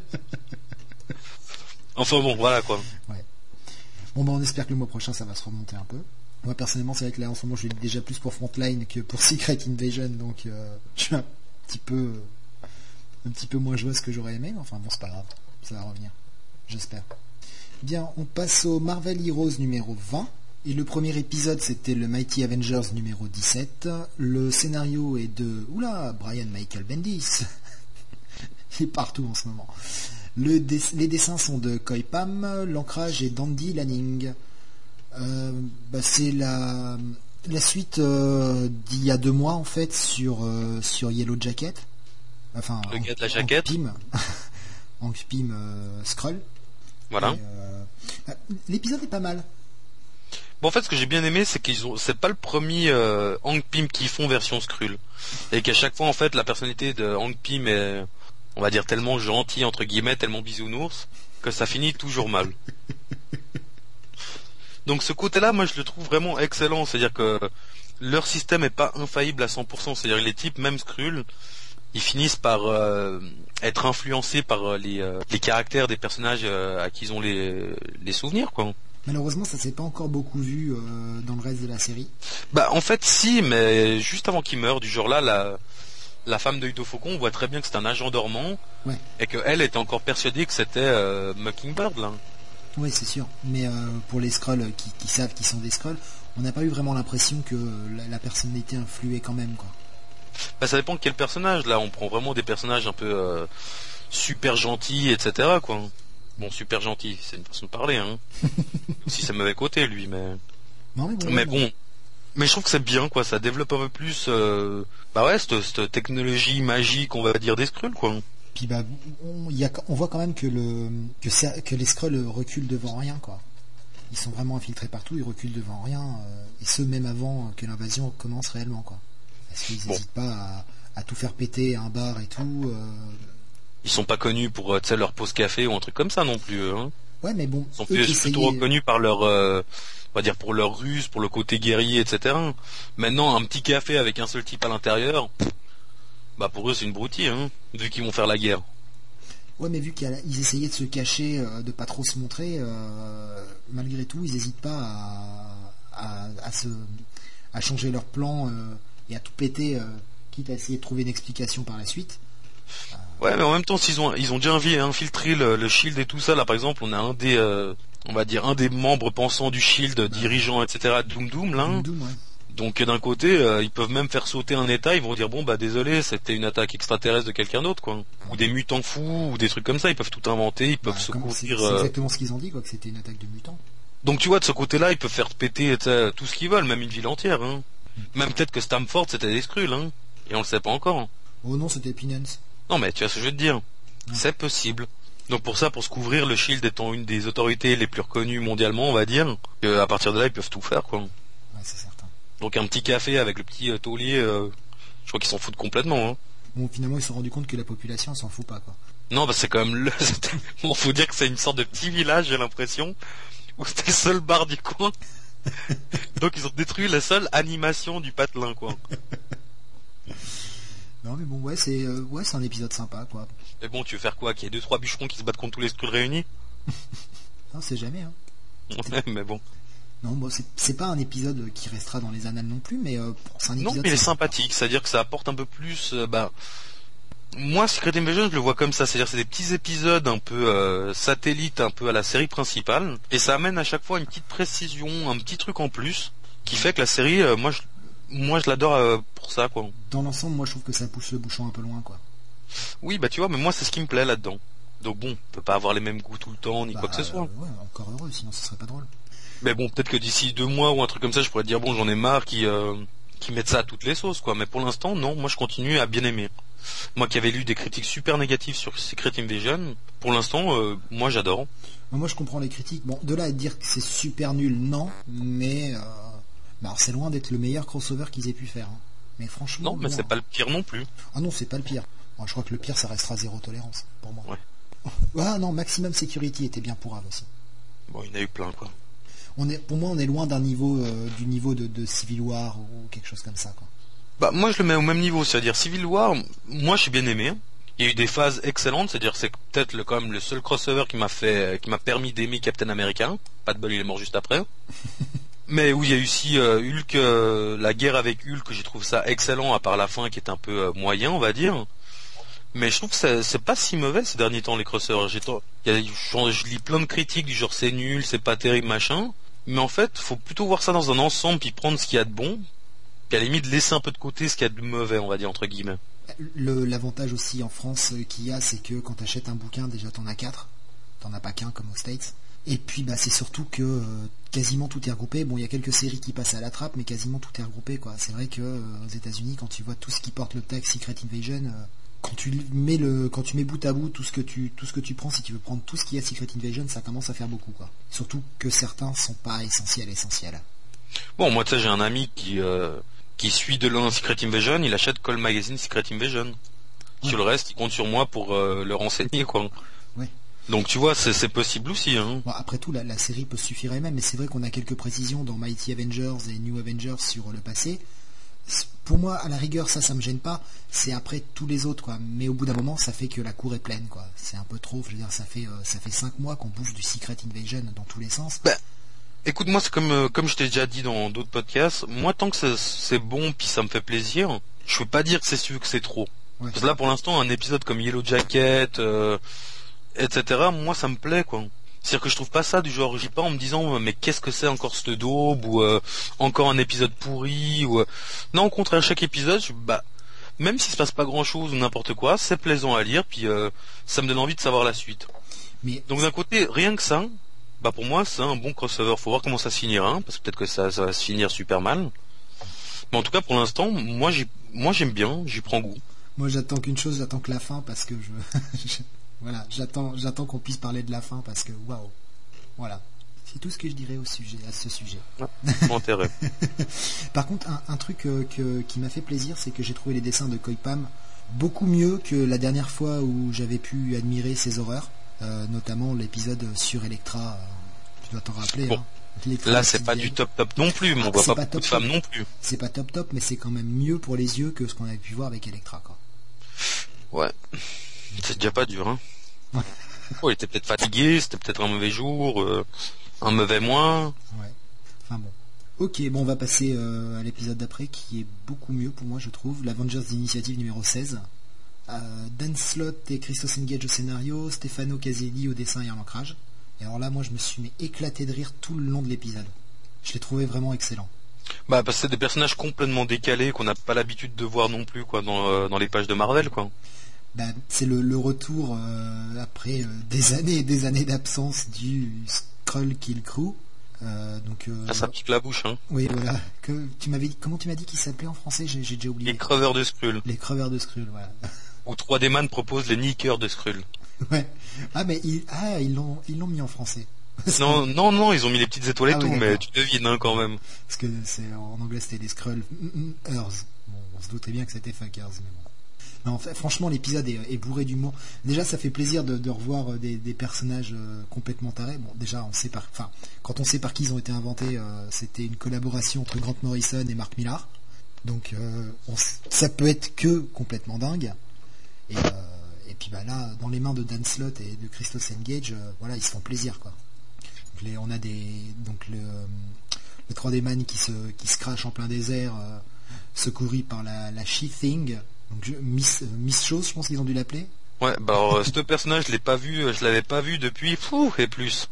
Enfin bon, voilà quoi. Ouais. Bon, bah, on espère que le mois prochain, ça va se remonter un peu. Moi, personnellement, c'est vrai que là, en ce moment, je lis déjà plus pour Frontline que pour Secret Invasion, donc euh, je suis un petit peu, un petit peu moins joyeux que j'aurais aimé, mais enfin bon, c'est pas grave. Ça va revenir. J'espère. Bien, on passe au Marvel Heroes numéro vingt. Et le premier épisode, c'était le Mighty Avengers numéro dix-sept. Le scénario est de... Oula, Brian Michael Bendis. Il est partout en ce moment. Le dess... Les dessins sont de Koi Pam. L'ancrage est d'Andy Lanning. Euh, bah, c'est la, la suite euh, d'il y a deux mois, en fait, sur, euh, sur Yellow Jacket. Enfin, le gars de la jaquette. Hank Pym. Hank Pym euh, Skrull. Voilà. Et, euh... L'épisode est pas mal. Bon, en fait, ce que j'ai bien aimé, c'est qu'ils ont, c'est pas le premier euh, Hank Pym qu'ils font version Skrull, et qu'à chaque fois, en fait, la personnalité de Hank Pym est, on va dire, tellement gentil entre guillemets, tellement bisounours, que ça finit toujours mal. Donc, ce côté-là, moi, je le trouve vraiment excellent. C'est-à-dire que leur système est pas infaillible à cent pour cent. C'est-à-dire les types, même Skrull, ils finissent par euh, être influencés par les, euh, les caractères des personnages euh, à qui ils ont les, les souvenirs, quoi. Malheureusement, ça s'est pas encore beaucoup vu euh, dans le reste de la série. Bah, en fait, si, mais juste avant qu'il meure, du jour là, la, la femme d'œil de faucon, on voit très bien que c'est un agent dormant, ouais. Et qu'elle était encore persuadée que c'était euh, Mockingbird, là. Oui, c'est sûr. Mais euh, pour les Skrulls qui, qui savent qu'ils sont des Skrulls, on n'a pas eu vraiment l'impression que la, la personnalité influait quand même, quoi. Bah, ça dépend de quel personnage, là. On prend vraiment des personnages un peu euh, super gentils, et cetera, quoi. Bon, super gentil, c'est une façon de parler, hein. Si ça m'avait côté, lui, mais... Non, mais bon, mais bon. bon, mais je trouve que c'est bien, quoi. Ça développe un peu plus, euh... bah ouais, cette, cette technologie magique, on va dire, des Skrulls, quoi. Puis bah, on, y a, on voit quand même que le que, que les Skrulls reculent devant rien, quoi. Ils sont vraiment infiltrés partout, ils reculent devant rien, euh, et ce même avant que l'invasion commence réellement, quoi. Parce qu'ils n'hésitent bon. pas à, à tout faire péter, un bar et tout. Euh... Ils sont pas connus pour, tu sais, leur pause café ou un truc comme ça non plus, hein. Ouais, mais bon. Ils sont plus, plutôt reconnus par leur, euh, on va dire, pour leur ruse, pour le côté guerrier, et cetera. Maintenant, un petit café avec un seul type à l'intérieur, bah pour eux c'est une broutille, hein, vu qu'ils vont faire la guerre. Ouais, mais vu qu'ils essayaient de se cacher, euh, de pas trop se montrer, euh, malgré tout, ils n'hésitent pas à, à, à se, à changer leur plan euh, et à tout péter, euh, quitte à essayer de trouver une explication par la suite. Euh, Ouais, mais en même temps, s'ils ont, ils ont déjà infiltré le, le Shield et tout ça, là, par exemple, on a un des, euh, on va dire, un des membres pensants du Shield, ouais. dirigeant, et cetera, Doom Doom, là. Doom Doom, ouais. Donc, d'un côté, euh, ils peuvent même faire sauter un état, ils vont dire, bon, bah, désolé, c'était une attaque extraterrestre de quelqu'un d'autre, quoi. Ouais. Ou des mutants fous, ou des trucs comme ça, ils peuvent tout inventer, ils peuvent bah, se couvrir. C'est, c'est exactement ce qu'ils ont dit, quoi, que c'était une attaque de mutants. Donc, tu vois, de ce côté-là, ils peuvent faire péter, tout ce qu'ils veulent, même une ville entière, hein. Mm. Même peut-être que Stamford, c'était des Skrulls, hein. Et on le sait pas encore. Oh non, c'était Penance. Non, mais tu vois ce que je veux te dire. Ouais. C'est possible. Donc pour ça, pour se couvrir, le Shield étant une des autorités les plus reconnues mondialement, on va dire, euh, à partir de là, ils peuvent tout faire, quoi. Ouais, c'est certain. Donc un petit café avec le petit euh, taulier, euh, je crois qu'ils s'en foutent complètement, hein. Bon, finalement, ils se sont rendus compte que la population s'en fout pas, quoi. Non, bah c'est quand même le... bon, faut dire que c'est une sorte de petit village, j'ai l'impression, où c'était le seul bar du coin. Donc ils ont détruit la seule animation du patelin, quoi. Non mais bon, ouais, c'est euh, ouais, c'est un épisode sympa, quoi. Mais bon, tu veux faire quoi? Qu'il y ait deux trois bûcherons qui se battent contre tous les Skrulls réunis? Non, c'est jamais, hein. Ouais, mais bon. Non, bon, c'est, c'est pas un épisode qui restera dans les annales non plus, mais euh, c'est un épisode... Non, mais il est sympathique, c'est-à-dire que ça apporte un peu plus... Euh, bah, moi, Secret Invasion, je le vois comme ça, c'est-à-dire que c'est des petits épisodes un peu euh, satellites, un peu à la série principale, et ça amène à chaque fois une petite précision, un petit truc en plus, qui fait que la série, euh, moi, je, moi, je l'adore euh, pour ça, quoi. Dans l'ensemble, moi, je trouve que ça pousse le bouchon un peu loin, quoi. Oui, bah tu vois, mais moi, c'est ce qui me plaît là-dedans. Donc bon, on peut pas avoir les mêmes goûts tout le temps, ni Bah, quoi que ce soit. euh, ouais, encore heureux, sinon ce serait pas drôle. Mais bon, peut-être que d'ici deux mois ou un truc comme ça, je pourrais te dire bon, j'en ai marre qui euh, qui mettent ça à toutes les sauces, quoi. Mais pour l'instant, non. Moi, je continue à bien aimer. Moi, qui avais lu des critiques super négatives sur Secret Invasion, pour l'instant, euh, moi, j'adore. Moi, je comprends les critiques. Bon, de là à dire que c'est super nul, non. Mais euh, bah, alors, c'est loin d'être le meilleur crossover qu'ils aient pu faire. Hein. Mais franchement, Non, mais loin. c'est pas le pire non plus. Ah non, c'est pas le pire. Bon, je crois que le pire, ça restera zéro tolérance pour moi. Ouais. Ah non, Maximum Security était bien pourrave aussi. Bon, il y en a eu plein, quoi. On est, pour moi, on est loin d'un niveau, euh, du niveau de, de Civil War ou quelque chose comme ça, quoi. Bah, moi, je le mets au même niveau, c'est-à-dire Civil War. Moi, j'ai bien aimé. Il y a eu des phases excellentes, c'est-à-dire c'est peut-être le, quand même le seul crossover qui m'a fait, qui m'a permis d'aimer Captain America. Pas de bol, il est mort juste après. Mais où il y a eu aussi euh, Hulk, euh, la guerre avec Hulk, je trouve ça excellent, à part la fin qui est un peu euh, moyen, on va dire. Mais je trouve que c'est, c'est pas si mauvais ces derniers temps les crossovers. J'ai t- y a, je, je lis plein de critiques du genre c'est nul, c'est pas terrible, machin. Mais en fait, faut plutôt voir ça dans un ensemble, puis prendre ce qu'il y a de bon, puis à la limite laisser un peu de côté ce qu'il y a de mauvais, on va dire entre guillemets. Le, l'avantage aussi en France euh, qu'il y a, c'est que quand tu achètes un bouquin, déjà t'en as quatre. T'en as pas qu'un comme aux States. Et puis bah c'est surtout que euh, quasiment tout est regroupé. Bon, il y a quelques séries qui passent à la trappe, mais quasiment tout est regroupé, quoi. C'est vrai que euh, aux États-Unis, quand tu vois tout ce qui porte le tag Secret Invasion, euh, quand tu mets le, quand tu mets bout à bout tout ce que tu, tout ce que tu prends, si tu veux prendre tout ce qu'il y a Secret Invasion, ça commence à faire beaucoup, quoi. Surtout que certains sont pas essentiels, essentiels. Bon, moi tu sais, j'ai un ami qui euh, qui suit de loin Secret Invasion, il achète Call Magazine Secret Invasion. Ouais. Sur le reste, il compte sur moi pour euh, le renseigner, quoi. Ouais. Donc tu vois, c'est, c'est possible aussi. Hein. Bon, après tout, la, la série peut suffire elle-même, mais c'est vrai qu'on a quelques précisions dans Mighty Avengers et New Avengers sur le passé. Pour moi, à la rigueur, ça, ça me gêne pas. C'est après tous les autres, quoi. Mais au bout d'un moment, ça fait que la cour est pleine, quoi. C'est un peu trop. Je veux dire, ça fait euh, ça fait cinq mois qu'on bouffe du Secret Invasion dans tous les sens. Ben, écoute, moi, c'est comme euh, comme je t'ai déjà dit dans d'autres podcasts. Moi, tant que c'est, c'est bon, puis ça me fait plaisir, je peux pas dire que c'est sûr que c'est trop. Ouais. Parce que là, pour l'instant, un épisode comme Yellow Jacket, euh, et cetera. Moi, ça me plaît, quoi. C'est-à-dire que je trouve pas ça du genre, j'y pas en me disant mais qu'est-ce que c'est encore cette daube ou euh, encore un épisode pourri ou euh... non, au contraire, chaque épisode, je, bah même s'il se passe pas grand-chose ou n'importe quoi, c'est plaisant à lire, puis euh, ça me donne envie de savoir la suite. Mais donc d'un côté, rien que ça, bah pour moi, c'est un bon crossover. Faut voir comment ça se finira, hein, parce que peut-être que ça, ça va se finir super mal. Mais en tout cas, pour l'instant, moi, j'y, moi, j'aime bien, j'y prends goût. Moi, j'attends qu'une chose, j'attends que la fin, parce que je Voilà, j'attends, j'attends qu'on puisse parler de la fin parce que waouh, voilà, c'est tout ce que je dirais au sujet, à ce sujet. Ouais, intérêt. Par contre, un, un truc euh, que, qui m'a fait plaisir, c'est que j'ai trouvé les dessins de Koi Pam beaucoup mieux que la dernière fois où j'avais pu admirer ses horreurs, euh, notamment l'épisode sur Elektra. Euh, tu dois t'en rappeler. Bon. Hein, là, c'est pas du top top non plus, mais on voit pas, pas beaucoup de femmes non plus. C'est pas top top, mais c'est quand même mieux pour les yeux que ce qu'on avait pu voir avec Elektra, quoi. Ouais. C'est déjà pas dur, hein. Ouais. Oh, il était peut-être fatigué, c'était peut-être un mauvais jour, euh, un mauvais mois. Ouais. Enfin bon. Ok, bon, on va passer euh, à l'épisode d'après qui est beaucoup mieux pour moi, je trouve. L'Avengers Initiative numéro seize. Euh, Dan Slott et Christos Engage au scénario, Stefano Caselli au dessin et à l'ancrage. Et alors là, moi, je me suis mais éclaté de rire tout le long de l'épisode. Je l'ai trouvé vraiment excellent. Bah, parce que c'est des personnages complètement décalés qu'on n'a pas l'habitude de voir non plus, quoi, dans, euh, dans les pages de Marvel, quoi. Bah, c'est le, le retour euh, après euh, des années et des années d'absence du Skrull Kill Crew. Euh, donc, euh, ah, ça pique la bouche, hein. Oui, voilà. Que, tu m'avais dit, comment tu m'as dit qu'il s'appelait en français? J'ai, j'ai déjà oublié. Les creveurs de Skrull. Les creveurs de Skrull, voilà. Ou trois D Man propose les niqueurs de Skrull. Ouais. Ah, mais ils, ah, ils l'ont, ils l'ont mis en français. non, non, non, ils ont mis les petites étoiles et ah, tout, oui, mais tu devines, hein, quand même. Parce que c'est, en anglais, c'était des Skrull Earth. Bon, on se doutait bien que c'était Fuckers, mais bon. Non, franchement, l'épisode est, est bourré d'humour. Déjà, ça fait plaisir de, de revoir des, des personnages euh, complètement tarés. Bon, déjà, on sait par, enfin, quand on sait par qui ils ont été inventés, euh, c'était une collaboration entre Grant Morrison et Mark Millar. Donc, euh, on, ça peut être que complètement dingue. Et, euh, et puis, bah là, dans les mains de Dan Slott et de Christos Engage, euh, voilà, ils se font plaisir, quoi. Donc, les, on a des donc le, le trois D Man qui se qui se crache en plein désert, euh, secouru par la, la She-Thing, donc je, Miss Miss Chose, je pense qu'ils ont dû l'appeler. Ouais, bah alors, euh, ce personnage, je l'ai pas vu, je l'avais pas vu depuis fou et plus.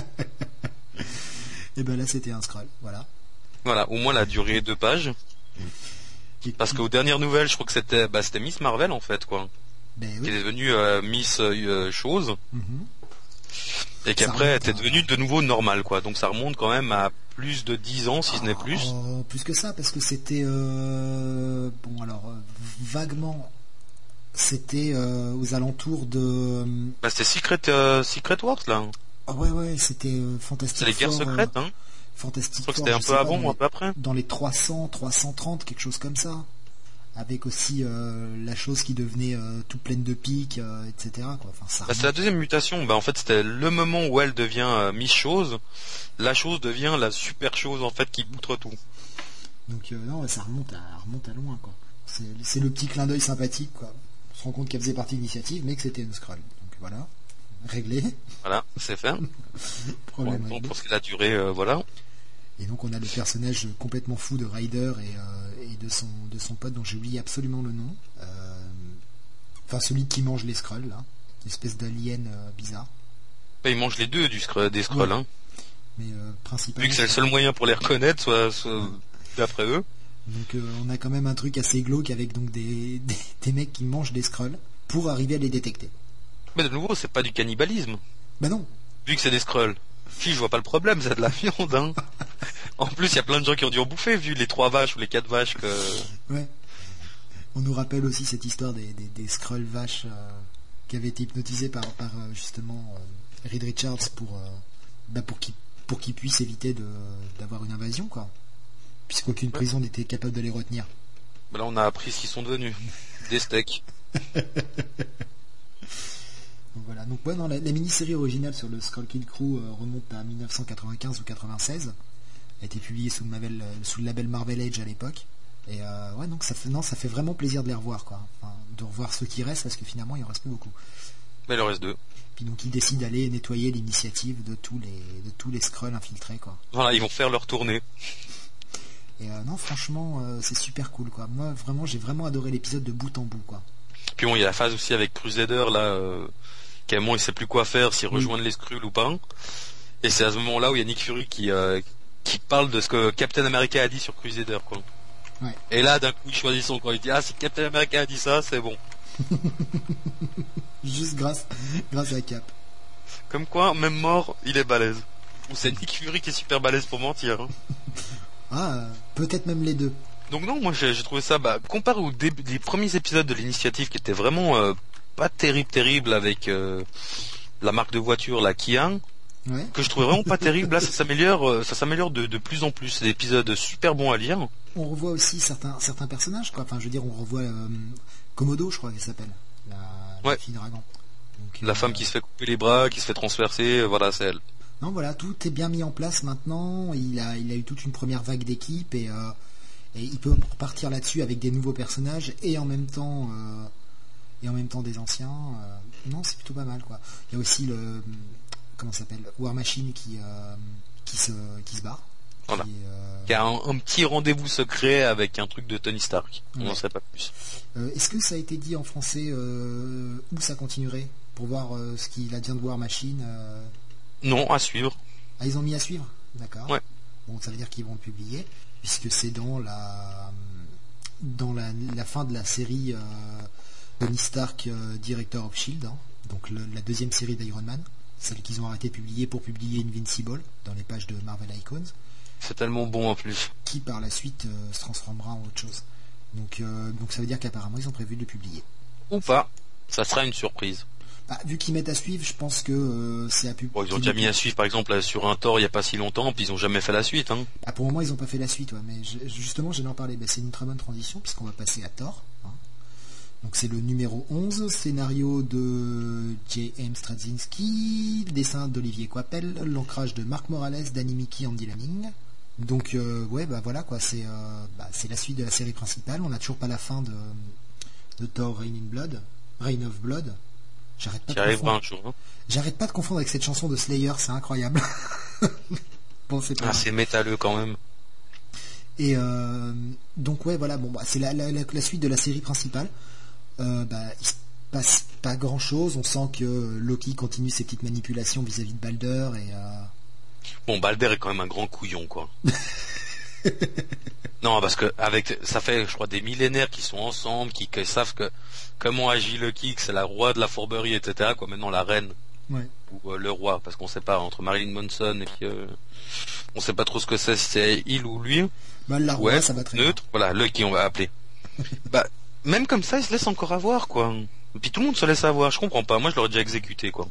Et ben là, c'était un Skrull, voilà. Voilà, au moins la durée deux pages. Parce qu'aux dernières nouvelles, je crois que c'était bah, c'était Miss Marvel en fait, quoi. Ben, oui. Qui est devenue euh, Miss euh, Chose. Mm-hmm. Et qu'après était à... devenue de nouveau normale, quoi. Donc ça remonte quand même à plus de dix ans, si ah, ce n'est plus. Oh, plus que ça, parce que c'était... Euh... Bon, alors, euh, vaguement... C'était euh, aux alentours de... Bah c'était Secret, euh, Secret Wars, là. Ah ouais, ouais, c'était euh, Fantastic C'est les guerres Four, secrètes, euh, hein. Fantastic Je crois que Four, c'était un je peu sais avant pas, ou un les, peu après. dans les trois cents, trois cent trente, quelque chose comme ça. Avec aussi euh, la chose qui devenait euh, toute pleine de pics, euh, et cetera. Quoi. Enfin, ça bah, c'est la deuxième mutation. Bah en fait c'était le moment où elle devient euh, Miss Chose. La chose devient la super chose en fait qui outre tout. Donc euh, non, ça remonte à, remonte à loin, quoi. C'est, c'est le petit clin d'œil sympathique, quoi. On se rend compte qu'elle faisait partie de l'initiative, mais que c'était une Skrull. Donc voilà, réglé. Voilà, c'est fait. Problème bon, réglé. pour ce qui a duré, euh, voilà. Et donc on a le personnage complètement fou de Ryder et, euh, et de son de son pote dont j'ai oublié absolument le nom. Euh, Enfin celui qui mange les Skrulls, là, une espèce d'alien euh, bizarre. Bah, ils mangent les deux du Skrull, des Skrulls, Ouais. hein. Mais euh, principalement. Vu que c'est le seul moyen pour les reconnaître, soit, soit Ouais. d'après eux. Donc euh, on a quand même un truc assez glauque avec donc des, des, des mecs qui mangent des Skrulls pour arriver à les détecter. Mais de nouveau, c'est pas du cannibalisme. Bah non. Vu que c'est des Skrulls. Si, je vois pas le problème, c'est de la viande, hein. En plus, il y a plein de gens qui ont dû en bouffer, vu les trois vaches ou les quatre vaches que... Ouais. On nous rappelle aussi cette histoire des, des, des Skrulls vaches euh, qui avaient été hypnotisés par, par euh, justement euh, Reed Richards pour, euh, bah, pour qu'ils pour qu'ils puissent éviter de, d'avoir une invasion, quoi. Puisqu'aucune Ouais. prison n'était capable de les retenir. Bah là, on a appris ce qu'ils sont devenus. Des steaks. Donc voilà. Donc ouais, non, la, la mini-série originale sur le Skrull Kid Crew euh, remonte à dix-neuf cent quatre-vingt-quinze ou quatre-vingt-seize. Elle a été publiée sous le, label, euh, sous le label Marvel Age à l'époque. Et euh, ouais, donc ça fait, non, ça fait vraiment plaisir de les revoir, quoi. Enfin, de revoir ceux qui restent, parce que finalement, il en reste plus beaucoup. Mais il en reste deux. Puis donc, ils décident d'aller nettoyer l'initiative de tous les, de tous les Skrulls infiltrés, quoi. Voilà, ils vont faire leur tournée. Et euh, non, franchement, euh, c'est super cool, quoi. Moi, vraiment, j'ai vraiment adoré l'épisode de bout en bout, quoi. Puis bon, il y a la phase aussi avec Crusader, là, euh, qu'à un moment, il sait plus quoi faire, s'il Oui. rejoindre les Skrulls ou pas. Et c'est à ce moment-là où il y a Nick Fury qui, euh, qui parle de ce que Captain America a dit sur Crusader, quoi. Ouais. Et là, d'un coup, il choisit son camp. Il dit, ah, si Captain America a dit ça, c'est bon. Juste grâce, grâce à Cap. Comme quoi, même mort, il est balèze. Ou c'est Nick Fury qui est super balèze pour mentir, hein. Ah, euh, peut-être même les deux. Donc non, moi j'ai j'ai trouvé ça, bah, comparé aux début, les premiers épisodes de l'initiative qui étaient vraiment euh, pas terrible terrible avec euh, la marque de voiture, la Kia, Ouais. que je trouvais vraiment pas terrible. Là, ça s'améliore, euh, ça s'améliore de, de plus en plus. C'est des épisodes super bons à lire. On revoit aussi certains, certains personnages, quoi. Enfin, je veux dire, on revoit euh, Komodo, je crois qu'elle s'appelle. La, la Ouais. fille dragon. Donc, La euh, femme qui se fait couper les bras, qui se fait transpercer, euh, voilà, c'est elle. Non, voilà, tout est bien mis en place maintenant. Il a, il a eu toute une première vague d'équipe et, euh, et il peut repartir là-dessus avec des nouveaux personnages et en même temps, euh, et en même temps des anciens. euh, non, c'est plutôt pas mal, quoi. Il y a aussi le, comment ça s'appelle, War Machine qui, euh, qui se, qui se barre. Voilà. Qui, euh, Il y a un, un petit rendez-vous secret avec un truc de Tony Stark. On Ouais. n'en sait pas plus. euh, est-ce que ça a été dit en français euh, où ça continuerait pour voir euh, ce qu'il advient de War Machine euh, Non, à suivre. Ah, ils ont mis à suivre. D'accord. Ouais. Bon, ça veut dire qu'ils vont le publier, puisque c'est dans la dans la, la fin de la série euh, Tony Stark, euh, Director of Shield, hein, donc le- la deuxième série d'Iron Man, celle qu'ils ont arrêté de publier pour publier Invincible dans les pages de Marvel Icons, C'est tellement bon en plus. qui par la suite euh, se transformera en autre chose. Donc, euh, donc ça veut dire qu'apparemment ils ont prévu de le publier. Ou pas. Ça sera une surprise. Bah, vu qu'ils mettent à suivre, je pense que euh, c'est à pub. Bon, ils ont déjà mis à suivre par exemple là, sur un Thor il y a pas si longtemps, puis ils ont jamais fait la suite, hein. Ah, pour le moment, ils n'ont pas fait la suite, ouais, mais je- justement, j'allais en parler. Bah, c'est une très bonne transition, puisqu'on va passer à Thor. Hein. Donc, c'est le numéro onze, scénario de J M Straczynski, dessin d'Olivier Coipel, l'ancrage de Marc Morales, Danny Mickey, Andy Lanning. Donc, euh, ouais, bah voilà, quoi, c'est euh, bah, c'est la suite de la série principale. On n'a toujours pas la fin de, de Thor Reign in Blood, Reign of Blood. J'arrête pas, Qui de arrivera confondre- un jour, hein. J'arrête pas de confondre avec cette chanson de Slayer, c'est incroyable. Bon, c'est pas Ah, grave. c'est métalleux quand même. Et euh, donc ouais, voilà, bon, bah, c'est la, la, la, la suite de la série principale. Euh, bah, il se passe pas grand chose. On sent que Loki continue ses petites manipulations vis-à-vis de Balder et euh... Bon, Balder est quand même un grand couillon, quoi. Non, parce que avec ça fait, je crois, des millénaires qu'ils sont ensemble, qui, qui savent que comment agit Loki, que c'est la roi de la fourberie, et cetera. Quoi, maintenant la reine ouais. ou euh, le roi, parce qu'on sait pas entre Marilyn Manson et puis euh, on sait pas trop ce que c'est, si c'est il ou lui. Bah, la roi, Ouais, ça va très neutre. Voilà, Loki, on va appeler. Bah, même comme ça, il se laisse encore avoir, quoi. Et puis tout le monde se laisse avoir. Je comprends pas. Moi, je l'aurais déjà exécuté, quoi.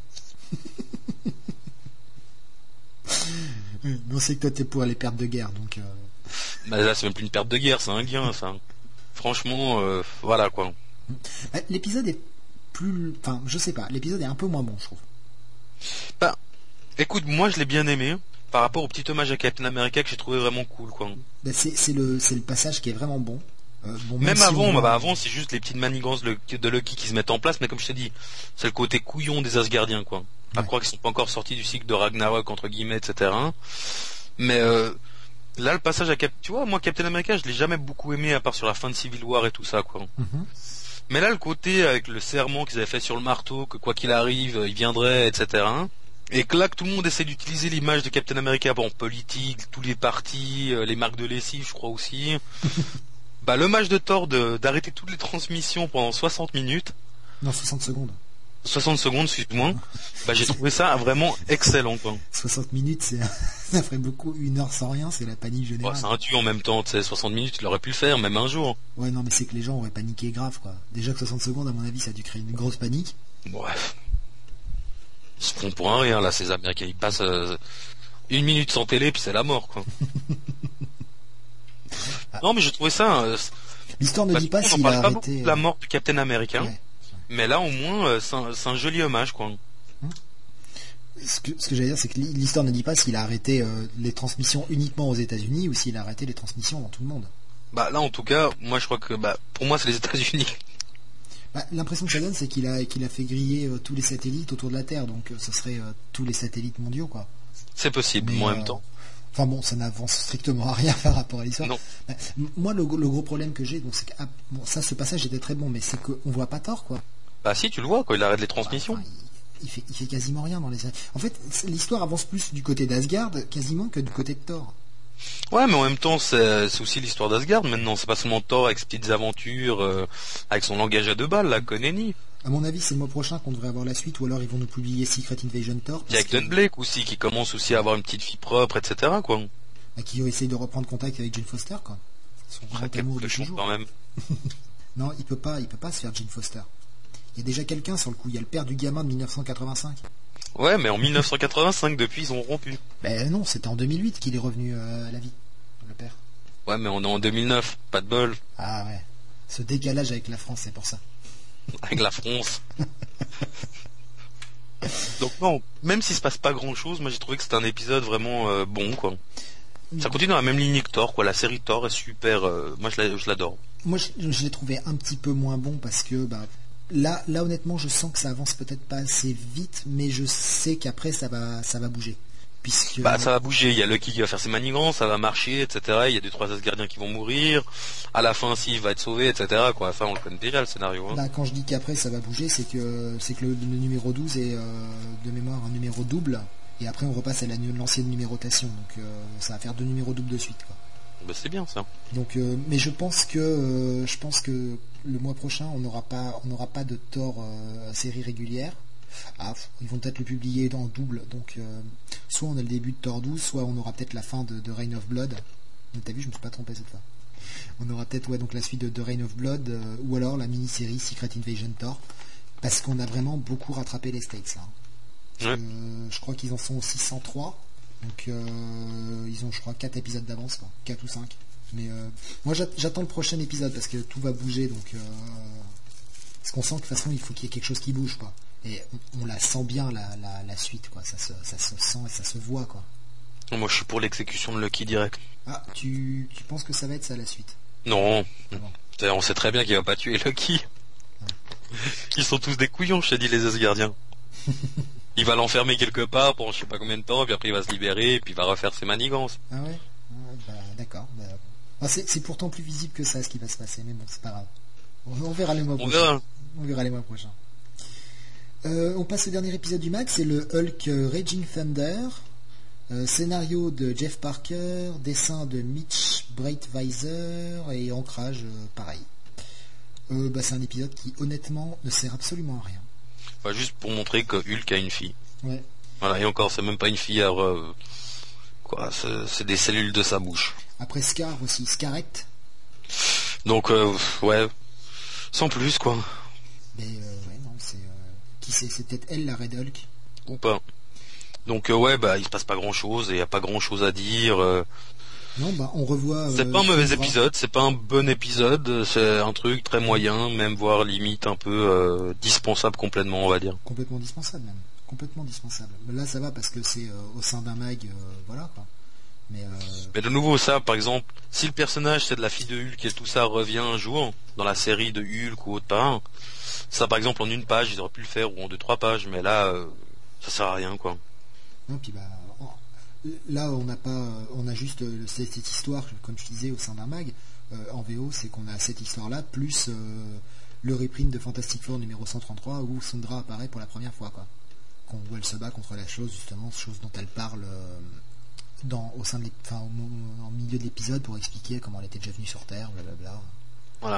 bien. On sait que toi t'es pour les pertes de guerre, donc. Euh... Bah là, c'est même plus une perte de guerre, c'est un gain, ça. Franchement, euh, voilà, quoi. Bah, l'épisode est plus, enfin, je sais pas. L'épisode est un peu moins bon, je trouve. Bah, écoute, moi, je l'ai bien aimé. Par rapport au petit hommage à Captain America que j'ai trouvé vraiment cool, quoi. Bah, c'est, c'est le, c'est le passage qui est vraiment bon. Euh, bon même si avant, on... bah, avant, c'est juste les petites manigances de Loki qui se mettent en place, mais comme je t'ai dit, c'est le côté couillon des Asgardiens, quoi. À ouais. croire qu'ils sont pas encore sortis du cycle de Ragnarok, entre guillemets, et cetera. Mais euh, là, le passage à Cap... Tu vois, moi, Captain America, je l'ai jamais beaucoup aimé, à part sur la fin de Civil War et tout ça, quoi. Mm-hmm. Mais là, le côté avec le serment qu'ils avaient fait sur le marteau, que quoi qu'il arrive, il viendrait, et cetera. Et que là, que tout le monde essaie d'utiliser l'image de Captain America, bon, politique, tous les partis, euh, les marques de lessive, je crois aussi. Bah, le match de Thor de, d'arrêter toutes les transmissions pendant soixante minutes. Non, soixante secondes. soixante secondes, excuse-moi. Bah, j'ai trouvé ça vraiment excellent, quoi. soixante minutes, c'est, ça ferait beaucoup, une heure sans rien, c'est la panique générale. Bah, c'est un tue en même temps, tu sais, soixante minutes, il aurait pu le faire, même un jour. Ouais, non, mais c'est que les gens auraient paniqué grave, quoi. Déjà que soixante secondes, à mon avis, ça a dû créer une grosse panique. Bref. Ils se font pour un rien, là, ces Américains. Ils passent euh, une minute sans télé, puis c'est la mort, quoi. ah. Non, mais j'ai trouvé ça... Euh, L'histoire ne bah, dit pas s'il on parle a pas arrêté... beaucoup de la mort du Captain Américain, ouais. Mais là, au moins, euh, c'est, un, c'est un joli hommage, quoi. Hum. Ce que, ce que j'allais dire, c'est que l'histoire ne dit pas s'il a arrêté euh, les transmissions uniquement aux États-Unis ou s'il a arrêté les transmissions dans tout le monde. Bah là, en tout cas, moi, je crois que... bah pour moi, c'est les États-Unis. Bah, l'impression que ça donne, c'est qu'il a, qu'il a fait griller euh, tous les satellites autour de la Terre, donc euh, ce serait euh, tous les satellites mondiaux, quoi. C'est possible, mais en euh, même temps. Enfin bon, ça n'avance strictement à rien par rapport à l'histoire. Non. Bah, moi, le, le gros problème que j'ai, donc c'est que ah, bon, ça, ce passage était très bon, mais c'est qu'on voit pas Thor, quoi. Bah si, tu le vois, quoi. Il arrête les transmissions. Bah, enfin, il, il fait, il fait quasiment rien dans les. En fait, l'histoire avance plus du côté d'Asgard quasiment que du côté de Thor. Ouais, mais en même temps, c'est, c'est aussi l'histoire d'Asgard. Maintenant, c'est pas seulement Thor avec ses petites aventures, euh, avec son langage à deux balles, là, Koneni. À mon avis, c'est le mois prochain qu'on devrait avoir la suite, ou alors ils vont nous publier Secret Invasion Thor. Il y a Glenn Blake aussi, qui commence aussi à avoir une petite fille propre, et cetera, quoi. Bah, qui essaye de reprendre contact avec Jane Foster, quoi. Son grand Très amour de cochon, toujours. quand même. Non, il peut pas, il peut pas se faire Jane Foster. Il y a déjà quelqu'un sur le coup. Il y a le père du gamin de dix-neuf cent quatre-vingt-cinq. Ouais, mais en dix-neuf cent quatre-vingt-cinq, depuis, ils ont rompu. Ben non, c'était en deux mille huit qu'il est revenu euh, à la vie, le père. Ouais, mais on est en deux mille neuf, pas de bol. Ah ouais. Ce décalage avec la France, c'est pour ça. Avec la France. Donc non, même s'il se passe pas grand chose, moi j'ai trouvé que c'était un épisode vraiment euh, bon, quoi. Ça continue dans la même ligne que Thor, quoi. La série Thor est super, euh, moi je, la, je l'adore. Moi je, je l'ai trouvé un petit peu moins bon parce que bah, là, là honnêtement je sens que ça avance peut-être pas assez vite, mais je sais qu'après ça va, ça va bouger. Puisque... Bah ça va bouger, il y a Loki qui va faire ses manigances, ça va marcher, et cetera. Il y a deux trois Asgardiens qui vont mourir. À la fin, s'il va être sauvé, et cetera. Quoi. Enfin, on le connaît déjà le scénario. Hein. Bah, quand je dis qu'après ça va bouger, c'est que c'est que le, le numéro douze est euh, de mémoire un numéro double, et après on repasse à la, l'ancienne numérotation. Donc euh, ça va faire deux numéros doubles de suite, quoi. Bah c'est bien ça. Donc, euh, mais je pense que euh, je pense que le mois prochain on n'aura pas on n'aura pas de Thor euh, série régulière. Ah, ils vont peut-être le publier en double, donc euh, soit on a le début de Thor douze, soit on aura peut-être la fin de, de Reign of Blood. Mais t'as vu, je me suis pas trompé cette fois. On aura peut-être ouais donc la suite de, de Reign of Blood, euh, ou alors la mini-série Secret Invasion Thor, parce qu'on a vraiment beaucoup rattrapé les stakes là. Ouais. Euh, je crois qu'ils en sont au six cent trois, donc euh, ils ont je crois quatre épisodes d'avance, quoi, quatre ou cinq. Mais euh, moi j'attends le prochain épisode parce que tout va bouger, donc euh, parce qu'on sent que de toute façon il faut qu'il y ait quelque chose qui bouge, quoi. Et on, on la sent bien la, la, la suite, quoi. Ça se, ça se sent et ça se voit, quoi. Moi je suis pour l'exécution de Loki direct. Ah, tu, tu penses que ça va être ça la suite? Non. Ah bon. On sait très bien qu'il va pas tuer Loki. Ah. Ils sont tous des couillons, je te dis, les Asgardiens. Il va l'enfermer quelque part pendant je sais pas combien de temps, puis après il va se libérer, et puis il va refaire ses manigances. Ah ouais, ouais bah, d'accord. Bah, ah, c'est, c'est pourtant plus visible que ça ce qui va se passer, mais bon, c'est pas grave. On, on verra les mois On prochains. verra. On verra les mois prochains. Euh, on passe au dernier épisode du Mag, c'est le Hulk euh, Raging Thunder. Euh, scénario de Jeff Parker, dessin de Mitch Breitweiser et ancrage euh, pareil. Euh, bah, c'est un épisode qui honnêtement ne sert absolument à rien. Enfin, juste pour montrer que Hulk a une fille. Ouais. Voilà, et encore, c'est même pas une fille, alors, euh, quoi, c'est, c'est des cellules de sa bouche. Après Scar aussi, Scarrett. Donc, euh, ouais, sans plus, quoi. Mais euh, ouais, non, c'est euh, qui c'est, c'est peut-être elle la Red Hulk. Ou pas. Donc, euh, ouais, bah, il se passe pas grand chose, et y a pas grand chose à dire. Euh... Non, bah, on revoit. C'est euh, pas un mauvais Kendra. épisode, c'est pas un bon épisode, c'est un truc très moyen, même voire limite un peu euh, dispensable complètement, on va dire. Complètement dispensable même. Complètement dispensable. Mais là, ça va parce que c'est euh, au sein d'un mag, euh, voilà quoi. Mais, euh... Mais de nouveau, ça, par exemple, si le personnage c'est de la fille de Hulk et tout ça revient un jour dans la série de Hulk ou autre part, ça, par exemple, en une page, ils auraient pu le faire ou en deux trois pages, mais là, euh, ça sert à rien, quoi. Non, puis bah, oh, là, on n'a pas, on a juste euh, cette, cette histoire, comme je disais, au sein d'un mag. Euh, en V O, c'est qu'on a cette histoire-là plus euh, le reprint de Fantastic Four numéro cent trente-trois où Sandra apparaît pour la première fois, quoi. Qu'on voit elle se bat contre la chose, justement, chose dont elle parle. Euh, Dans, au sein de enfin, au, au milieu de l'épisode pour expliquer comment elle était déjà venue sur Terre, blablabla. Voilà.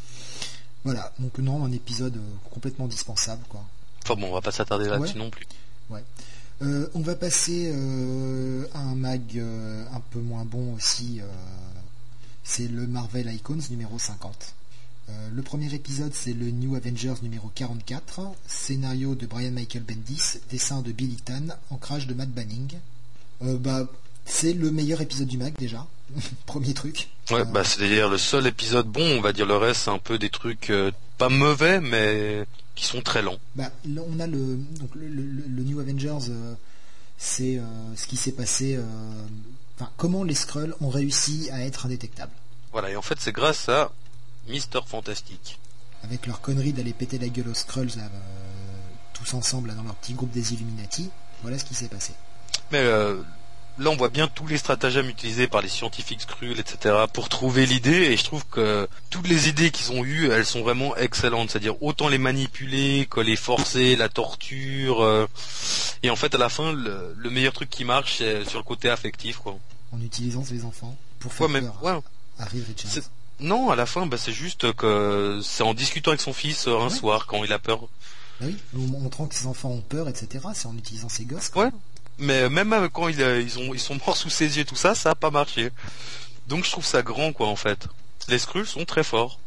Voilà, donc non, un épisode euh, complètement dispensable, quoi. Enfin bon, on va pas s'attarder là-dessus Ouais. non plus. Ouais. Euh, on va passer euh, à un mag euh, un peu moins bon aussi. Euh, c'est le Marvel Icons numéro cinquante. Euh, le premier épisode, c'est le New Avengers numéro quarante-quatre. Scénario de Brian Michael Bendis, dessin de Billy Tan, ancrage de Matt Banning. Euh, bah, c'est le meilleur épisode du mag déjà. Premier truc. Ouais, Euh, bah c'est-à-dire le seul épisode bon, on va dire le reste c'est un peu des trucs euh, pas mauvais mais qui sont très lents. Bah, là, on a le, donc le, le, le New Avengers, euh, c'est euh, ce qui s'est passé. Euh, enfin, comment les Skrulls ont réussi à être indétectables. Voilà, et en fait c'est grâce à Mister Fantastic. Avec leur connerie d'aller péter la gueule aux Skrulls là, euh, tous ensemble là, dans leur petit groupe des Illuminati. Voilà ce qui s'est passé. Mais euh, là on voit bien tous les stratagèmes utilisés par les scientifiques Skrulls, et cetera pour trouver l'idée, et je trouve que toutes les idées qu'ils ont eues, elles sont vraiment excellentes, c'est-à-dire autant les manipuler que les forcer, la torture, euh, et en fait à la fin le, le meilleur truc qui marche c'est sur le côté affectif, quoi. En utilisant ses enfants pour faire Ouais, mais, peur ouais. à Reed Richards. C'est- Non, à la fin, bah, c'est juste que c'est en discutant avec son fils euh, un Ouais. soir quand il a peur. Bah oui, en montrant que ses enfants ont peur, et cetera. C'est en utilisant ses gosses. quoi. Ouais. Mais même avec- quand il, a- ils ont ils sont morts sous ses yeux, tout ça, ça a pas marché. Donc je trouve ça grand, quoi, en fait. Les Skrulls sont très forts.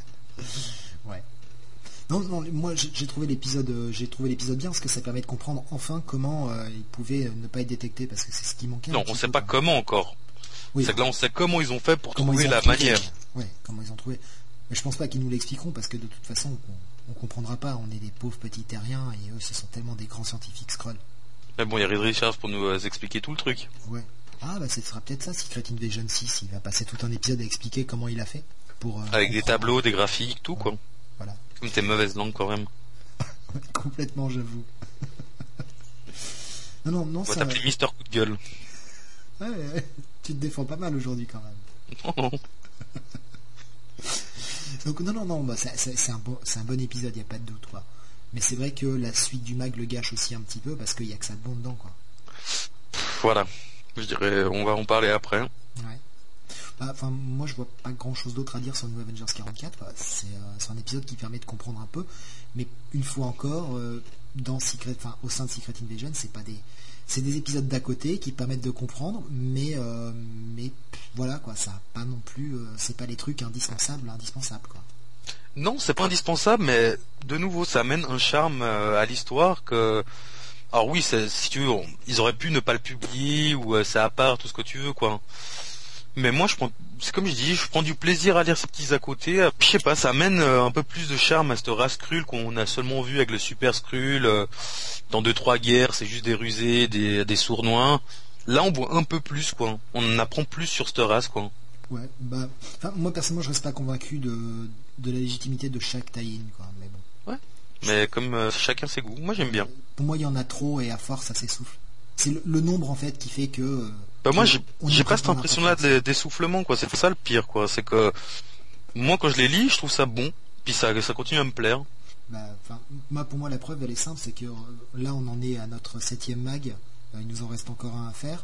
Ouais. Non, non, moi j'ai j'ai trouvé l'épisode, euh, j'ai trouvé l'épisode bien parce que ça permet de comprendre enfin comment euh, ils pouvaient euh, ne pas être détectés parce que c'est ce qui manquait. un Non, petit on sait peu, pas quoi. comment encore. Oui, C'est que là, on sait comment ils ont fait pour comment trouver ils ont la trouvé. manière. Ouais, comment ils ont trouvé. Mais je pense pas qu'ils nous l'expliqueront parce que de toute façon on, on comprendra pas. On est des pauvres petits terriens et eux ce sont tellement des grands scientifiques Skrull. Mais bon, il y a Reed Richards pour nous euh, expliquer tout le truc. Ouais. Ah bah ce sera peut-être ça, Secret Invasion six. Il va passer tout un épisode à expliquer comment il a fait pour. euh, Avec des comprendre. tableaux, des graphiques, tout, quoi. Voilà. Comme tes mauvaises langues, quand même. Complètement, j'avoue. non, non, non, On va ça. t'appeler Mister Coup de Gueule. Ouais, ouais, tu te défends pas mal aujourd'hui quand même. Donc non, non, non, bah, c'est, c'est- c'est un bon, c'est un bon épisode, il y a pas de doute, quoi. Mais c'est vrai que la suite du mag le gâche aussi un petit peu parce qu'il y a que ça de bon dedans, quoi. Voilà. Je dirais, on va en parler après. Ouais. Bah, enfin, moi je vois pas grand chose d'autre à dire sur New Avengers quarante-quatre. quoi. C'est, euh, c'est un épisode qui permet de comprendre un peu, mais une fois encore, euh, dans Secret, enfin, au sein de Secret Invasion, c'est pas des, c'est des épisodes d'à côté qui permettent de comprendre, mais, euh, mais pff, voilà quoi, ça a pas non plus, euh, c'est pas les trucs indispensables, indispensables quoi. Non, c'est pas indispensable, mais de nouveau, ça amène un charme euh, à l'histoire que... Alors oui, c'est- si tu veux, on- ils auraient pu ne pas le publier, ou euh, c'est à part, tout ce que tu veux, quoi. Mais moi, je prends, c'est comme je dis, je prends du plaisir à lire ces petits à côté. euh, Je sais pas, ça amène euh, un peu plus de charme à cette race Skrull qu'on a seulement vu avec le Super Skrull. euh, Dans deux trois guerres, c'est juste des rusés, des, des sournois. Là, on voit un peu plus, quoi. On en apprend plus sur cette race, quoi. Ouais, bah, enfin, moi personnellement je reste pas convaincu de, de la légitimité de chaque tie-in quoi, mais bon. Mais comme euh, chacun ses goûts, moi j'aime bien. Pour moi, il y en a trop et à force, ça s'essouffle. C'est le, le nombre en fait qui fait que. Euh, Bah moi que j'ai on j'ai y pas prend cette impression-là n'importe de- d'essoufflement quoi. C'est ça le pire quoi. C'est que moi quand je les lis, je trouve ça bon. Puis ça ça continue à me plaire. Bah, enfin, moi, pour moi, la preuve, elle est simple, c'est que euh, là, on en est à notre septième mag. Euh, il nous en reste encore un à faire.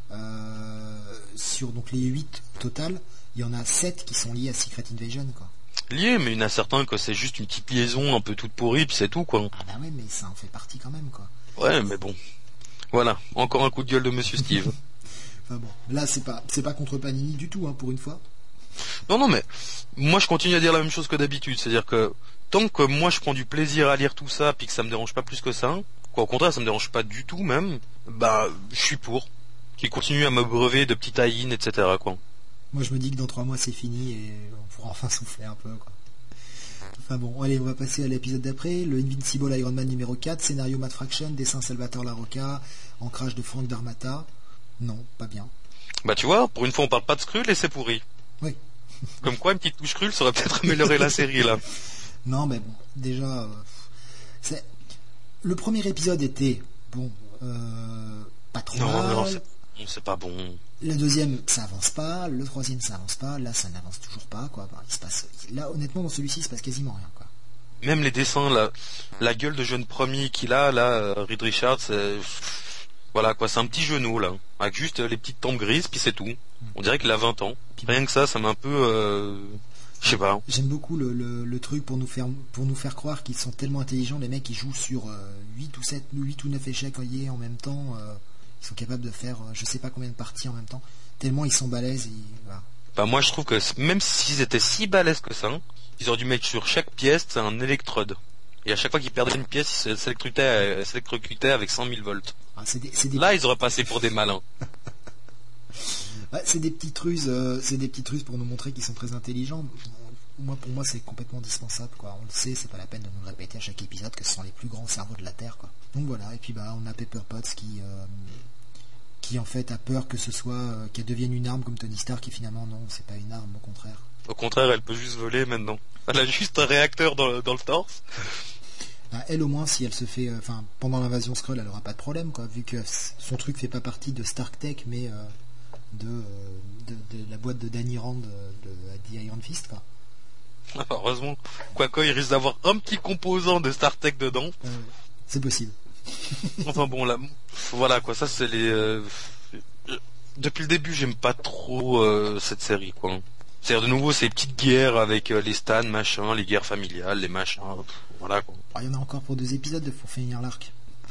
Euh, sur donc les huit total, il y en a sept qui sont liés à Secret Invasion, quoi. Lié, mais il y en a certains que c'est juste une petite liaison un peu toute pourrie, puis c'est tout quoi. Ah bah ouais, mais ça en fait partie quand même, quoi. Ouais, mais bon. Voilà, encore un coup de gueule de Monsieur Steve. Enfin bon, là, c'est pas, c'est pas contre Panini du tout, hein, pour une fois. Non, non, mais moi je continue à dire la même chose que d'habitude, c'est-à-dire que tant que moi je prends du plaisir à lire tout ça, puis que ça me dérange pas plus que ça, quoi, au contraire, ça me dérange pas du tout même, bah je suis pour. Qui continue à me brever de petits tie-in, et cetera quoi. Moi, je me dis que dans trois mois, c'est fini et on pourra enfin souffler un peu, quoi. Enfin bon, allez, on va passer à l'épisode d'après. Le Invincible Iron Man numéro quatre, scénario Matt Fraction, dessin Salvatore Larocca, ancrage de Frank D'Armata. Non, pas bien. Bah tu vois, pour une fois on parle pas de Skrull et c'est pourri. Oui. Comme quoi une petite touche Skrull ça aurait peut-être amélioré la série là. Non, mais bon, déjà, euh, c'est... le premier épisode était, bon, euh, pas trop Non, mal. non, c'est, c'est pas bon. Le deuxième, ça avance pas. Le troisième, ça avance pas. Là, ça n'avance toujours pas, quoi. Enfin, il se passe... Là, honnêtement, dans celui-ci, il se passe quasiment rien, quoi. Même les dessins, la, la gueule de jeune premier qu'il a, là, euh, Reed Richards, c'est... Voilà quoi, c'est un petit genou là, avec juste les petites tempes grises, puis c'est tout. On dirait qu'il a vingt ans. Rien que ça, ça m'a un peu... Euh... Je sais pas. J'aime beaucoup le, le, le truc pour nous faire pour nous faire croire qu'ils sont tellement intelligents, les mecs qui jouent sur euh, huit ou sept, huit ou neuf échecs voyez, en même temps, euh, ils sont capables de faire euh, je sais pas combien de parties en même temps, tellement ils sont balèzes. Et, voilà. Bah moi je trouve que même s'ils étaient si balèzes que ça, ils auraient dû mettre sur chaque pièce un électrode. Et à chaque fois qu'ils perdaient une pièce, ils s'électrocutaient, s'électrocutaient avec cent mille volts. Ah, c'est des, c'est des... Là, ils auraient passé pour des malins. Ouais, c'est des petites ruses, euh, c'est des petites ruses pour nous montrer qu'ils sont très intelligents. Moi, pour moi, c'est complètement dispensable, quoi. On le sait, c'est pas la peine de nous le répéter à chaque épisode que ce sont les plus grands cerveaux de la Terre, quoi. Donc voilà. Et puis bah, on a Pepper Potts qui, euh, qui en fait a peur que ce soit, euh, qu'elle devienne une arme comme Tony Stark, et finalement non, c'est pas une arme, au contraire. Au contraire, elle peut juste voler maintenant. Elle a juste un réacteur dans le, dans le torse. Bah, elle au moins, si elle se fait, enfin, euh, pendant l'invasion Skrull, elle aura pas de problème, quoi, vu que son truc fait pas partie de Stark Tech, mais euh, de, euh, de, de la boîte de Danny Rand de, de, de Iron Fist, quoi. Heureusement. Quoique, il risque d'avoir un petit composant de Star Trek dedans. Euh, c'est possible. Enfin bon, là, voilà quoi. Ça, c'est les. Euh... Depuis le début, j'aime pas trop euh, cette série, quoi. C'est-à-dire de nouveau ces petites guerres avec euh, les Stans, machin, les guerres familiales, les machins, pff, voilà quoi. Oh, il y en a encore pour deux épisodes pour finir l'arc.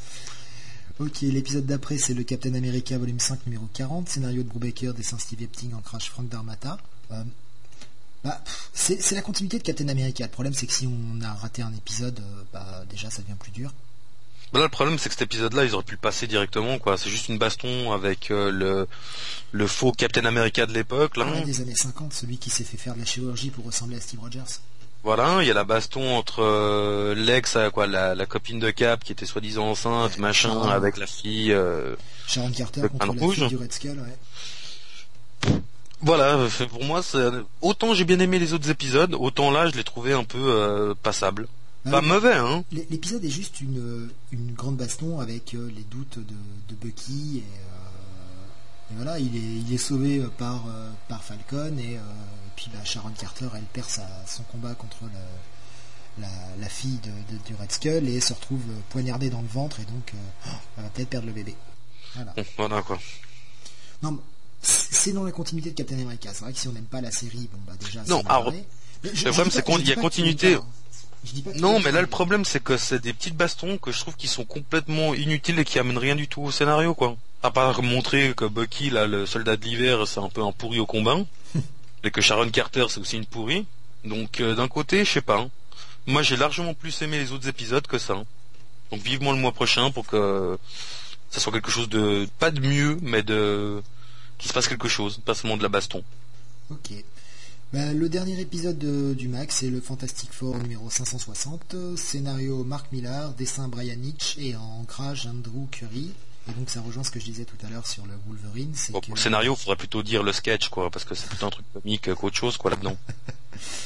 Ok, l'épisode d'après c'est le Captain America volume cinq numéro quarante, scénario de Brubaker, dessin Steve Epting, ancrage Frank D'Armata. Euh, bah, c'est, c'est la continuité de Captain America. Le problème c'est que si on a raté un épisode, euh, bah déjà ça devient plus dur. Bah là, le problème c'est que cet épisode-là, ils auraient pu le passer directement, quoi. C'est juste une baston avec euh, le le faux Captain America de l'époque, là. Ah, des années cinquante, celui qui s'est fait faire de la chirurgie pour ressembler à Steve Rogers. Voilà, il y a la baston entre euh, l'ex, euh, quoi, la, la copine de Cap qui était soi-disant enceinte, ouais, machin, Sharon, avec la fille. Euh, Sharon Carter contre la rouge. fille du Red Skull, ouais. Voilà, pour moi, c'est... autant j'ai bien aimé les autres épisodes, autant là, je l'ai trouvé un peu euh, passable. Ah, pas oui, mauvais, hein. L'épisode est juste une, une grande baston avec euh, les doutes de, de Bucky et, euh, et voilà, il est, il est sauvé par, euh, par Falcon et, euh, et puis bah, Sharon Carter, elle perd sa, son combat contre le, la, la fille de, de, du Red Skull et se retrouve poignardée dans le ventre et donc euh, elle va peut-être perdre le bébé. Voilà. Bon, voilà quoi. Non, c'est dans la continuité de Captain America. C'est vrai que si on n'aime pas la série, bon bah déjà. Non, alors, le problème c'est qu'il y a continuité. Non, mais là le problème c'est que c'est des petites bastons que je trouve qui sont complètement inutiles et qui amènent rien du tout au scénario, quoi. À part montrer que Bucky, là, le soldat de l'hiver, c'est un peu un pourri au combat, et que Sharon Carter c'est aussi une pourrie. Donc euh, d'un côté, je sais pas. Hein. Moi j'ai largement plus aimé les autres épisodes que ça. Hein. Donc vivement le mois prochain pour que ça soit quelque chose de pas de mieux, mais de qu'il se passe quelque chose, pas seulement de la baston. Ok. Bah, le dernier épisode de, du Max, c'est le Fantastic Four numéro cinq cent soixante, scénario Mark Millar, dessin Brian Hitch et en ancrage Andrew Curry. Et donc ça rejoint ce que je disais tout à l'heure sur le Wolverine. C'est bon, que... Pour le scénario, il faudrait plutôt dire le sketch, quoi, parce que c'est plutôt un truc comique qu'autre chose, quoi, là-dedans.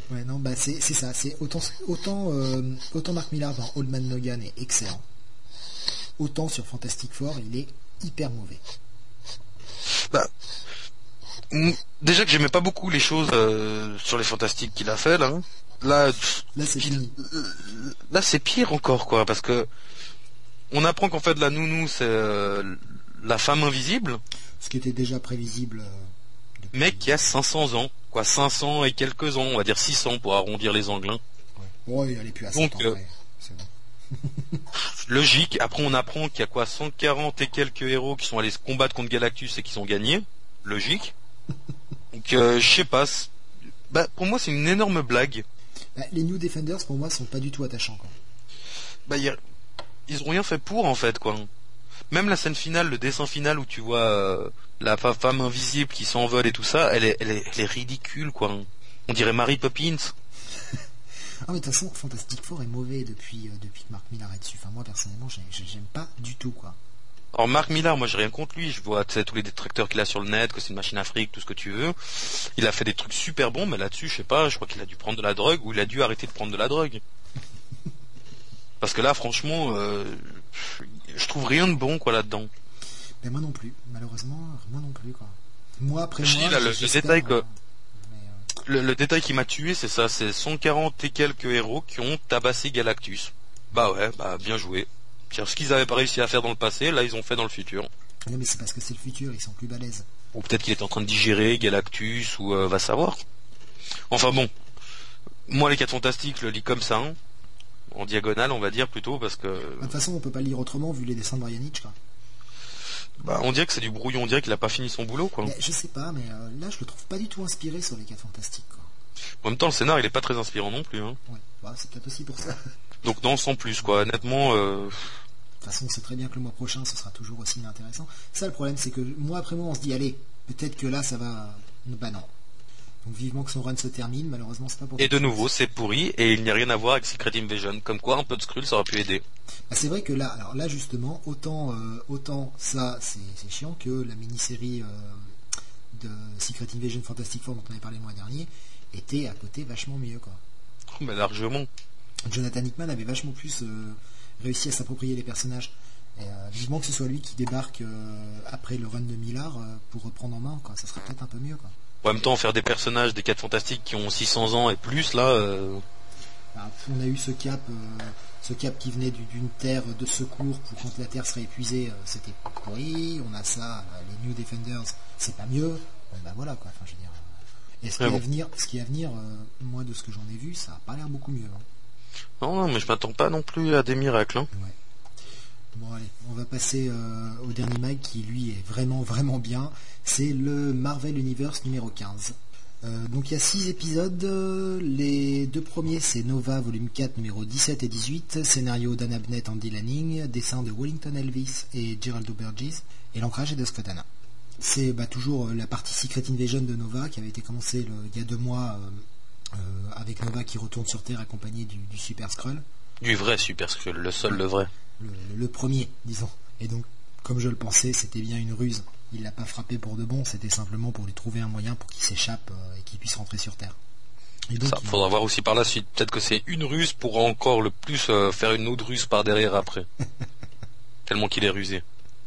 Ouais, non, bah c'est c'est ça. C'est autant autant euh, autant Mark Millar dans Old Man Logan est excellent. Autant sur Fantastic Four, il est hyper mauvais. Bah, m- déjà que j'aimais pas beaucoup les choses euh, sur les Fantastiques qu'il a fait là. hein. Là, Là, c'est fini. là c'est pire encore quoi, parce que on apprend qu'en fait la nounou c'est euh, la femme invisible, Ce qui était déjà prévisible. euh, depuis- mais qui a cinq cents ans, quoi, cinq cents et quelques ans, on va dire six cents pour arrondir les angles. hein. Ouais, elle est plus à Donc, cent ans euh, près. C'est bon. Logique. Après, on apprend qu'il y a quoi, cent quarante et quelques héros qui sont allés se combattre contre Galactus et qui sont gagnés. Logique. Donc, euh, je sais pas. c'est- Bah, pour moi, c'est une énorme blague. Bah, les New Defenders, pour moi, sont pas du tout attachants. Quoi. Bah, y a- ils ont rien fait pour, en fait, quoi. Même la scène finale, le dessin final où tu vois euh, la fa- femme invisible qui s'envole et tout ça, elle est, elle est, elle est ridicule, quoi. On dirait Mary Poppins. Ah, mais de toute façon, Fantastic Four est mauvais depuis, euh, depuis que Mark Millar est dessus. Enfin, moi, personnellement, j'ai- j'ai- j'aime pas du tout, quoi. Alors Mark Millar, moi j'ai rien contre lui, je vois tu sais, tous les détracteurs qu'il a sur le net, que c'est une machine à fric, tout ce que tu veux. Il a fait des trucs super bons, mais là-dessus, je sais pas, je crois qu'il a dû prendre de la drogue ou il a dû arrêter de prendre de la drogue. Parce que là, franchement, euh, je trouve rien de bon quoi là-dedans. Mais moi non plus, malheureusement, moi non plus, quoi. Moi, après Je moi, dis, là, le- le j'espère, détail que- euh, mais, euh, Le, le détail qui m'a tué, c'est ça, c'est cent quarante et quelques héros qui ont tabassé Galactus. Bah ouais, bah bien joué. C'est-à-dire, ce qu'ils avaient pas réussi à faire dans le passé, là ils ont fait dans le futur. non, mais c'est parce que c'est le futur, ils sont plus balèzes. Ou peut-être qu'il est en train de digérer Galactus, ou euh, va savoir. Enfin bon, moi les quatre fantastiques, je le lis comme ça, hein. En diagonale on va dire plutôt, parce que Bah, de toute façon, on peut pas le lire autrement vu les dessins de Brian Hitch, quoi. bah, on dirait que c'est du brouillon, on dirait qu'il a pas fini son boulot quoi. Mais je sais pas, mais euh, là, je le trouve pas du tout inspiré sur les quatre fantastiques, quoi. En même temps le scénar il est pas très inspirant non plus. Hein. Ouais, bah, c'est peut-être aussi pour ça. De Donc non, sans plus quoi, honnêtement... Euh... toute façon, on sait très bien que le mois prochain, ce sera toujours aussi intéressant. Ça, le problème, c'est que mois après mois, on se dit, allez, peut-être que là, ça va... Bah non. Donc vivement que son run se termine, malheureusement, c'est pas pour... Et de nouveau c'est pourri, et il n'y a rien à voir avec Secret Invasion. Comme quoi un peu de Skrull ça aurait pu aider. Bah, c'est vrai que là, alors là justement, autant, euh, autant ça, c'est c'est chiant que la mini-série euh, de Secret Invasion Fantastic Four dont on avait parlé le mois dernier était à côté vachement mieux, quoi. Oh, mais largement. Jonathan Hickman avait vachement plus euh, réussi à s'approprier les personnages. Et euh, vivement que ce soit lui qui débarque euh, après le run de Millar euh, pour reprendre en main, quoi. Ça serait peut-être un peu mieux, quoi. En même temps, faire des personnages des quatre fantastiques qui ont six cents ans et plus, là... Euh... Bah, on a eu ce cap, euh, ce cap qui venait du- d'une terre de secours pour quand la terre serait épuisée, euh, c'était pourri. On a ça, euh, les New Defenders, c'est pas mieux. Bon, bah voilà, quoi. Enfin, je veux dire. euh, Et ce qui Ouais, est bon. à venir, ce qui est à venir, euh, moi de ce que j'en ai vu, ça a pas l'air beaucoup mieux. Hein. Non, non, mais je m'attends pas non plus à des miracles. Hein. Ouais. Bon allez, on va passer euh, au dernier mag qui lui est vraiment vraiment bien. C'est le Marvel Universe numéro quinze. Euh, donc il y a six épisodes. euh, Les deux premiers c'est Nova volume quatre numéro dix-sept et dix-huit. Scénario d'Anna Bennett, Andy Lanning. Dessin de Wellington Elvis et Geraldo Burgess. Et l'ancrage est de Scott Hanna. C'est bah, toujours euh, la partie Secret Invasion de Nova qui avait été commencée le- il y a deux mois euh, euh, avec Nova qui retourne sur Terre accompagné du, du Super Skrull. Du vrai Super Skrull, le seul, le vrai. le, le premier, disons. Et donc, comme je le pensais, c'était bien une ruse. Il l'a pas frappé pour de bon, c'était simplement pour lui trouver un moyen pour qu'il s'échappe euh, et qu'il puisse rentrer sur Terre. Et donc, Ça, il- faudra voir aussi par la suite. Peut-être que c'est une ruse pour encore le plus euh, faire une autre ruse par derrière après. Tellement qu'il est rusé.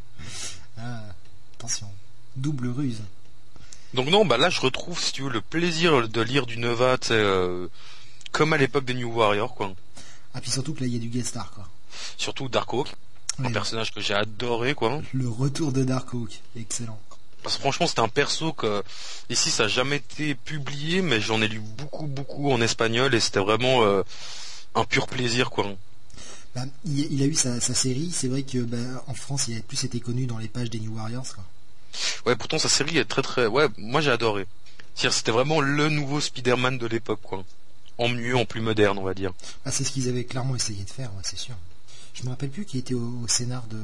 Ah, attention, double ruse. Donc non, bah là je retrouve, si tu veux, le plaisir de lire du Nova, tu sais, euh, comme à l'époque des New Warriors, quoi. Ah, puis surtout que là, il y a du guest star, quoi. Surtout Darkhawk, un Ouais, personnage que j'ai adoré, quoi. le retour de Darkhawk, excellent. Parce que franchement, c'était un perso que ici ça n'a jamais été publié, mais j'en ai lu beaucoup, beaucoup en espagnol et c'était vraiment euh, un pur plaisir, quoi. Bah, il, il a eu sa, sa série, c'est vrai que bah, en France, il a plus été connu dans les pages des New Warriors, quoi. Ouais, pourtant sa série est très, très, ouais, moi j'ai adoré. C'est-à-dire, c'était vraiment le nouveau Spider-Man de l'époque, quoi. En mieux, en plus moderne, on va dire. Ah, c'est ce qu'ils avaient clairement essayé de faire, ouais, c'est sûr. Je me rappelle plus qui était au, au scénar de,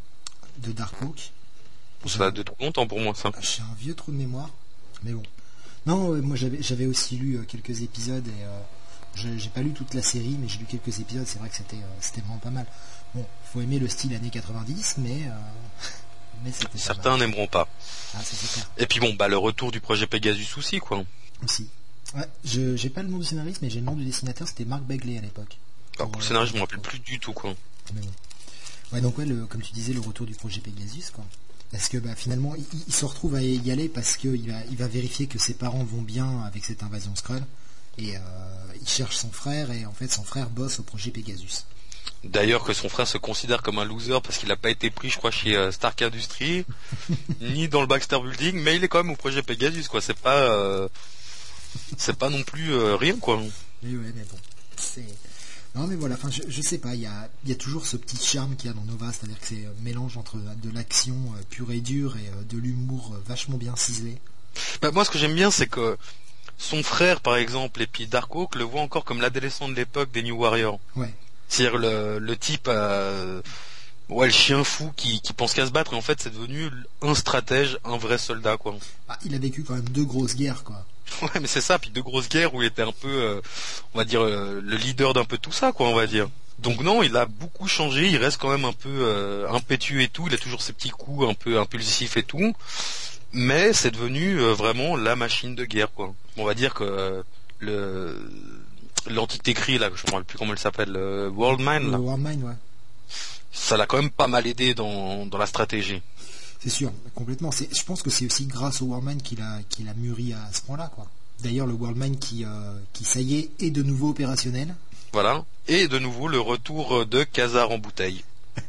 de Darkhawk. Ça a de trop longtemps pour moi, ça. Ah, j'ai un vieux trou de mémoire, mais bon. Non, euh, moi j'avais j'avais aussi lu euh, quelques épisodes et euh, je- j'ai pas lu toute la série, mais j'ai lu quelques épisodes. C'est vrai que c'était euh, c'était vraiment pas mal. Bon, faut aimer le style années quatre-vingt-dix, mais euh, mais c'était pas Certains mal. n'aimeront pas. Ah, ça c'est clair Et puis bon, bah le retour du projet Pegasus aussi, quoi. aussi. Ouais, je j'ai pas le nom du scénariste, mais j'ai le nom du dessinateur, c'était Mark Bagley à l'époque. Alors, pour le scénario, je me rappelle plus du tout, quoi. Mais bon. Ouais, donc ouais, le, comme tu disais, le retour du projet Pegasus, quoi. Parce que bah, finalement, il, il se retrouve à y aller parce qu'il va, il va vérifier que ses parents vont bien avec cette invasion Skrull. Et euh, il cherche son frère, et en fait, son frère bosse au projet Pegasus. D'ailleurs, que son frère se considère comme un loser parce qu'il n'a pas été pris, je crois, chez euh, Stark Industries, ni dans le Baxter Building, mais il est quand même au projet Pegasus, quoi. C'est pas, euh, c'est pas non plus euh, rien, quoi. Mais ouais, mais bon, c'est... Non mais voilà, enfin je, je sais pas, il y a, y a toujours ce petit charme qu'il y a dans Nova, c'est-à-dire que c'est un mélange entre de l'action euh, pure et dure et euh, de l'humour euh, vachement bien ciselé. Bah, moi, ce que j'aime bien, c'est que son frère, par exemple, et puis Darkhawk le voit encore comme l'adolescent de l'époque des New Warriors. Ouais. C'est-à-dire le, le type, euh, ouais, le chien fou qui, qui pense qu'à se battre, et en fait, c'est devenu un stratège, un vrai soldat, quoi. Ah, il a vécu quand même deux grosses guerres, quoi. Ouais, mais c'est ça, puis deux grosses guerres où il était un peu, euh, on va dire, euh, le leader d'un peu tout ça, quoi, on va dire. Donc non, il a beaucoup changé, il reste quand même un peu euh, impétueux et tout, il a toujours ses petits coups un peu impulsifs et tout, mais c'est devenu euh, vraiment la machine de guerre, quoi. On va dire que euh, le l'entité cri, là, je me rappelle plus comment elle s'appelle, euh, Worldmind, là, Le Warmind, ouais. ça l'a quand même pas mal aidé dans, dans la stratégie. C'est sûr, complètement. C'est, je pense que c'est aussi grâce au Warmind qu'il a, qu'il a mûri à ce point-là, quoi. D'ailleurs, le Warmind qui, euh, qui, ça y est, est de nouveau opérationnel. Voilà. Et de nouveau, le retour de Khazar en bouteille.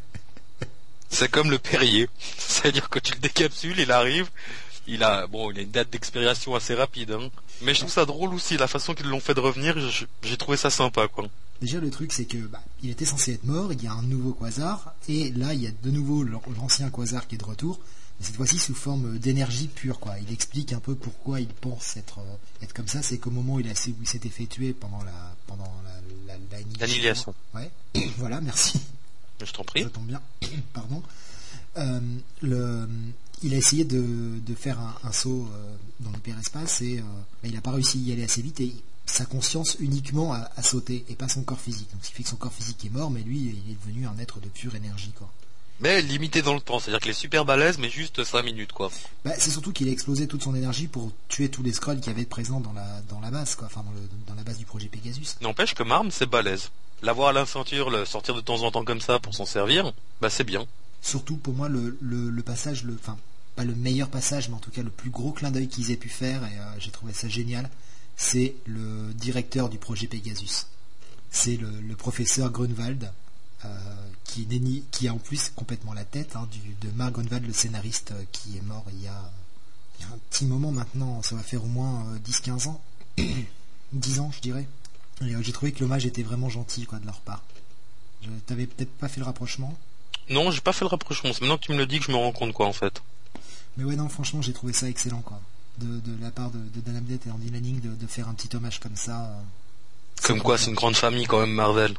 C'est comme le Perrier. C'est-à-dire que tu le décapsules, il arrive, il a, bon, il a une date d'expiration assez rapide, hein. Mais je trouve ça drôle aussi, la façon qu'ils l'ont fait de revenir, je- j'ai trouvé ça sympa, quoi. Déjà, le truc, c'est que bah, il était censé être mort, il y a un nouveau Quasar, et là, il y a de nouveau l'ancien Quasar qui est de retour, mais cette fois-ci sous forme d'énergie pure, quoi. Il explique un peu pourquoi il pense être, euh, être comme ça, c'est qu'au moment où il, a, où il s'était fait tuer pendant la pendant la, la, la- L'annihilation. Ouais, voilà, merci. Je t'en prie. Ça tombe bien, pardon. Euh, le, il a essayé de, de faire un, un saut euh, dans l'hyperespace et euh, bah, il n'a pas réussi à y aller assez vite et sa conscience uniquement a, a sauté et pas son corps physique. Donc ce qui fait que son corps physique est mort, mais lui il est devenu un être de pure énergie, quoi. Mais limité dans le temps, c'est-à-dire qu'il est super balèze, mais juste cinq minutes, quoi. Bah, c'est surtout qu'il a explosé toute son énergie pour tuer tous les Skrulls qui avaient présents dans la, dans la base, quoi. Enfin dans, le, dans la base du projet Pegasus. N'empêche que Marm, c'est balèze. L'avoir à la ceinture, le sortir de temps en temps comme ça pour s'en servir, bah c'est bien. Surtout pour moi le, le, le passage, le, enfin pas le meilleur passage, mais en tout cas le plus gros clin d'œil qu'ils aient pu faire, et euh, j'ai trouvé ça génial, c'est le directeur du projet Pegasus. C'est le, le professeur Grunwald, euh, qui, dénie, qui a en plus complètement la tête hein, du, de Mark Grunwald, le scénariste euh, qui est mort il y, a, il y a un petit moment maintenant, ça va faire au moins euh, dix quinze ans, dix ans je dirais. Et euh, j'ai trouvé que l'hommage était vraiment gentil, quoi, de leur part. Je, t'avais peut-être pas fait le rapprochement. Non, j'ai pas fait le rapprochement, c'est maintenant que tu me le dis que je me rends compte, quoi, en fait. Mais ouais, non, franchement, j'ai trouvé ça excellent, quoi. De, de la part de, de Dan Abnett et Andy Lanning de, de faire un petit hommage comme ça. Euh, Comme quoi, c'est une grande famille, quand même, Marvel.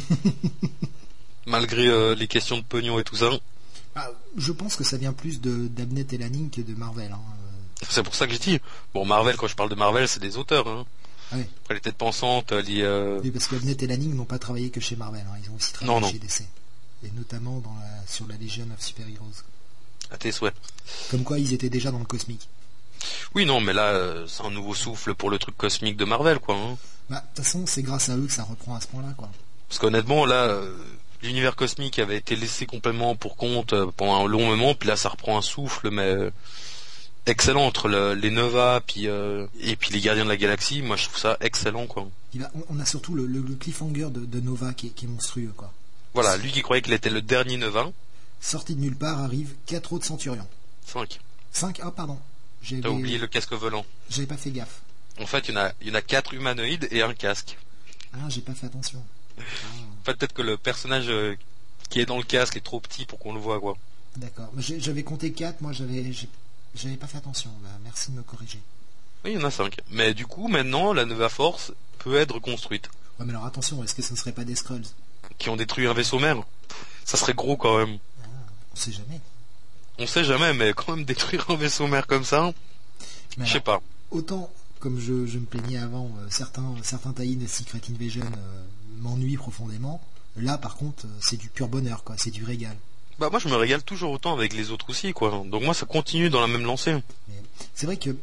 Malgré euh, les questions de pognon et tout ça. ah, je pense que ça vient plus de d'Abnett et Lanning que de Marvel. Hein. C'est pour ça que je dis. Bon, Marvel, quand je parle de Marvel, c'est des auteurs, hein. Ah ouais. Après, les têtes pensantes, les... Euh... Oui, parce qu'Abnett et Lanning n'ont pas travaillé que chez Marvel. Hein. Ils ont aussi travaillé Non, non. chez D C. Et notamment dans la, sur la Legion of Super Heroes. À tes souhaits. Comme quoi, ils étaient déjà dans le cosmique. Oui, non, mais là, euh, c'est un nouveau souffle pour le truc cosmique de Marvel, quoi. Hein. Bah, de toute façon, c'est grâce à eux que ça reprend à ce point-là, quoi. Parce qu'honnêtement, là, euh, l'univers cosmique avait été laissé complètement pour compte euh, pendant un long moment, puis là, ça reprend un souffle, mais euh, excellent entre le, les Nova, puis euh, et puis les Gardiens de la Galaxie. Moi, je trouve ça excellent, quoi. Il a, on, on a surtout le, le, le cliffhanger de, de Nova qui est, qui est monstrueux, quoi. Voilà, lui qui croyait qu'il était le dernier Nova. Sorti de nulle part arrive quatre autres Centurions. cinq. cinq Ah, pardon. J'avais, T'as oublié le casque volant. j'avais pas fait gaffe. En fait, il y en a, il y en a quatre humanoïdes et un casque. Ah, j'ai pas fait attention. Ah, En fait, peut-être que le personnage euh, qui est dans le casque est trop petit pour qu'on le voit, quoi. d'accord. Mais j'ai- J'avais compté quatre, moi j'avais j'ai- j'avais pas fait attention. Bah, merci de me corriger. Oui, il y en a cinq. Mais du coup, maintenant, la Nova Force peut être reconstruite. Ouais, mais alors attention, est-ce que ce ne serait pas des Skrulls? Qui ont détruit un vaisseau mère. Ça serait gros, quand même. Ah, on sait jamais. On sait jamais, mais quand même détruire un vaisseau mère comme ça, Mais je sais alors, pas. autant, comme je, je me plaignais avant, euh, certains, certains tie-in de Secret Invasion euh, m'ennuient profondément. Là, par contre, euh, c'est du pur bonheur, quoi. C'est du régal. Bah moi je me régale toujours autant avec les autres aussi, quoi. Donc moi ça continue dans la même lancée. Mais c'est vrai que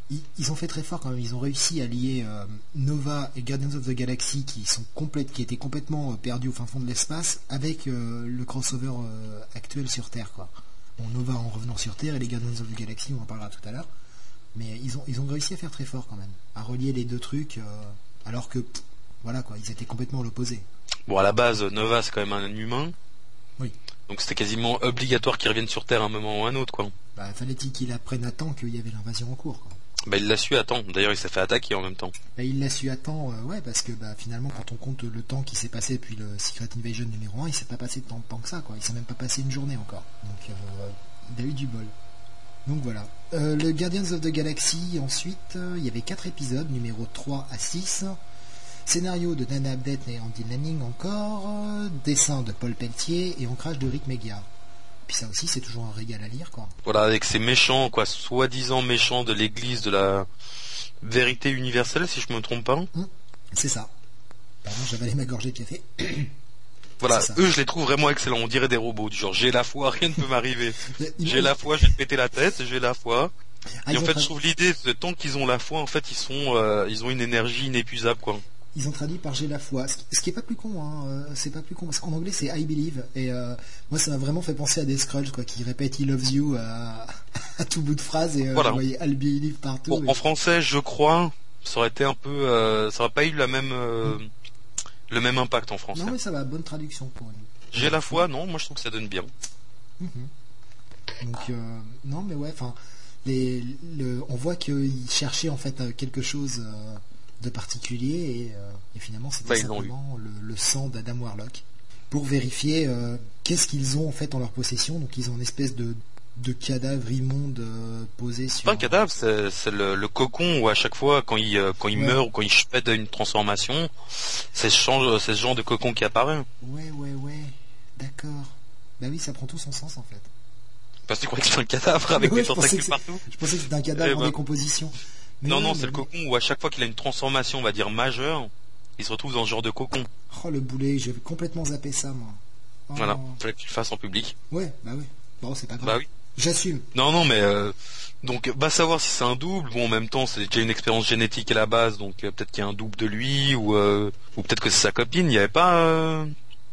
ils, ils ont fait très fort quand même. Ils ont réussi à lier euh, Nova et Guardians of the Galaxy qui sont complètes, qui étaient complètement euh, perdus au fin fond de l'espace, avec euh, le crossover euh, actuel sur Terre, quoi. Bon, Nova en revenant sur Terre et les Guardians of the Galaxy, on en parlera tout à l'heure. Mais ils ont ils ont réussi à faire très fort quand même, à relier les deux trucs, euh, alors que pff, voilà quoi, ils étaient complètement à l'opposé. Bon, à la base, Nova c'est quand même un humain. Oui. Donc c'était quasiment obligatoire qu'il revienne sur Terre à un moment ou un autre, quoi. Bah, fallait-il qu'il apprenne à temps qu'il y avait l'invasion en cours, quoi. Bah il l'a su à temps. D'ailleurs il s'est fait attaquer en même temps. Bah, il l'a su à temps, euh, ouais, parce que bah, finalement quand on compte le temps qui s'est passé depuis le Secret Invasion numéro un, il s'est pas passé tant de temps que ça, quoi. Il s'est même pas passé une journée encore. Donc euh, il a eu du bol. Donc voilà. Euh, le Guardians of the Galaxy, ensuite, euh, il y avait quatre épisodes, numéro trois à six. Scénario de Dana Abnett et Andy Lanning encore. Euh, dessin de Paul Pelletier et ancrage de Rick Megiar. Puis ça aussi, c'est toujours un régal à lire, quoi. Voilà, avec ces méchants, quoi, soi-disant méchants de l'église de la vérité universelle, si je me trompe pas. Hum, c'est ça. Pardon, j'avalais ma gorgée de café. Voilà, eux je les trouve vraiment excellents, on dirait des robots, du genre j'ai la foi, rien ne peut m'arriver. J'ai la foi, je vais te péter la tête, j'ai la foi. Ah, et en fait tradu... je trouve l'idée, de, tant qu'ils ont la foi, en fait ils sont, euh, ils ont une énergie inépuisable, quoi. Ils ont traduit par j'ai la foi, ce qui, ce qui est pas plus con, hein. euh, c'est pas plus con, parce qu'en anglais c'est I believe, et euh, moi ça m'a vraiment fait penser à des Skrulls, quoi, qui répètent he loves you à, à tout bout de phrase, et euh, voilà. Vous voyez I believe partout. Bon, et... En français, je crois, ça aurait été un peu, euh, ça aurait pas eu la même, euh, mm. le même impact en français. Non mais ça va, bonne traduction pour nous. J'ai la foi, non, moi je trouve que ça donne bien. Mm-hmm. Donc euh, non mais ouais, enfin, les, le, on voit qu'ils cherchaient en fait quelque chose euh, de particulier et, euh, et finalement c'était bah, simplement le, le sang d'Adam Warlock pour vérifier euh, qu'est-ce qu'ils ont en fait en leur possession. Donc ils ont une espèce de de cadavre immonde euh, posé sur. C'est pas un cadavre, c'est, c'est le, le cocon où à chaque fois quand il euh, quand il ouais. meurt ou quand il fait une transformation, c'est ce, genre, c'est ce genre de cocon qui apparaît. Ouais ouais ouais, d'accord. Bah oui, ça prend tout son sens en fait. Parce que tu croyais que c'était un cadavre avec ouais, des tentacules partout. Je pensais que c'était un cadavre eh ben. en décomposition. Mais non, ouais, non, c'est le cocon où à chaque fois qu'il a une transformation, on va dire majeure, il se retrouve dans ce genre de cocon. Oh le boulet, j'ai complètement zappé ça moi. Oh. Voilà, fallait que tu le fasses en public. Ouais, bah oui. Bon, c'est pas grave. Bah oui. J'assume. Non, non, mais euh, donc va savoir si c'est un double. Bon, en même temps, c'est déjà une expérience génétique à la base, donc euh, peut-être qu'il y a un double de lui, ou euh, ou peut-être que c'est sa copine. Il n'y avait pas. Euh...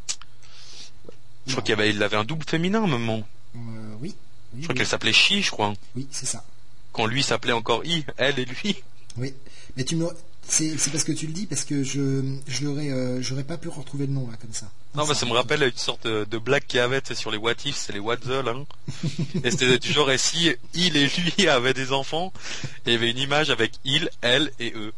Je non. crois qu'il y avait, il avait un double féminin à un moment. Euh, oui. oui. Je oui, crois oui. qu'elle s'appelait She, je crois. Oui, c'est ça. Quand lui s'appelait encore I, elle et lui. Oui, mais tu me, c'est, c'est parce que tu le dis, parce que je, je l'aurais, euh, j'aurais pas pu retrouver le nom là comme ça. Non, bah ça me rappelle une sorte de, de blague qu'il y avait sur les What If, c'est les What The là. Et c'était du genre, et si il et lui avaient des enfants, et il y avait une image avec il, elle et eux.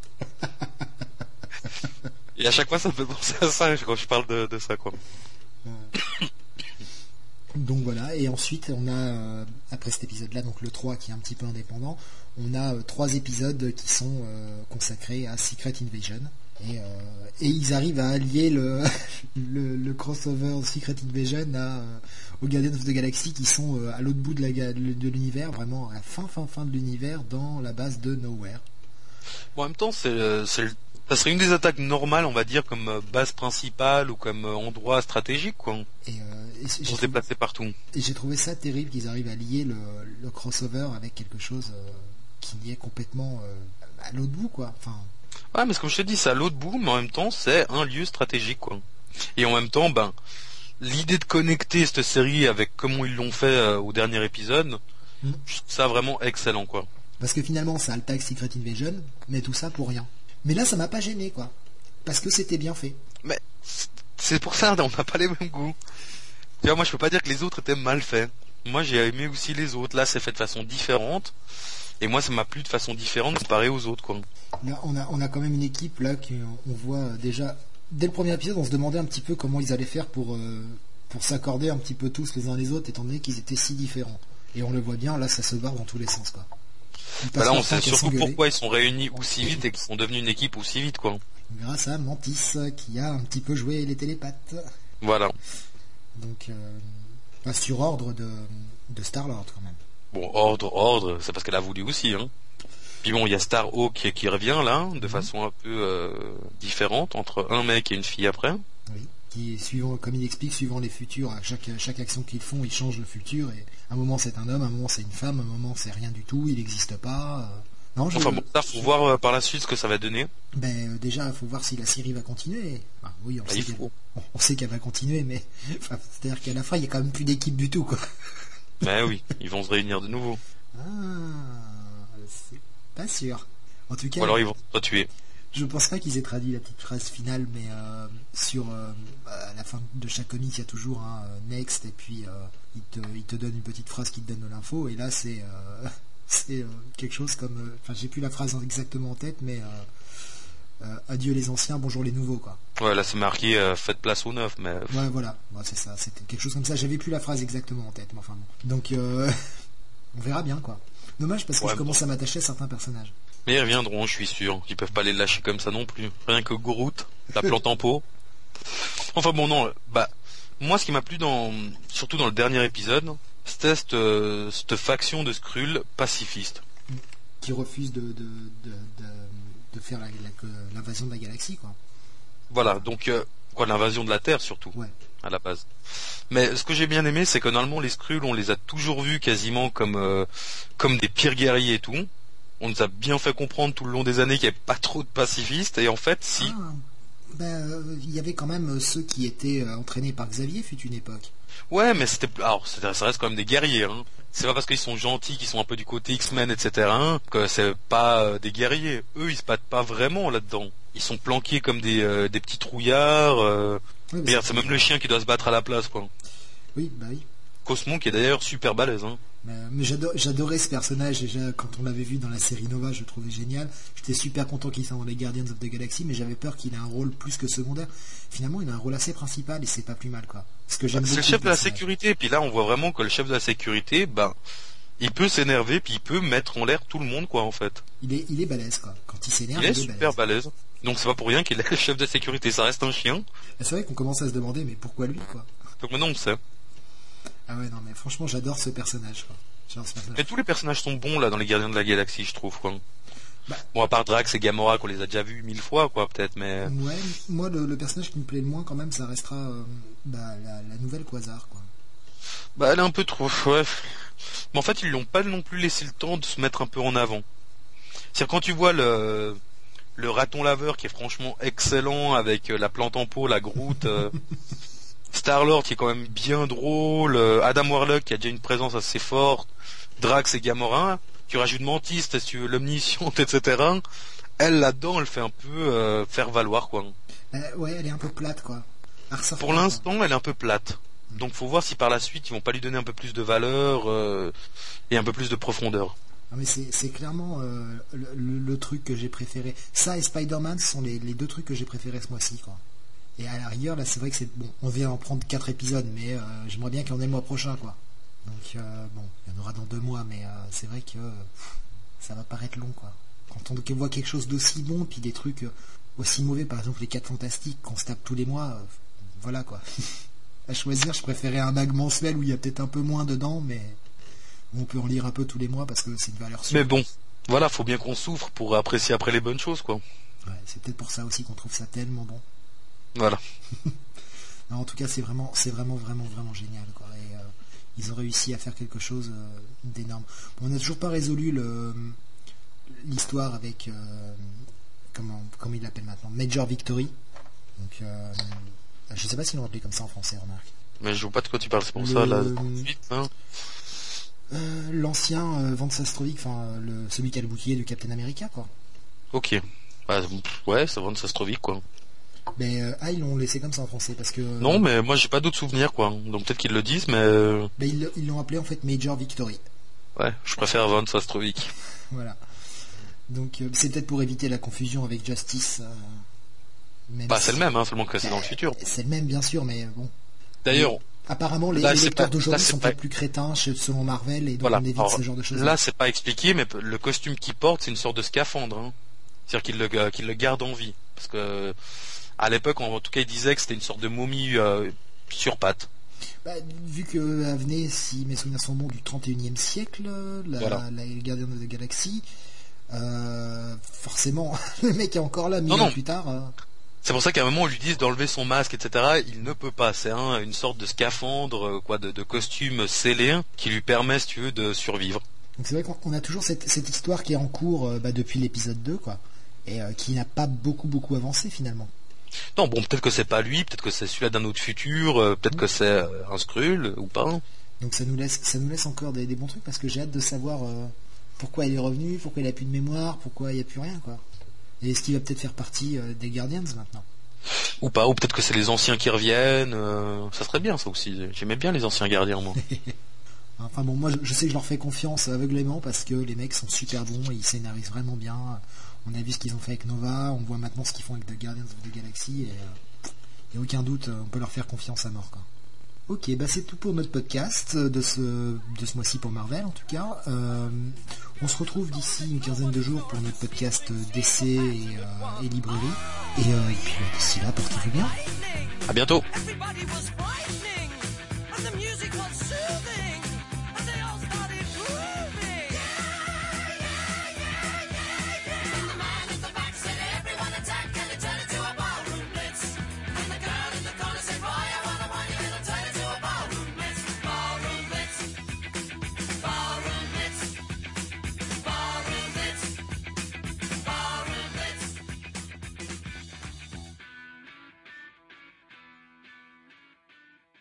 Et à chaque fois ça me fait penser à ça quand je parle de, de ça, quoi. Euh... Donc voilà, et ensuite on a, euh, après cet épisode-là, donc le trois qui est un petit peu indépendant, on a euh, trois épisodes qui sont euh, consacrés à Secret Invasion. Et, euh, et ils arrivent à allier le, le, le crossover Secret Invasion à, euh, aux Guardians of the Galaxy qui sont euh, à l'autre bout de, la, de l'univers, vraiment à la fin fin fin de l'univers, dans la base de Nowhere. Bon, en même temps, c'est, c'est, ça serait une des attaques normales, on va dire, comme base principale ou comme endroit stratégique, quoi. Et, euh, et pour se déplacer partout. Et j'ai trouvé ça terrible qu'ils arrivent à lier le, le crossover avec quelque chose euh, qui y est complètement euh, à l'autre bout, quoi. Enfin. Ouais, mais comme je te dis, c'est à l'autre bout, mais en même temps, c'est un lieu stratégique, quoi. Et en même temps, ben, l'idée de connecter cette série avec comment ils l'ont fait euh, au dernier épisode, mmh. je trouve ça vraiment excellent, quoi. Parce que finalement, ça a le tag Secret Invasion, mais tout ça pour rien. Mais là, ça m'a pas gêné, quoi. Parce que c'était bien fait. Mais c'est pour ça, on n'a pas les mêmes goûts. Tu vois, moi, je peux pas dire que les autres étaient mal faits. Moi, j'ai aimé aussi les autres. Là, c'est fait de façon différente. Et moi, ça m'a plu de façon différente comparé aux autres, quoi. Là, on a, on a quand même une équipe, là, qu'on voit déjà... Dès le premier épisode, on se demandait un petit peu comment ils allaient faire pour, euh, pour s'accorder un petit peu tous les uns les autres, étant donné qu'ils étaient si différents. Et on le voit bien, là, ça se barre dans tous les sens, quoi. Bah là, on sait surtout pourquoi ils sont réunis aussi vite et qu'ils sont devenus une équipe aussi vite, quoi. Grâce à Mantis, qui a un petit peu joué les télépathes. Voilà. Donc, euh, bah, sur ordre de, de Star-Lord, quand même. Bon, ordre, ordre, c'est parce qu'elle a voulu aussi, hein. Puis bon, il y a Star-Hawk qui, qui revient, là, de mmh. façon un peu euh, différente, entre un mec et une fille après. Oui, qui, suivant, comme il explique, suivant les futurs, à chaque, chaque action qu'ils font, ils changent le futur, et à un moment c'est un homme, à un moment c'est une femme, à un moment c'est rien du tout, il n'existe pas, Non, je... Enfin bon, ça faut voir euh, par la suite ce que ça va donner. Ben euh, déjà, il faut voir si la série va continuer. Enfin, oui, on, Bah, sait il qu'elle... faut. on, on sait qu'elle va continuer, mais enfin, c'est-à-dire qu'à la fin, il y a quand même plus d'équipe du tout, quoi. Mais oui, ils vont se réunir de nouveau. Ah, c'est pas sûr. En tout cas, Ou alors ils vont se tuer. je pense pas qu'ils aient traduit la petite phrase finale, mais euh, sur euh, à la fin de chaque comic, il y a toujours un euh, next, et puis euh, il, te, il te donne une petite phrase qui te donne de l'info, et là c'est euh, c'est euh, quelque chose comme, euh, enfin j'ai plus la phrase exactement en tête, mais euh, euh, adieu les anciens, bonjour les nouveaux, quoi. Ouais, là c'est marqué euh, faites place aux neufs, mais Ouais, voilà, ouais, c'est ça, c'était quelque chose comme ça. J'avais plus la phrase exactement en tête, mais enfin bon. Donc euh, on verra bien, quoi. Dommage parce que Ouais, je commence à m'attacher à certains personnages. mais ils reviendront, je suis sûr. Ils peuvent pas les lâcher comme ça non plus. Rien que Groot, la plante en pot. Enfin bon non, bah moi ce qui m'a plu dans, surtout dans le dernier épisode, c'était cette, euh, cette faction de Skrull pacifiste. Qui refuse de, de, de, de, de faire la- la- l'invasion de la galaxie, quoi. Voilà, donc euh, quoi, l'invasion de la Terre surtout. Ouais. À la base. Mais ce que j'ai bien aimé, c'est que normalement les Skrulls, on les a toujours vus quasiment comme euh, comme des pires guerriers et tout. On nous a bien fait comprendre tout le long des années qu'il n'y avait pas trop de pacifistes, et en fait, si. Ah, ben, euh, il y avait quand même euh, ceux qui étaient euh, entraînés par Xavier, fut une époque. Ouais, mais c'était, alors c'était- ça reste quand même des guerriers. Hein. C'est pas parce qu'ils sont gentils, qu'ils sont un peu du côté X-Men, et cetera, hein, que c'est pas euh, des guerriers. Eux, ils se battent pas vraiment là-dedans. Ils sont planqués comme des euh, des petits trouillards. Euh... Ouais, mais Regarde, c'est même le chien qui doit se battre à la place, quoi. Oui, bah oui. Cosmo, qui est d'ailleurs super balèze, hein. Mais, mais j'ado- j'adorais ce personnage déjà quand on l'avait vu dans la série Nova, je le trouvais génial. J'étais super content qu'il soit dans les Guardians of the Galaxy, mais j'avais peur qu'il ait un rôle plus que secondaire. Finalement, il a un rôle assez principal et c'est pas plus mal, quoi. Ce que j'aime C'est le beaucoup chef de la personnage. sécurité, puis là on voit vraiment que le chef de la sécurité, ben, il peut s'énerver, puis il peut mettre en l'air tout le monde, quoi, en fait. Il est, il est balèze, quoi. Quand il s'énerve, Il est il est super balèze. balèze. Donc c'est pas pour rien qu'il est le chef de sécurité, ça reste un chien. Et c'est vrai qu'on commence à se demander, mais pourquoi lui, quoi. Donc maintenant on le sait. Ah ouais, non, mais franchement, j'adore ce personnage, quoi. J'adore ce personnage. Mais tous les personnages sont bons là dans les Gardiens de la Galaxie, je trouve, quoi. Bah. Bon, à part Drax et Gamora qu'on les a déjà vus mille fois, quoi, peut-être, mais Ouais, moi, le, le personnage qui me plaît le moins, quand même, ça restera euh, bah, la, la nouvelle Quasar, quoi. bah elle est un peu trop, ouais. Mais en fait ils lui ont pas non plus laissé le temps de se mettre un peu en avant. C'est-à-dire quand tu vois le le raton laveur qui est franchement excellent avec euh, la plante en pot, la Groot, euh, Star-Lord qui est quand même bien drôle, euh, Adam Warlock qui a déjà une présence assez forte, Drax et Gamora, tu rajoutes Mantis, si tu veux, l'omnisciente, et cetera. Elle là-dedans, elle fait un peu euh, faire valoir, quoi. Euh, ouais, elle est un peu plate, quoi. Elle ressort Pour pas, l'instant, elle est un peu plate. Donc faut voir si par la suite ils vont pas lui donner un peu plus de valeur euh, et un peu plus de profondeur. Ah, mais c'est, c'est clairement euh, le, le- le truc que j'ai préféré. Ça et Spider-Man sont les, les deux trucs que j'ai préférés ce mois-ci, quoi. Et à la rigueur, là, c'est vrai que c'est bon. On vient en prendre quatre épisodes, mais euh, j'aimerais bien qu'il y en ait le mois prochain, quoi. Donc euh, bon, il y en aura dans deux mois, mais euh, c'est vrai que pff, ça va paraître long, quoi. Quand on voit quelque chose d'aussi bon, puis des trucs euh, aussi mauvais, par exemple les quatre Fantastiques, qu'on se tape tous les mois, euh, voilà, quoi. À choisir, je préférais un mag mensuel où il y a peut-être un peu moins dedans, mais on peut en lire un peu tous les mois parce que c'est une valeur sûre. Mais bon, voilà, faut bien qu'on souffre pour apprécier après les bonnes choses, quoi. Ouais, c'est peut-être pour ça aussi qu'on trouve ça tellement bon. Voilà. Non, en tout cas, c'est vraiment, c'est vraiment, vraiment, vraiment génial, quoi. Et euh, ils ont réussi à faire quelque chose euh, d'énorme. Bon, on n'a toujours pas résolu le, l'histoire avec, euh, comment, comment il l'appelle maintenant, Major Victory. Donc, euh, je sais pas s'ils l'ont appelé comme ça en français, remarque. Mais je vois pas de quoi tu parles, c'est pour Le- ça, là. Vite, hein. Euh, l'ancien euh, Vance Astrovic, enfin, euh, le, celui qui a le bouclier de Captain America, quoi. Ok. Bah, ouais, ça va de Sastrovic, quoi. Mais euh, ah, ils l'ont laissé comme ça en français parce que. Non, mais moi j'ai pas d'autres souvenirs, quoi. Donc peut-être qu'ils le disent, mais euh, Ben, ils, ils l'ont appelé en fait Major Victory. ouais, je préfère Von Sastrovic. Voilà. Donc euh, c'est peut-être pour éviter la confusion avec Justice. euh, même Bah si- c'est le même, hein, seulement que c'est dans le futur. C'est le même, bien sûr, mais bon. D'ailleurs, Apparemment, les, Là, les c'est lecteurs pas- d'aujourd'hui là, c'est sont pas- peut-être plus crétins chez- selon Marvel et donc voilà. on évite Alors, ce genre de choses. là, c'est pas expliqué, mais le costume qu'il porte, c'est une sorte de scaphandre. Hein. C'est-à-dire qu'il le, euh, qu'il le garde en vie. Parce que à l'époque, en tout cas, il disait que c'était une sorte de momie euh, sur pattes. Bah, vu que euh, venait, si mes souvenirs sont bons, du trente et unième siècle, la, Voilà. la Guardian of the Galaxy, euh, forcément, le mec est encore là, mille Non, ans non. plus tard. euh, C'est pour ça qu'à un moment, on lui dit d'enlever son masque, et cetera. Il ne peut pas. C'est hein, une sorte de scaphandre, euh, quoi, de, de costume scellé qui lui permet, si tu veux, de survivre. Donc c'est vrai qu'on a toujours cette, cette histoire qui est en cours euh, bah, depuis l'épisode deux, quoi, et euh, qui n'a pas beaucoup beaucoup avancé finalement. Non, bon, peut-être que c'est pas lui, peut-être que c'est celui-là d'un autre futur, euh, peut-être mmh. que c'est euh, un Skrull, ou pas. Donc ça nous laisse, ça nous laisse encore des, des bons trucs, parce que j'ai hâte de savoir euh, pourquoi il est revenu, pourquoi il a plus de mémoire, pourquoi il n'y a plus rien, quoi. Et est-ce qu'il va peut-être faire partie euh, des Guardians maintenant? Ou pas, ou peut-être que c'est les anciens qui reviennent, euh, ça serait bien ça aussi, j'aimais bien les anciens gardiens, moi. Enfin bon, moi je, je sais que je leur fais confiance aveuglément, parce que les mecs sont super bons, et ils scénarisent vraiment bien. On a vu ce qu'ils ont fait avec Nova, on voit maintenant ce qu'ils font avec The Guardians of the Galaxy, et il euh, n'y a aucun doute, on peut leur faire confiance à mort, quoi. Ok, bah c'est tout pour notre podcast de ce, de ce mois-ci pour Marvel en tout cas. Euh, on se retrouve d'ici une quinzaine de jours pour notre podcast D C et, euh, et librairie. Et, euh, et puis bah, d'ici là, portez-vous bien. À bientôt.